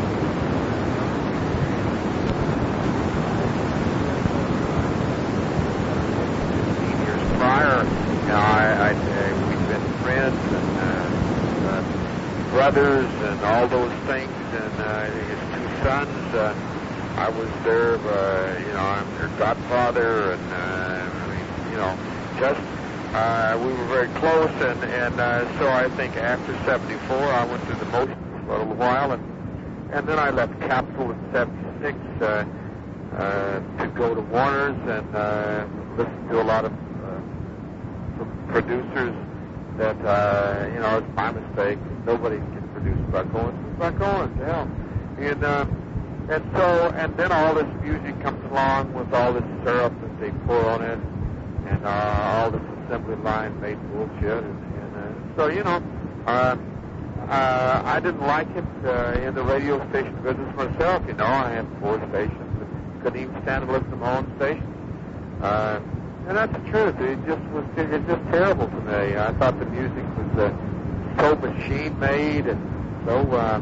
fifteen years prior, you know, I, I, uh, we've been friends and uh, uh, brothers and all those things, and uh, his two sons. Uh, I was their, uh, you know, I'm their godfather, and uh, I mean, you know, just uh, we were very close, and and uh, so I think after seventy-four, I went through the motions for a little while, and and then I left Capitol in seventy-six uh, uh, to go to Warner's and uh, listen to a lot of uh, some producers that uh, you know, it's my mistake. Nobody can produced Buck Owens was Buck Owens, hell. And, uh, and so, and then all this music comes along with all this syrup that they pour on it, and uh, all this assembly line made bullshit. And, and uh, so, you know, uh, uh, I didn't like it uh, in the radio station business myself. You know, I had four stations, and couldn't even stand to listen to my own station. Uh, and that's the truth. It just was, it was just terrible to me. I thought the music was uh, so machine-made, and so, uh,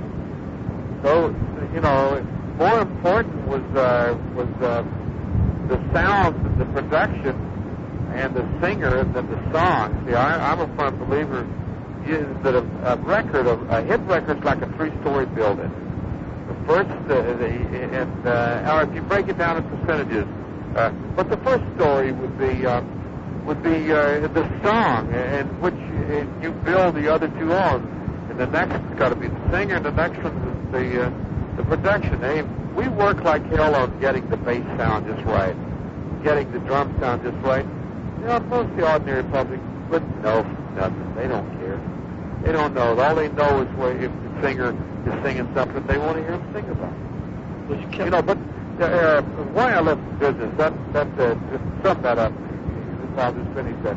so, you know, more important was uh, was uh, the sound, the production, and the singer than the song. See, I, I'm a firm believer is that a, a record, a, a hit record's like a three-story building. The first, uh, the, and uh, or if you break it down in percentages, uh, but the first story would be uh, would be uh, the song, and which uh, you build the other two on, and the next has got to be the singer, and the next one is the uh, the production. Hey, we work like hell on getting the bass sound just right, getting the drum sound just right. You know, most of the ordinary public wouldn't know nothing. They don't care. They don't know. All they know is where if the singer is singing something they want to hear him sing about. Well, you, you know, but uh, why I left the business, that, that uh, just sum that up. I'll just finish that.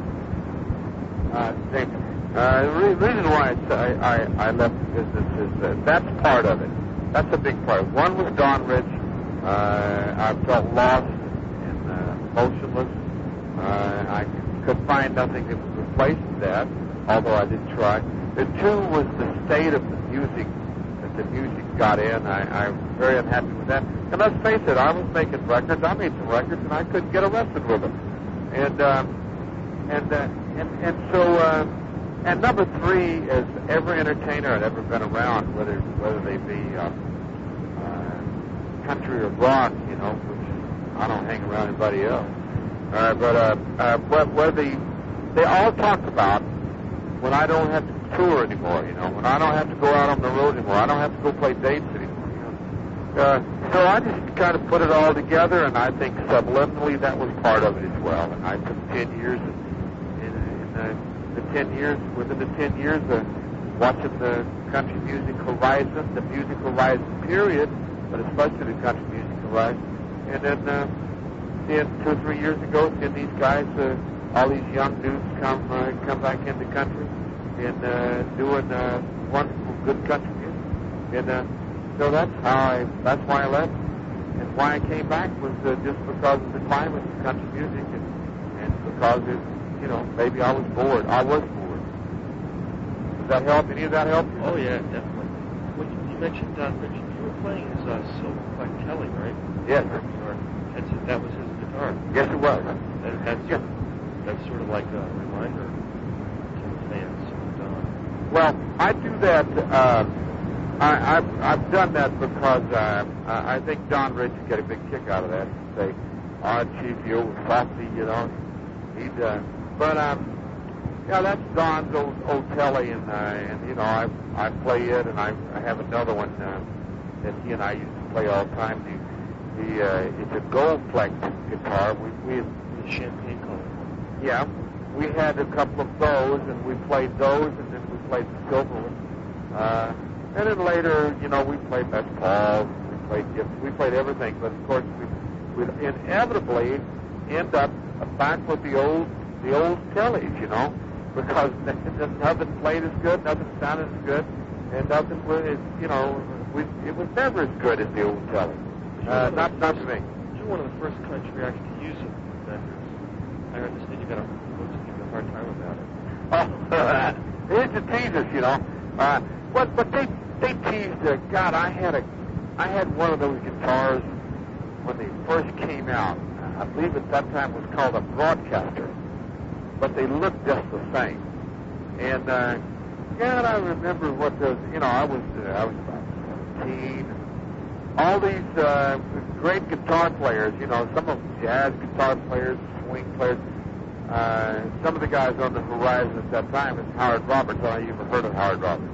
Uh, thing. Uh, the re- reason why I, I, I left the business is uh, that's part of it. That's a big part. One was Don Rich. Uh, I felt lost and uh, motionless. Uh, I could find nothing that would replace that, although I did try. The two was the state of the music that the music got in. I, I'm very unhappy with that. And let's face it, I was making records. I made some records, and I couldn't get arrested with them. And uh, and, uh, and and so uh, and number three is every entertainer I'd ever been around, whether whether they be uh, uh, country or rock, you know, which I don't hang around anybody else. Uh, but uh, uh, where, where the they all talk about when I don't have to tour anymore, you know, when I don't have to go out on the road anymore, I don't have to go play dates anymore. You know? uh, so I just kind of put it all together, and I think subliminally that was part of it as well. And I took ten years, in, in, in uh, the ten years, within the ten years, uh, watching the country music horizon, the music horizon period, but especially the country music horizon, and then. Uh, Then two or three years ago, seeing these guys, uh, all these young dudes come uh, come back in the country and uh, doing uh, wonderful, good country music. And uh, so that's how I, that's why I left. And why I came back was uh, just because of the climate of country music, and, and because it, you know, maybe I was bored. I was bored. Does that help? Any of that help? Oh yeah, definitely. When you, you mentioned Don Rich, you were playing as uh, Silverback Kelly, right? Yes, sir. That's, that was his guitar. Yes, it was. That, that's, yes. That's sort of like a reminder to the fans of Don. Well, I do that. Uh, I, I've, I've done that because uh, I think Don Rich would get a big kick out of that. He'd say, "Oh, Chief, you old softy," you know. He'd, uh, but um, yeah, that's Don's old old telly, and uh, and you know, I I play it, and I, I have another one uh, that he and I used to play all the time. The, The, uh, it's a gold flecked guitar. We, we had champagne color. Yeah, we had a couple of those, and we played those, and then we played the silver one. Uh, and then later, you know, we played Les Pauls, we played Gibson, we played everything. But of course, we would inevitably end up back with the old, the old tellies, you know, because nothing played as good, nothing sounded as good, and nothing was, you know, we, it was never as good as the old telly. Uh, not, not to me. You're one of the first country acts to use it, vendors. I understand you got a, a hard time about it. Oh, it's a tease us, you know. Uh, but but they they teased. Uh, God, I had a I had one of those guitars when they first came out. I believe at that time it was called a Broadcaster, but they looked just the same. And uh, God, I remember what those. You know, I was uh, I was about seventeen. All these uh, great guitar players, you know, some of them jazz guitar players, swing players. Uh, some of the guys on the horizon at that time is Howard Roberts. I don't know if you've ever heard of Howard Roberts.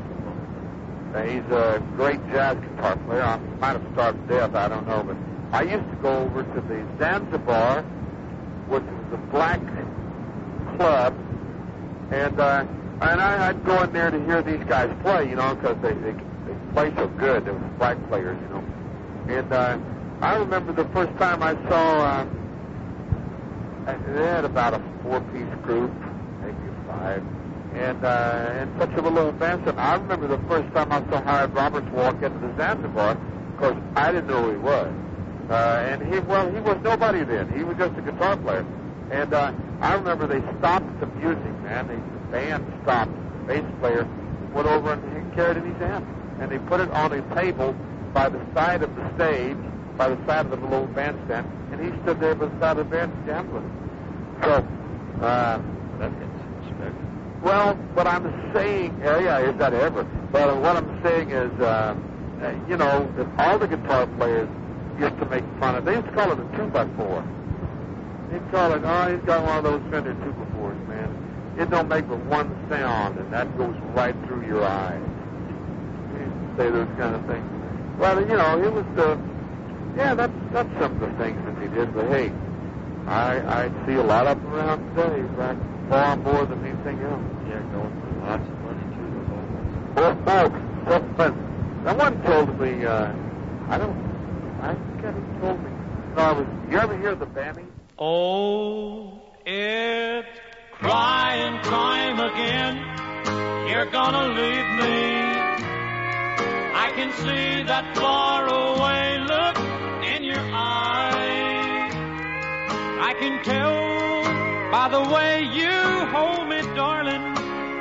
Uh, he's a great jazz guitar player. I might have starved to death, I don't know. But I used to go over to the Zanzibar, which was a black club, and uh, And I, I'd go in there to hear these guys play, you know, because they, they they play so good. They were black players, you know. And uh, I remember the first time I saw, uh, they had about a four-piece group, maybe a five, and uh, and such a little band. And I remember the first time I saw Howard Roberts walk into the Zanzibar, because I didn't know who he was. Uh, and he, well, he was nobody then. He was just a guitar player. And uh, I remember they stopped the music, man. They, the band stopped. The bass player went over and he carried in his amp. And they put it on a table by the side of the stage, by the side of the little bandstand. And he stood there by the side of the band jamming with it. So, uh, that gets respect. Well, what I'm saying, yeah, yeah, is that ever? But what I'm saying is, uh, uh, you know, that all the guitar players used to make fun of. They used to call it a two by four. They'd call it, oh, he's got one of those Fender two by fours, man. It don't make but one sound, and that goes right through your eyes. They used to say those kind of things. Well, you know, it was the, yeah, that's that's some of the things that they did. But hey, I I see a lot of them around today, in fact, far more than anything else. Yeah, going for lots of money too. Oh, oh, someone, someone told me, uh, I don't, I forget who told me. No, I was, you ever hear the Bammy? Oh, it's crying time again. You're gonna leave me. I can see that far away look in your eyes. I can tell by the way you hold me, darling,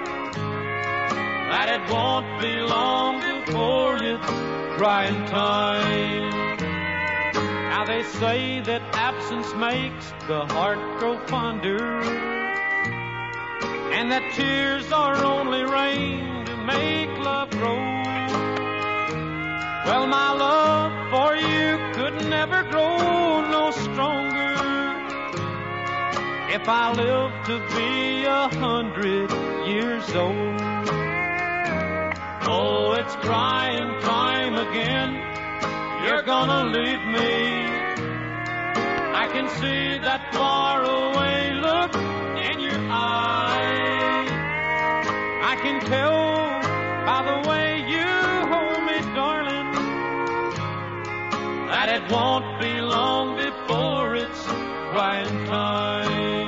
that it won't be long before it's crying time. Now they say that absence makes the heart grow fonder, and that tears are only rain to make love grow. Well, my love for you could never grow no stronger if I live to be a hundred years old. Oh, it's crying time again. You're gonna leave me. I can see that far away look in your eyes. I can tell by the way you hold me, darling, that it won't be long before it's crying time.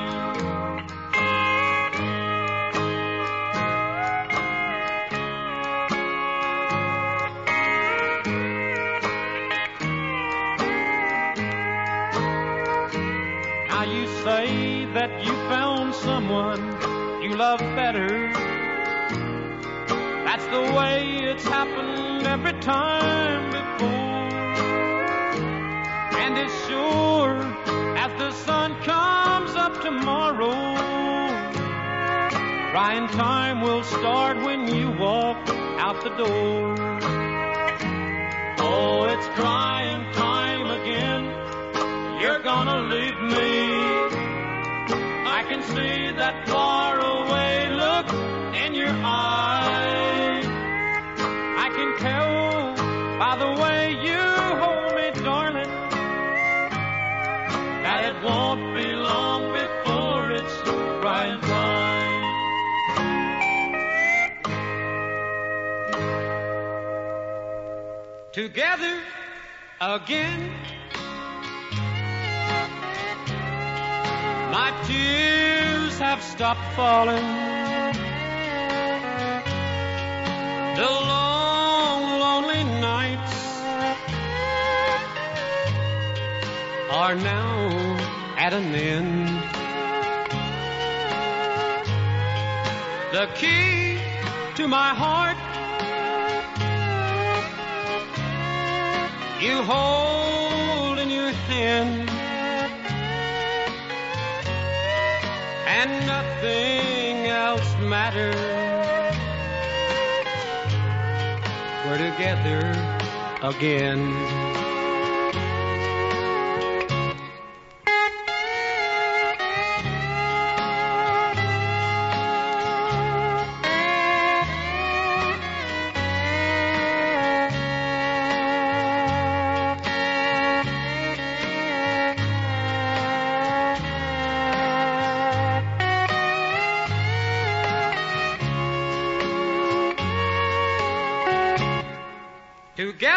Say that you found someone you love better. That's the way it's happened every time before. And as sure as the sun comes up tomorrow, crying time will start when you walk out the door. Oh, it's crying time again. You're gonna leave me. I can see that far away look in your eyes. I can tell by the way you hold me, darling, that it won't be long before it's crying time. Together again. My tears have stopped falling. The long, lonely nights are now at an end. The key to my heart you hold in your hand. And nothing else matters. We're together again.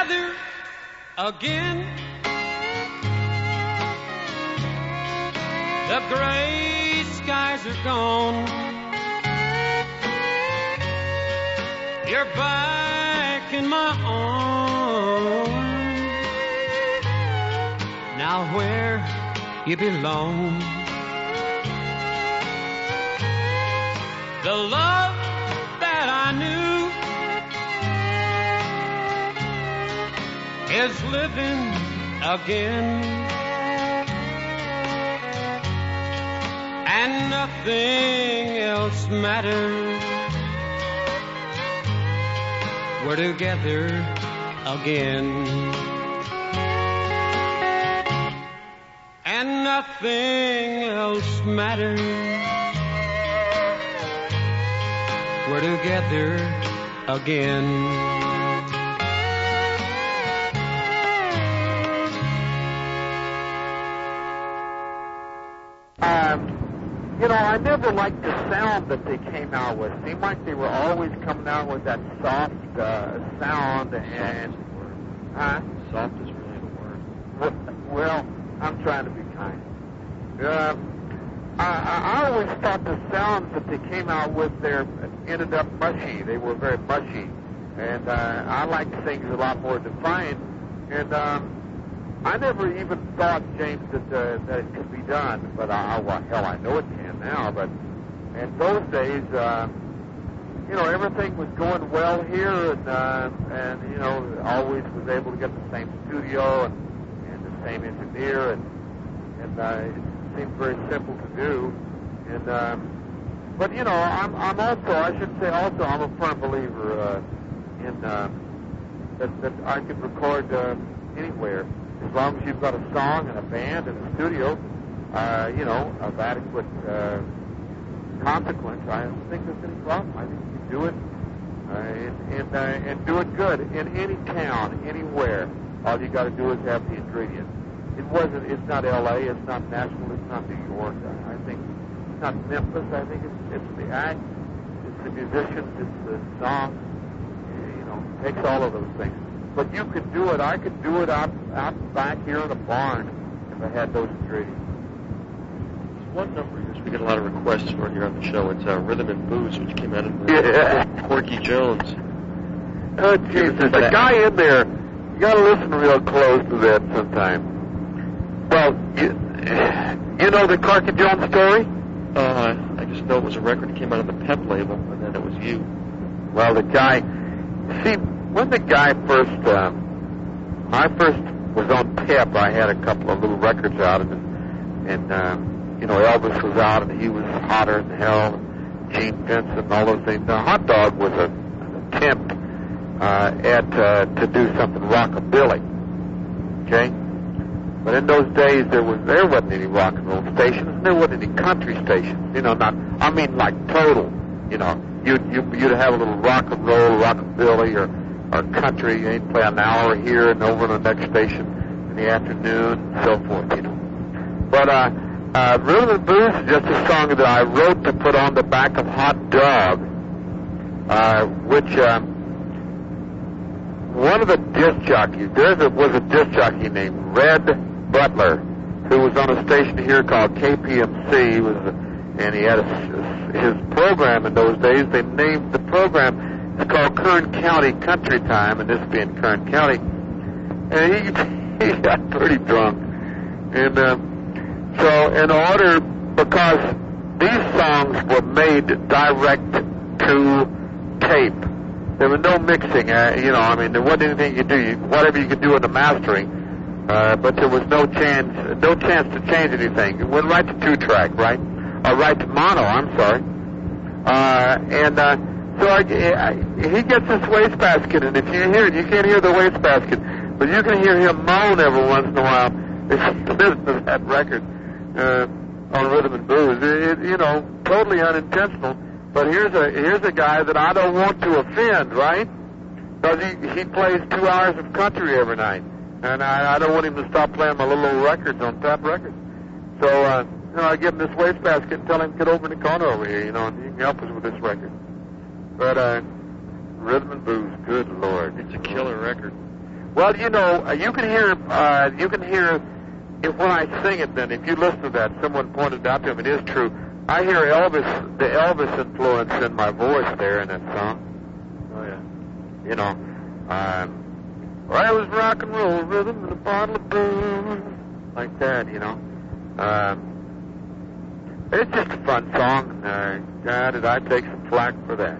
together again. The gray skies are gone. You're back in my arms. Now where you belong. The love that I knew is living again, and nothing else matters. We're together again, and nothing else matters. We're together again. Um, you know, I never liked the sound that they came out with. It seemed like they were always coming out with that soft uh, sound and... Huh? Soft is really the word. Well, I'm trying to be kind. Uh, I, I always thought the sounds that they came out with there ended up mushy. They were very mushy. And uh, I like things a lot more defined. And um, I never even thought, James, that uh, that it could be done. But I, well, hell, I know it can now. But in those days, uh, you know, everything was going well here, and uh, and you know, always was able to get the same studio and, and the same engineer, and and uh, it seemed very simple to do. And um, but you know, I'm I'm also I should say also I'm a firm believer uh, in uh, that that I can record uh, anywhere. As long as you've got a song and a band and a studio, uh, you know, of adequate uh, consequence, I don't think there's any problem. I think you can do it uh, and and, uh, and do it good in any town, anywhere. All you got to do is have the ingredients. It wasn't. It's not L A. It's not Nashville. It's not New York. I, I think it's not Memphis. I think it's it's the act. It's the musicians. It's the song. You know, it takes all of those things. But you could do it. I could do it out out back here in a barn if I had those ingredients. There's one number here, we get a lot of requests for here on the show. It's uh, Rhythm and Booze, which came out in the yeah. Corky Jones. Oh, Jesus. There's a guy in there. You got to listen real close to that sometime. Well, you, you know the Corky Jones story? Uh, I just know it was a record that came out on the Pep label, and then it was you. Well, the guy... See... When the guy first, um, I first was on Pep, I had a couple of little records out, and, and um, you know, Elvis was out, and he was hotter than hell, and Gene Vincent and all those things. Now, Hot Dog was a, an attempt uh, at uh, to do something rockabilly, okay? But in those days, there was there wasn't any rock and roll stations, and there wasn't any country stations. You know, not I mean like total. You know, you'd you, you'd have a little rock and roll, rockabilly, or or country, you play an hour here and over on the next station in the afternoon, and so forth, you know. But uh, uh, Rhythm and Blues is just a song that I wrote to put on the back of Hot Dog, uh, which um, one of the disc jockeys, there was a disc jockey named Red Butler, who was on a station here called K P M C, he was, and he had a, his program in those days. They named the program, it's called Kern County Country Time, and this being Kern County. And he, he got pretty drunk. And uh, so in order, because these songs were made direct to tape, there was no mixing. Uh, you know, I mean, there wasn't anything you could do. You, whatever you could do in the mastering, uh, but there was no chance, no chance to change anything. It went right to two-track, right? Or right to mono, I'm sorry. Uh, and... Uh, So I, I, he gets this wastebasket, and if you hear it, you can't hear the wastebasket, but you can hear him moan every once in a while if you listen to that record uh, on Rhythm and Blues. It, it, you know, totally unintentional. But here's a here's a guy that I don't want to offend, right? Because he he plays two hours of country every night, and I, I don't want him to stop playing my little old records on Tap Records. So uh, you know, I give him this wastebasket and tell him to get over in the corner over here, you know, and he can help us with this record. But uh, Rhythm and Blues, good Lord. It's a killer record. Well, you know, uh, you can hear, uh, you can hear if when I sing it. Then, if you listen to that, someone pointed out to him. It is true. I hear Elvis, the Elvis influence in my voice there in that song. Oh yeah. You know, um, I was rock and roll rhythm in a bottle of booze, like that. You know, um, it's just a fun song. Uh, God, did I take some flack for that?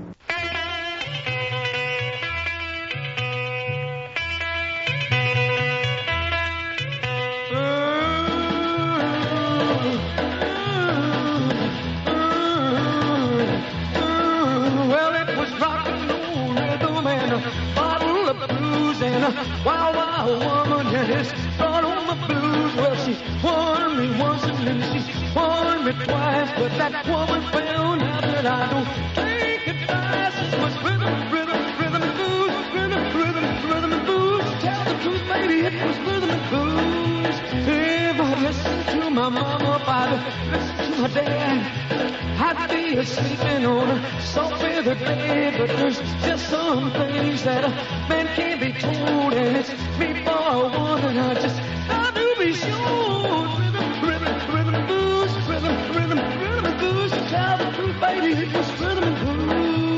Wow, wow, woman, yes, brought on the blues. Well, she won me once and then she won me twice. But that woman found out that I don't take advice. It's much rhythm, rhythm, rhythm and blues, rhythm, rhythm, rhythm and blues. Tell the truth, baby, it was rhythm and blues. If I listened to my mama, if I listened to my dad, I'd be asleep and on a soft feather bed. But there's just some things that a man can't be told, and it's me for one, and I just love to be sure. Rhythm, rhythm, rhythm and blues, rhythm, rhythm, rhythm and blues. To tell the truth, baby, it was rhythm and blues.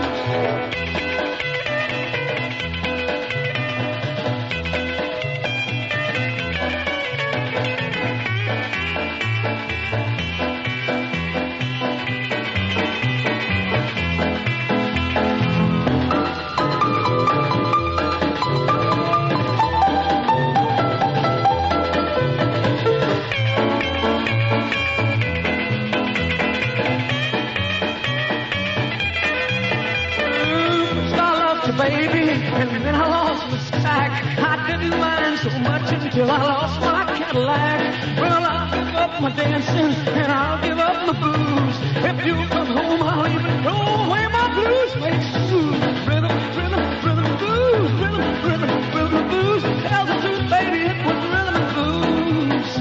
Baby, and then I lost my sack. I didn't mind so much until I lost my Cadillac. Well, I'll give up my dancing and I'll give up my booze. If you come home, I'll even throw away my blues. Make smooth rhythm, rhythm, rhythm and blues, rhythm, rhythm, rhythm and blues. Tell the truth, baby, it was rhythm and blues.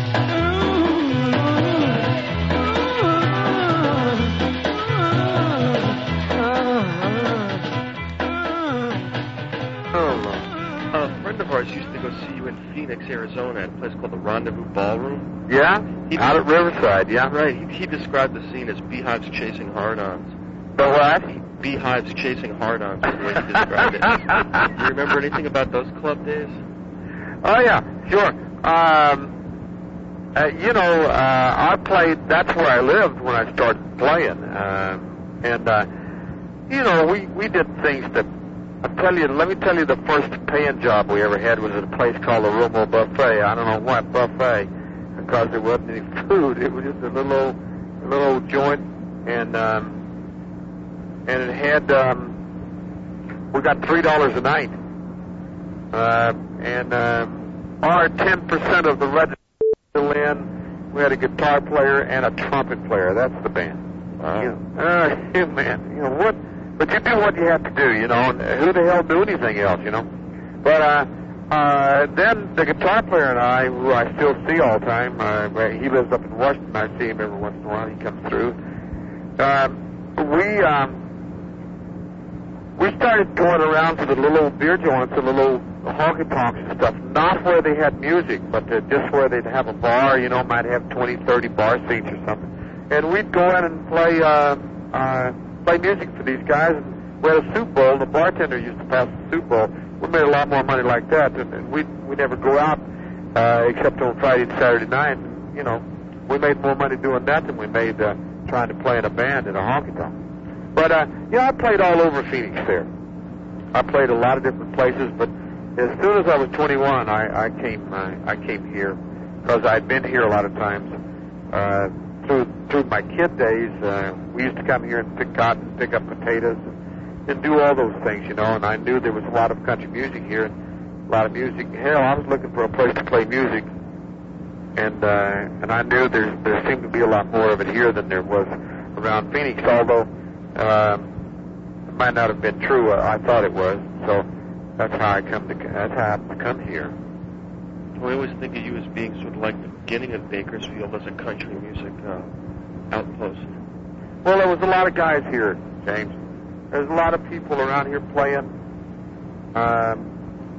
Of ours used to go see you in Phoenix, Arizona, at a place called the Rendezvous Ballroom. Yeah? He Out at Riverside, yeah. Right. He, he described the scene as beehives chasing hard-ons. The what? Beehives chasing hard-ons is the way he described it. Do you remember anything about those club days? Oh, yeah, sure. Um, uh, you know, uh, I played, that's where I lived when I started playing. Uh, and, uh, you know, we, we did things that, I'll tell you, let me tell you the first paying job we ever had was at a place called the Romo Buffet. I don't know what buffet, because there wasn't any food. It was just a little old, a little old joint, and um, and it had, um, we got three dollars a night. Uh, and um, our ten percent of the register in, we had a guitar player and a trumpet player. That's the band. Wow. You know, uh, man, you know what? But you do what you have to do, you know, and who the hell do anything else, you know? But uh, uh, then the guitar player and I, who I still see all the time, uh, he lives up in Washington. I see him every once in a while. He comes through. Uh, we um, we started going around to the little old beer joints, the little old honky-tonks and stuff, not where they had music, but uh, just where they'd have a bar, you know, might have twenty, thirty bar seats or something. And we'd go in and play... Uh, uh, play music for these guys, and we had a soup bowl. The bartender used to pass the soup bowl. We made a lot more money like that, and, and we we never go out uh, except on Friday and Saturday night. And, you know, we made more money doing that than we made uh, trying to play in a band in a honky-tonk. But uh, you know, I played all over Phoenix there. I played a lot of different places, but as soon as I was twenty-one, I, I came uh, I came here because I'd been here a lot of times. Uh, Through, through my kid days, uh, we used to come here and pick cotton, pick up potatoes, and, and do all those things, you know, and I knew there was a lot of country music here, and a lot of music. Hell, I was looking for a place to play music, and uh, and I knew there, there seemed to be a lot more of it here than there was around Phoenix, although uh, it might not have been true. I thought it was, so that's how I come to, that's how I happened to come here. I always think of you as being sort of like the beginning of Bakersfield as a country music uh, outpost. Well, there was a lot of guys here, James. There's a lot of people around here playing. Um,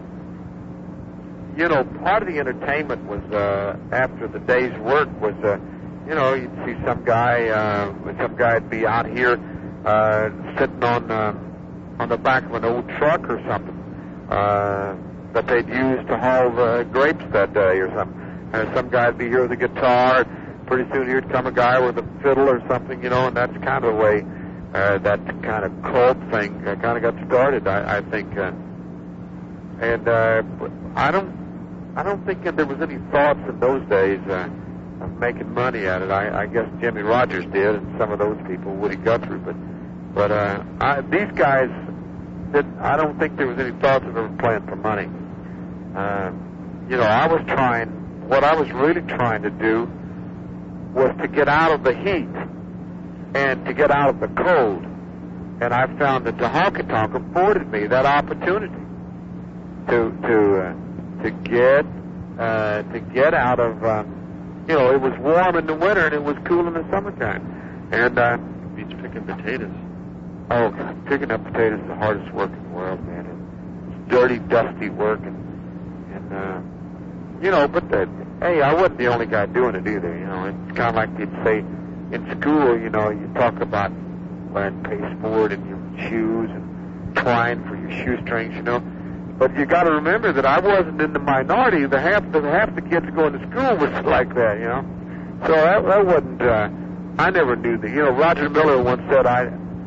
you know, part of the entertainment was uh, after the day's work was, uh, you know, you'd see some guy, uh, some guy'd be out here uh, sitting on uh, on the back of an old truck or something uh, that they'd use to haul the grapes that day or something. And some guy'd be here with a guitar. Pretty soon here'd come a guy with a fiddle or something, you know, and that's kind of the way uh, that kind of cult thing uh, kind of got started, I, I think. Uh, and uh, I don't. I don't think that there was any thoughts in those days uh, of making money at it. I, I guess Jimmy Rogers did, and some of those people, Woody Guthrie. But, but uh, I, these guys, did, I don't think there was any thoughts of ever playing for money. Uh, you know, I was trying. What I was really trying to do was to get out of the heat and to get out of the cold. And I found that the honky tonk afforded me that opportunity to to. Uh, to get uh, to get out of, um, you know, it was warm in the winter and it was cool in the summertime. And uh, beats picking potatoes. Oh, God, picking up potatoes is the hardest work in the world, man. It's dirty, dusty work, and and uh, you know, but the, hey, I wasn't the only guy doing it either. You know, it's kind of like you'd say in school. You know, you talk about wearing pasteboard and your shoes and twine for your shoestrings. You know. But you got to remember that I wasn't in the minority. The half the half the kids going to school was like that, you know. So that, that wasn't. Uh, I never knew that. You know, Roger Miller once said I.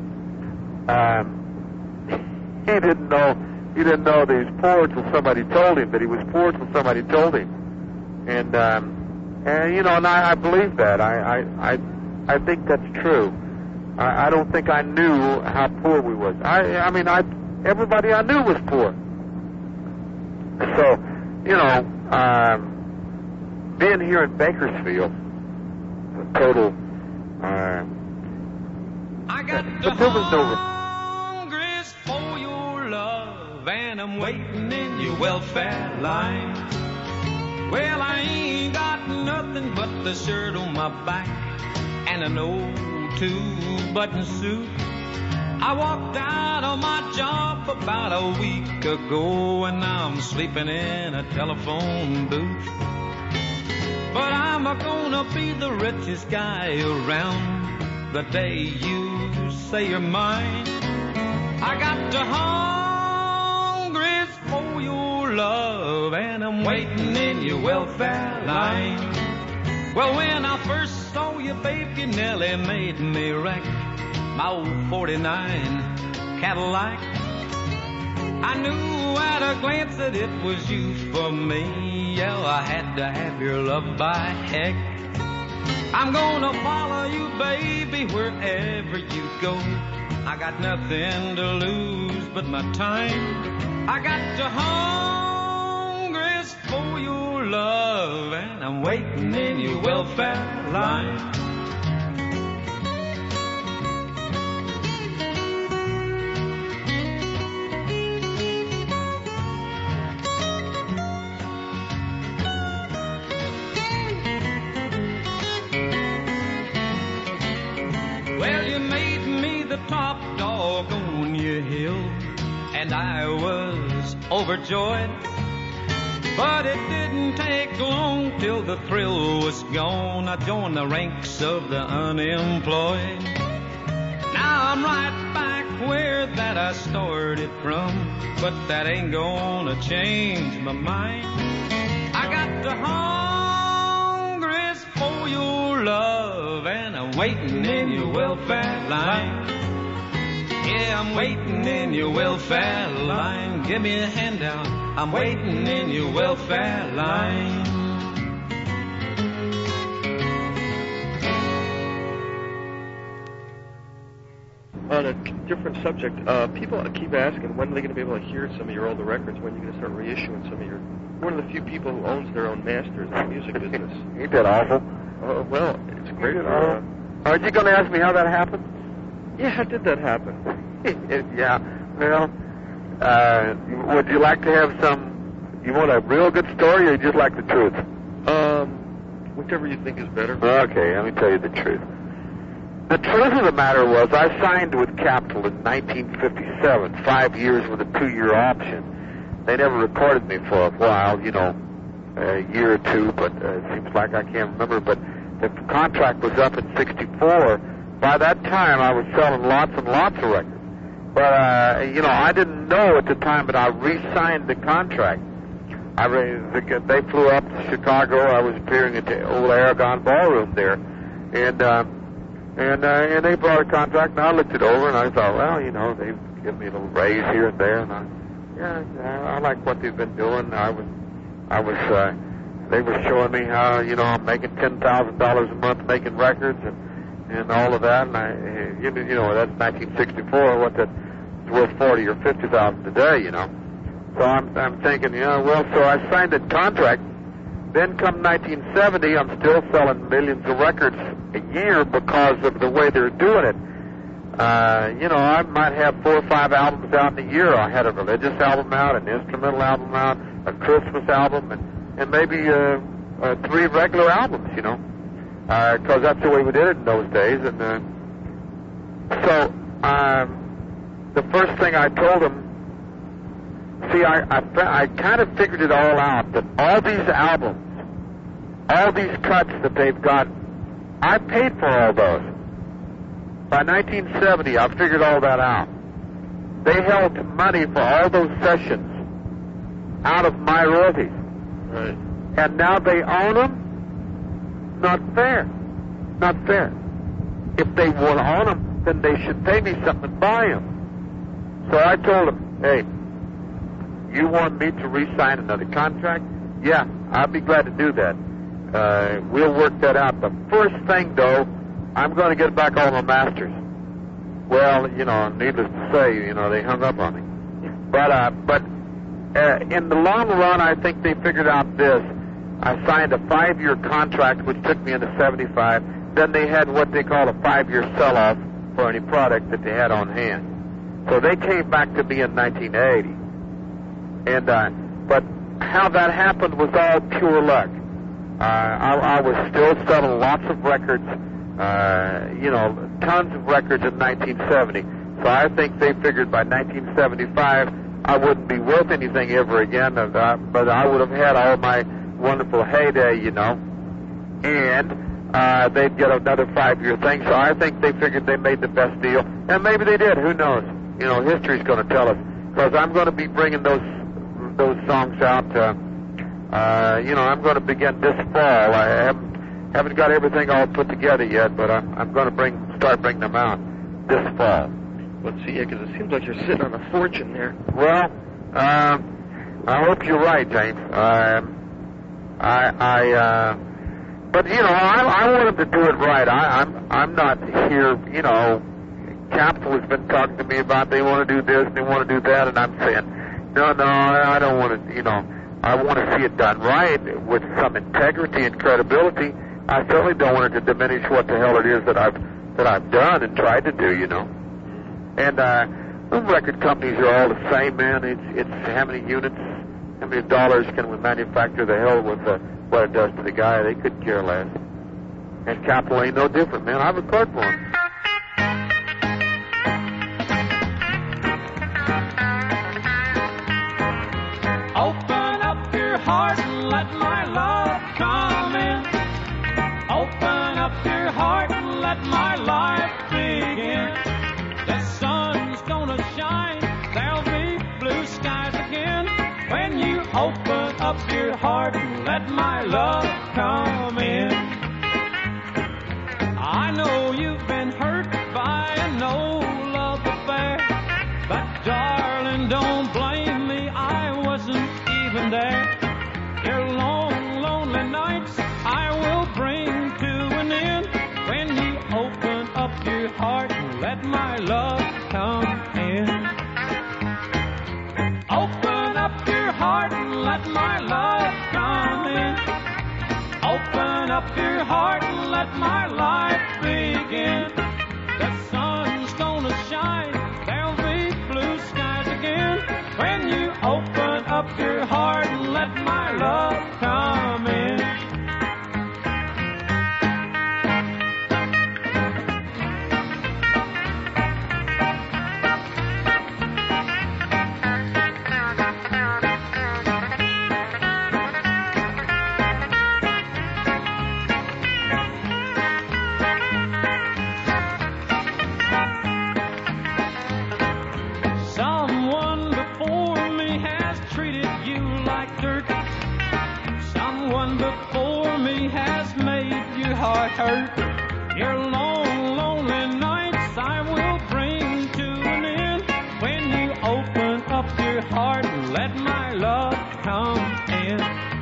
Um, he didn't know. He didn't know that he was poor until somebody told him that he was poor until somebody told him. And um, and you know, and I, I believe that. I I I, I think that's true. I, I don't think I knew how poor we was. I I mean, I everybody I knew was poor. So, you know, um, being here in Bakersfield, a total, uh, I got but there was no... hungries for your love, and I'm waiting in your welfare line. Well, I ain't got nothing but the shirt on my back and an old two-button suit. I walked out of my job about a week ago, and now I'm sleeping in a telephone booth. But I'm gonna be the richest guy around the day you say you're mine. I got the hungries for your love, and I'm waiting in your welfare line. Well, when I first saw you, babe, you nearly made me wreck my old forty-nine Cadillac. I knew at a glance that it was you for me. Yeah, I had to have your love by heck. I'm gonna follow you, baby, wherever you go. I got nothing to lose but my time. I got the hungries for your love, and I'm waiting in your welfare line. Well, you made me the top dog on your hill, and I was overjoyed. But it didn't take long till the thrill was gone. I joined the ranks of the unemployed. Now I'm right back where that I started from, but that ain't gonna change my mind. I got the hungries for your love, and I'm waiting in your welfare line. Yeah, I'm waiting in your welfare line. Give me a handout. I'm waiting in your welfare line. On a different subject, uh, people keep asking when are they going to be able to hear some of your older records, when you're going to start reissuing some of your... One of the few people who owns their own masters in the music business. Ain't that awful? Uh, well, it's great. Uh, Uh, are you going to ask me how that happened? yeah, how did that happen? Yeah, well, uh, would you like to have some... You want a real good story, or you just like the truth? Um, whichever you think is better. Okay, let me tell you the truth. The truth of the matter was I signed with Capitol in nineteen fifty-seven, five years with a two-year option. they never recorded me for a while, you know, a year or two, but uh, it seems like I can't remember. But the contract was up in sixty-four. By that time, I was selling lots and lots of records. But, uh, you know, I didn't know at the time, but I re-signed the contract. I re- they flew up to Chicago. I was appearing at the old Aragon Ballroom there. And, uh, and, uh, and they brought a contract, and I looked it over, and I thought, well, you know, they've given me a little raise here and there, and I, yeah, yeah, I like what they've been doing. I was, I was, uh, they were showing me how, you know, I'm making ten thousand dollars a month making records and, and all of that, and I, you, you know, that's nineteen sixty-four, what that is worth forty or fifty thousand today, you know. So I'm, I'm thinking, you know, well, so I signed that contract. Then come nineteen seventy, I'm still selling millions of records a year because of the way they're doing it. Uh, you know, I might have four or five albums out in a year. I had a religious album out, an instrumental album out, a Christmas album, and, and maybe uh, uh, three regular albums, you know, because uh, that's the way we did it in those days. And uh, so um, the first thing I told them, see, I, I, I kind of figured it all out, that all these albums, all these cuts that they've got, I paid for all those. By nineteen seventy, I figured all that out. They held money for all those sessions out of my royalties. Right. And now they own them? Not fair. Not fair. If they want to own them, then they should pay me something to buy them. So I told them, hey, you want me to re-sign another contract? Yeah, I'll be glad to do that. Uh, we'll work that out. The first thing, though, I'm going to get back all my masters. Well, you know, needless to say, you know, they hung up on me. But, uh, but uh, in the long run, I think they figured out this. I signed a five-year contract, which took me into seventy-five. Then they had what they call a five-year sell-off for any product that they had on hand. So they came back to me in nineteen eighty. And, uh, but how that happened was all pure luck. Uh, I, I was still selling lots of records, uh, you know, tons of records in nineteen seventy. So I think they figured by nineteen seventy-five I wouldn't be worth anything ever again, but I, but I would have had all my wonderful heyday, you know, and uh, they'd get another five-year thing. So I think they figured they made the best deal, and maybe they did. Who knows? You know, history's going to tell us, because I'm going to be bringing those those songs out. Uh, uh, you know, I'm going to begin this fall. I haven't haven't got everything all put together yet, but I'm I'm going to bring start bringing them out this fall. Let's see, yeah, because it seems like you're sitting on a fortune there. Well, um, I hope you're right, James. Um, I, I, uh, but you know, I, I want them to do it right. I, I'm, I'm not here. You know, Capitol has been talking to me about they want to do this and they want to do that, and I'm saying, no, no, I don't want to. You know, I want to see it done right with some integrity and credibility. I certainly don't want it to diminish what the hell it is that I've that I've done and tried to do. You know. And uh, them record companies are all the same, man. It's it's how many units, how many dollars can we manufacture the hell with uh, what it does to the guy? They couldn't care less. And Capitol ain't no different, man. I record for them. Open up your heart and let my love come in. Open up your heart and let my life begin. The sun's gonna shine, there'll be blue skies again. When you open up your heart and let my love come in. I know you've been hurt by an old love affair, but darling, don't blame me, I wasn't even there. Your long, lonely nights I will bring to an end when you open up your heart and let my love come in. Open up your heart and let my love come in. Open up your heart and let my life begin. The sun's gonna shine, there'll be blue skies again when you open up your heart and let my love come in. hurt. Your long, lonely nights I will bring to an end when you open up your heart and let my love come in.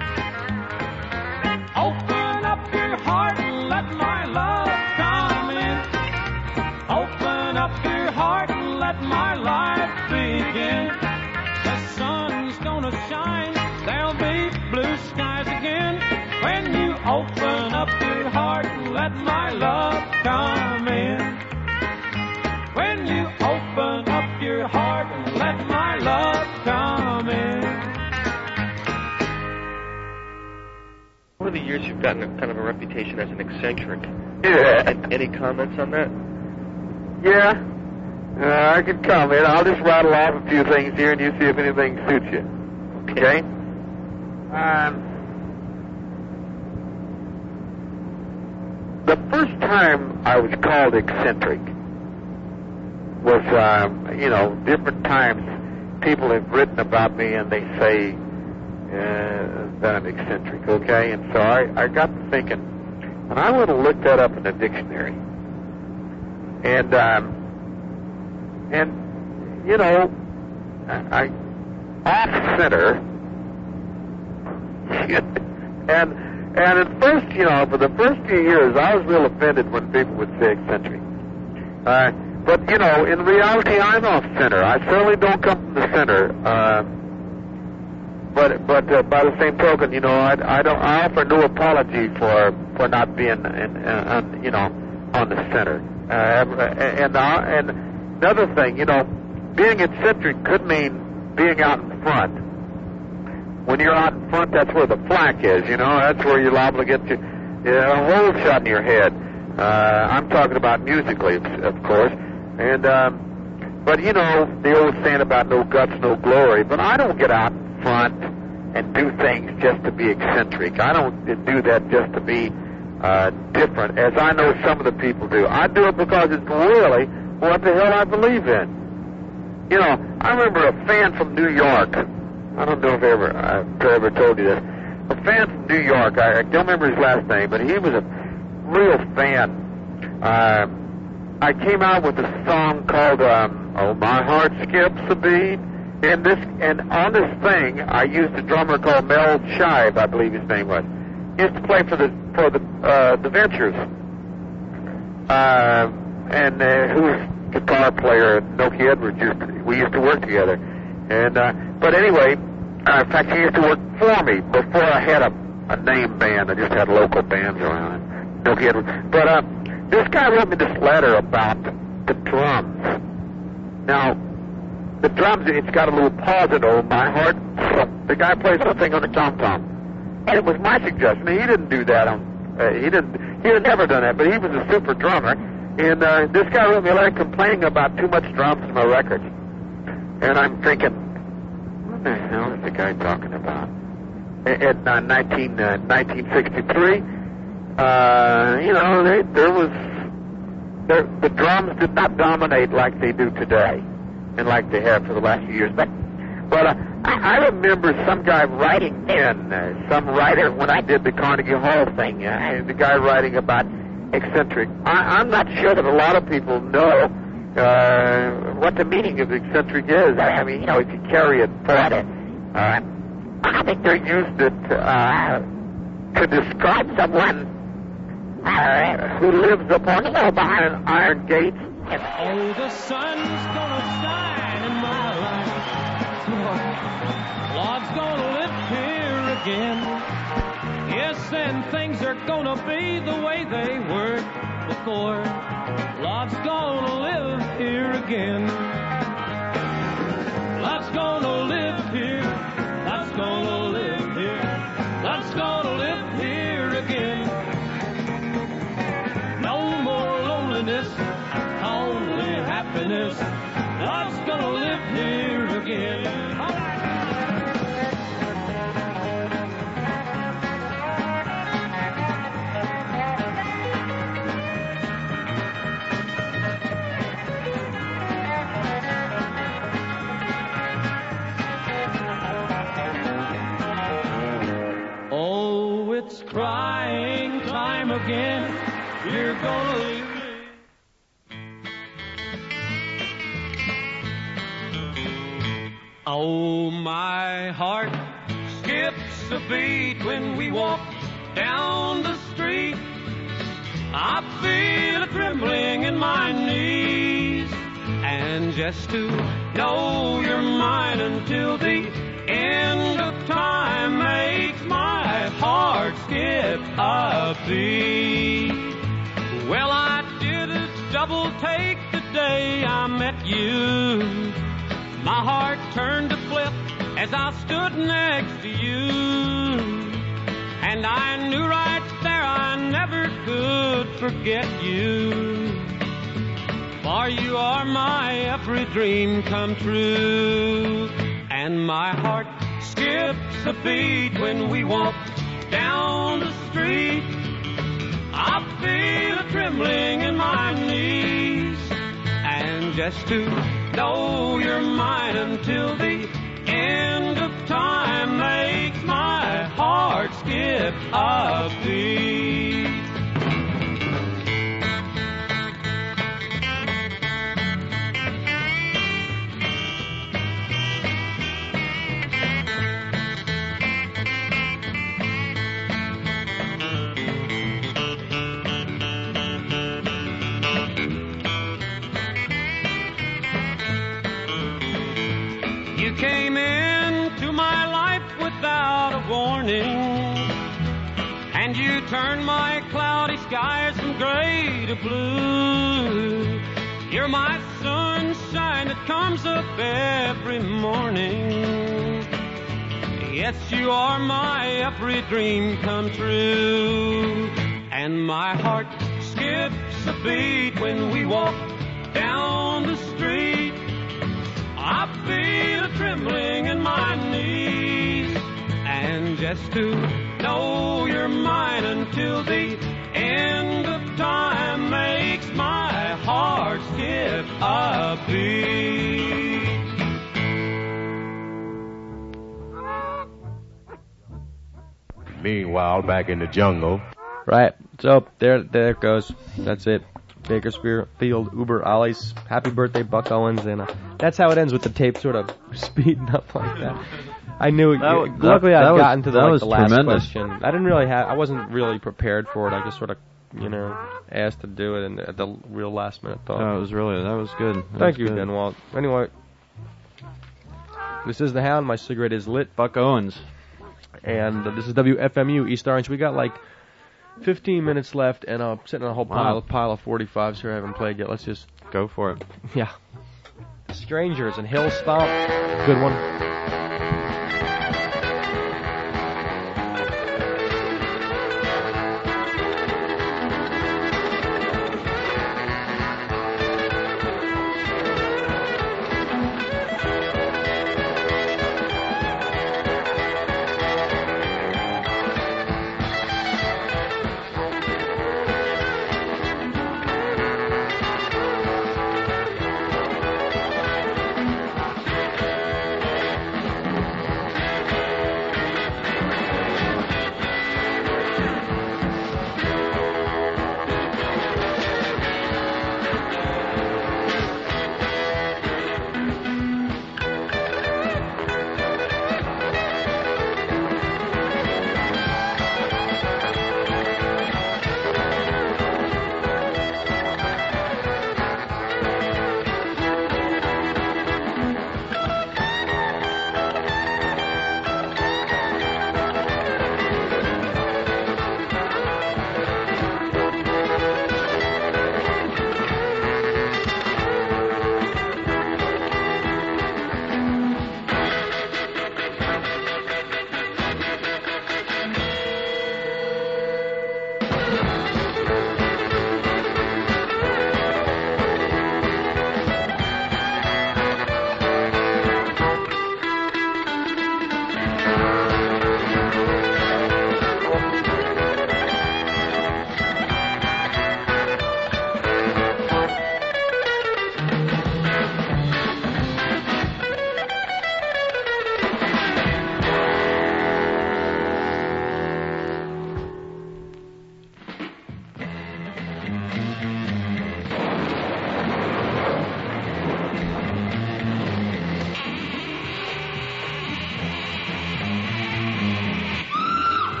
Open up your heart and let my love come in. Open up your heart and let my life begin. The sun's gonna shine, there'll be blue skies again when you open up your heart and let my love come in. When you open up your heart and let my love come in. Over the years, you've gotten a, kind of a reputation as an eccentric. Yeah. Any comments on that? Yeah. Uh, I can comment. I'll just rattle off a few things here and you see if anything suits you. Okay? Um, the first time I was called eccentric was, um, you know, different times people have written about me and they say uh, that I'm eccentric, okay? And so I, I got to thinking, and I went and looked that up in the dictionary. And, um, and, you know, I, off-center, and, and at first, you know, for the first few years, I was real offended when people would say eccentric. Uh, but, you know, in reality, I'm off-center. I certainly don't come from the center. Uh, but, but uh, by the same token, you know, I, I don't, I offer no apology for, for not being, in, uh, on, you know, on the center. Uh, and, uh, and another thing, you know, being eccentric could mean being out in front. When you're out in front, that's where the flank is, you know, that's where you're liable to get you, you know, a hole shot in your head. Uh, I'm talking about musically, of course. And, um, but, you know, the old saying about no guts, no glory. But I don't get out in front and do things just to be eccentric. I don't do that just to be uh, different, as I know some of the people do. I do it because it's really what the hell I believe in. You know, I remember a fan from New York. I don't know if I ever, I've ever told you this. A fan from New York, I, I don't remember his last name, but he was a real fan. Uh, I came out with a song called um, "Oh My Heart Skips a Beat," and this, and on this thing, I used a drummer called Mel Shive, I believe his name was. He used to play for the for the uh, the Ventures, uh, and uh, who was guitar player at Nokia Edwards. Used to, we used to work together, and uh, but anyway, uh, in fact, he used to work for me before I had a, a name band. I just had local bands around Nokia Edwards, but. Uh, This guy wrote me this letter about the drums. Now, the drums, it's got a little pause in oh, my heart. So the guy plays something on the tom-tom. And it was my suggestion. He didn't do that. On, uh, he didn't. He had never done that, but he was a super drummer. And uh, this guy wrote me a letter complaining about too much drums in my records. And I'm thinking, what the hell is the guy talking about? In uh, nineteen, uh, nineteen sixty-three, Uh, you know, they, there was, there, the drums did not dominate like they do today, and like they have for the last few years. But, but uh, I, I remember some guy writing in, uh, some writer when I did the Carnegie Hall thing, uh, the guy writing about eccentric. I, I'm not sure that a lot of people know uh, what the meaning of eccentric is. I mean, you know, if you carry it forward, uh, I think they used it uh, to describe someone Uh, who lives upon you know, behind iron gates. Oh, the sun's gonna shine in my life. Lord's gonna live here again. Yes, and things are gonna be the way they were before. Lord's gonna live here again. Lord's gonna live here. Lord's gonna live here. Lord's gonna live here again. No more loneliness, only happiness. God's gonna live here again. Oh, it's crying time again. you're gonna leave me. Oh, my heart skips a beat when we walk down the street. I feel a trembling in my knees. And just to know you're mine until the end of time makes my heart skip a beat. Well, I did a double take the day I met you. My heart turned to flip as I stood next to you. And I knew right there I never could forget you. For you are my every dream come true. And my heart skips a beat when we walk down the street. I feel a trembling in my knees. And just to know you're mine until the end of time makes my heart skip a beat. You came into my life without a warning, and you turned my cloudy skies from gray to blue. You're my sunshine that comes up every morning. Yes, you are my every dream come true. And my heart skips a beat when we walk down the street. I feel a trembling in my knees. And just to know you're mine until the end of time makes my heart skip a beat. Meanwhile, back in the jungle. Right. So there, there it goes. That's it. Bakersfield Uber Ollies. Happy birthday, Buck Owens, and uh, that's how it ends with the tape sort of speeding up like that. I knew it. That, luckily, that, I'd that gotten was, to the, that like, was the last tremendous. question. I didn't really have. I wasn't really prepared for it. I just sort of, you know, asked to do it, and at the real last minute thought. No, it was really that was good. That Thank was you, good. Denwalt. Anyway, this is the Hound. My cigarette is lit. Buck Owens. And uh, this is W F M U East Orange. We got like fifteen minutes left, and I'm sitting on a whole pile, Wow. pile of forty-fives here I haven't played yet. Let's just go for it. Yeah. Strangers and Hill Stomp. Good one.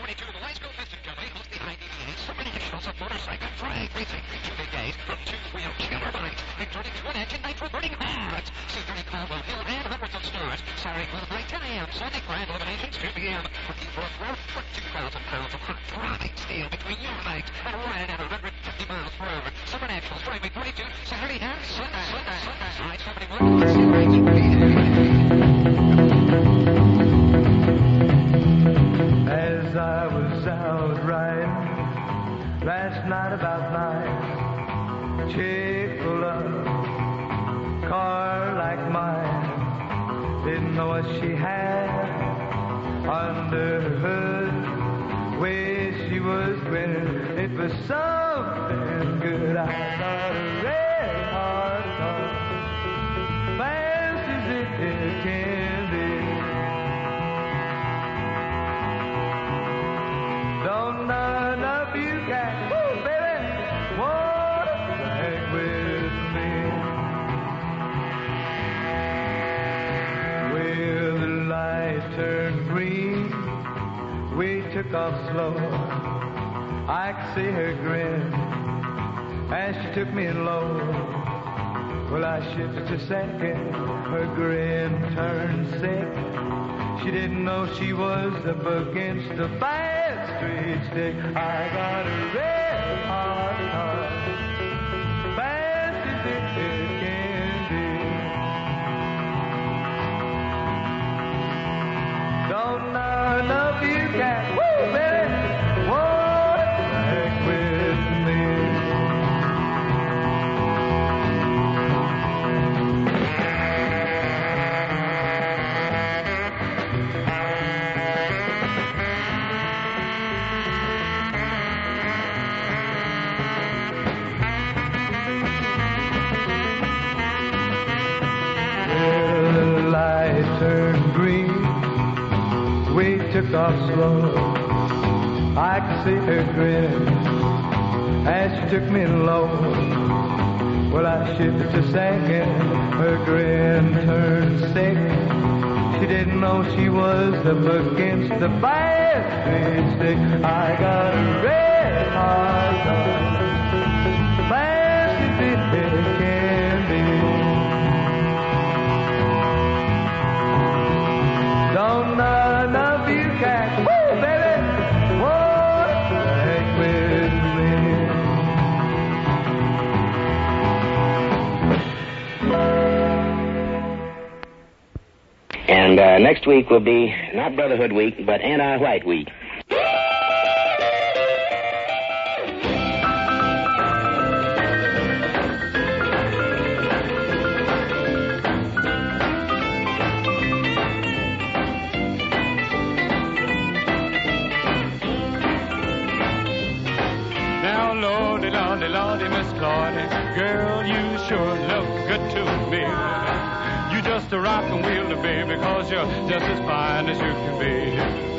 twenty-two, the Weisco Piston Company holds behind E V As so many vehicles of motorcycle drag racing reach big days from two-wheel killer bikes, including twin-engine nitro-burning hordes, featuring Caldwell Hill and hundreds of stars. Saturday, twelve night, ten a.m. Sunday, grand eliminations, two p.m. Looking for a growth for two thousand pounds of hot throbbing steel between your legs and ran at one hundred fifty miles per hour. Summer Nationals, Friday, twenty-two, Saturday and Sunday. Sunday, Sunday. Ride As I was out riding last night about nine, chick full of car like mine, didn't know what she had under her hood, way she was winning, it was something good. I got a red hot car, fast as it, it can be. Don't none of you guys, woo, baby, wanna drag with me? Well, the light turned green, we took off slow. I could see her grin as she took me low. Well, I shifted a second, her grin turned sick. She didn't know she was up against the bad street stick. I got a red hot car, fast as it, it can be. Don't none of you cats, woo, baby, wanna drag with me? Turned green, we took off slow. I could see her grin as she took me low. Well, I shifted to second, her grin turned sick. She didn't know she was up against the bad street stick. I got a red hot car, fast as it, it can be. Don't none of you cats, woo, baby, wanna drag with me? And uh, next week will be not Brotherhood Week, but Anti-White Week. Lordy, Miss Claudia, girl, you sure look good to me. You just a rockin' wheeler, baby, cause you're just as fine as you can be.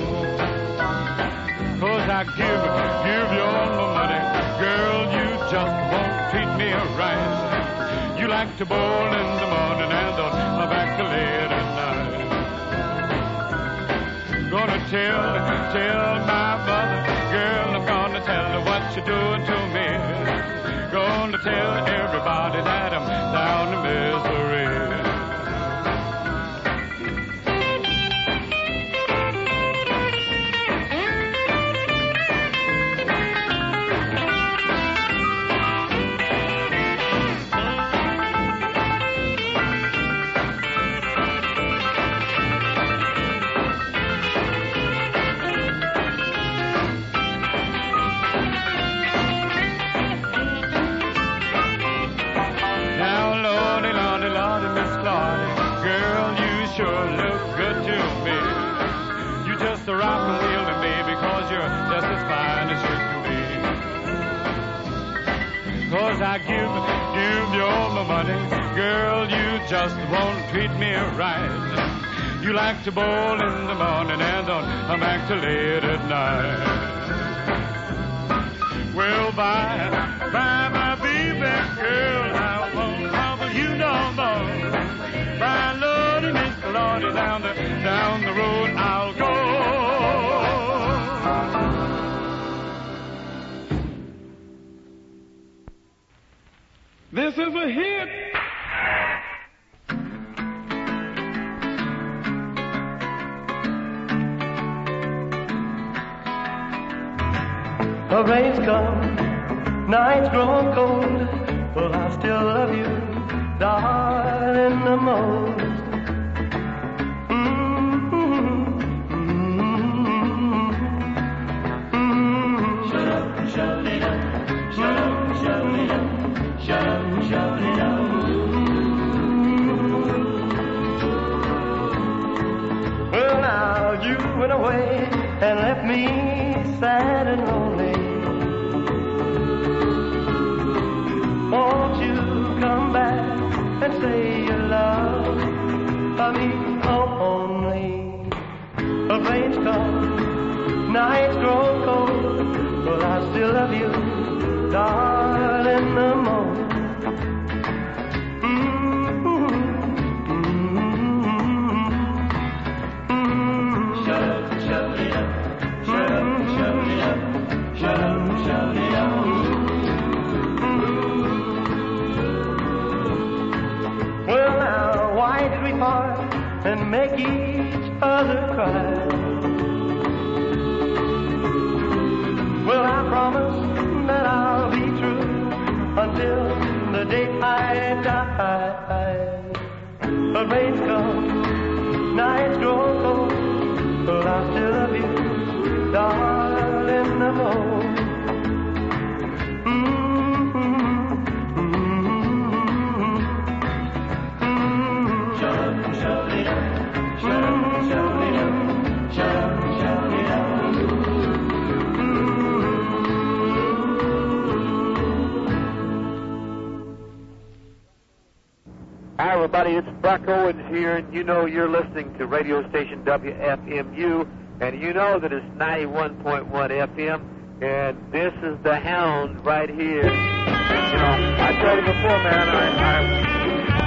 Cause I give, give you all my money, girl, you just won't treat me right. You like to bowl in the morning and on back to late at night. Gonna tell, tell my mother, girl, I'm gonna tell her what you're doing to me. Gonna tell everybody that I'm down in misery. I give, give you all my money, girl, you just won't treat me right. You like to bowl in the morning and don't back till late at night. Well, bye, bye, my baby girl, I won't trouble you no more. Bye, Lordy, Miss Lordy, down the, down the road I'll go. This is a hit. The rains come, nights grow cold, but I still love you, darling, the most. Shut up, shut it up, shut up, shut it up, shut up, shut it up. Well, now you went away and left me sad and lonely. Won't you come back and say you love me only? The rains come, nights grow cold, but I still love you, darling, the most. Shut up, shut it up, shut up, shut it up, shut up, shut it up. Well, now, why did we part and make each other cry? Well, I promise that I'll be true until the day I die. But rains come, nights grow cold, but I still love you, darling, the most. Hi, everybody. It's Buck Owens here, and you know you're listening to radio station W F M U, and you know that it's ninety-one point one F M, and this is the Hound right here. And, you know, I told you before, man, I... I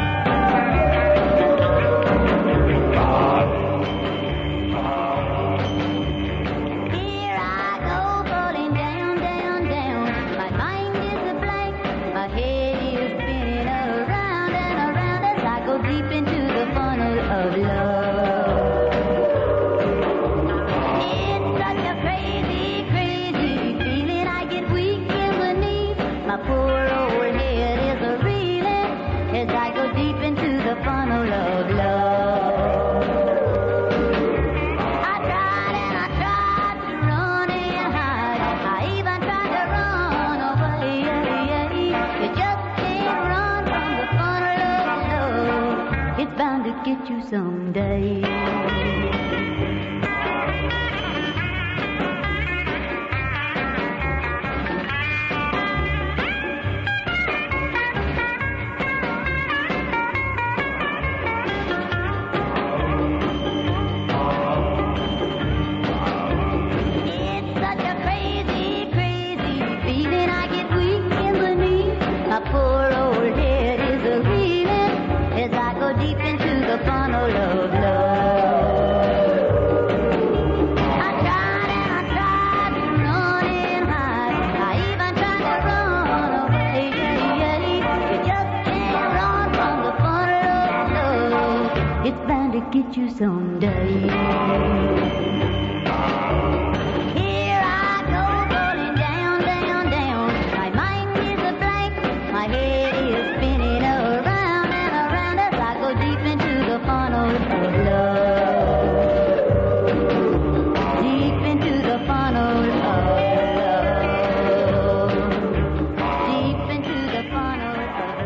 get you someday. It's such a crazy, crazy feeling. I get weak in the knees. My poor old head is a reeling as I go deep into the funnel of love. I tried and I tried to run and hide. I even tried to run away. You just can't run from the funnel of love. It's bound to get you someday. Here I go, falling down, down, down. My mind is a blank. My head is spinning around and around as I go deep into the funnel of love. Deep into the funnel of love. Deep into the funnel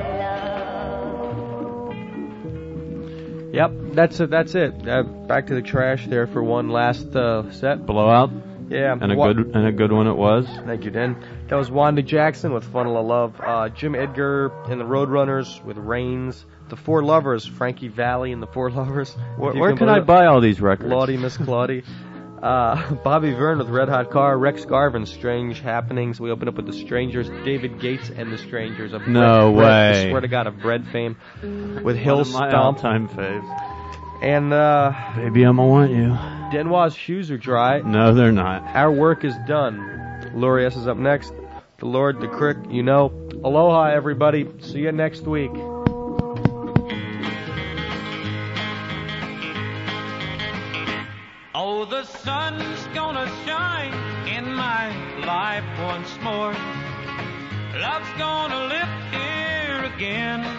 of love. Yep, that's it. That's it. Uh, back to the trash there for one last uh, set. Blowout. Yeah, and a wa- good and a good one it was. Thank you, Dan. That was Wanda Jackson with Funnel of Love. Uh, Jim Edgar and the Roadrunners with Rains. The Four Lovers, Frankie Valli and the Four Lovers. Where, If you where can can I believe it. buy all these records? Claudie, Miss Claudie. Uh, Bobby Verne with Red Hot Car. Rex Garvin, Strange Happenings. We open up with The Strangers. David Gates and The Strangers. Of No bread, bread, way. I swear to God, of bread fame. With One Hill of my Stomp. all-time faves. And, uh... Baby, I'ma want you. Denois' shoes are dry. No, they're not. Our work is done. Lori S is up next. The Lord, the Crick, you know. Aloha, everybody. See you next week. Oh, the sun's gonna shine in my life once more. Love's gonna live here again.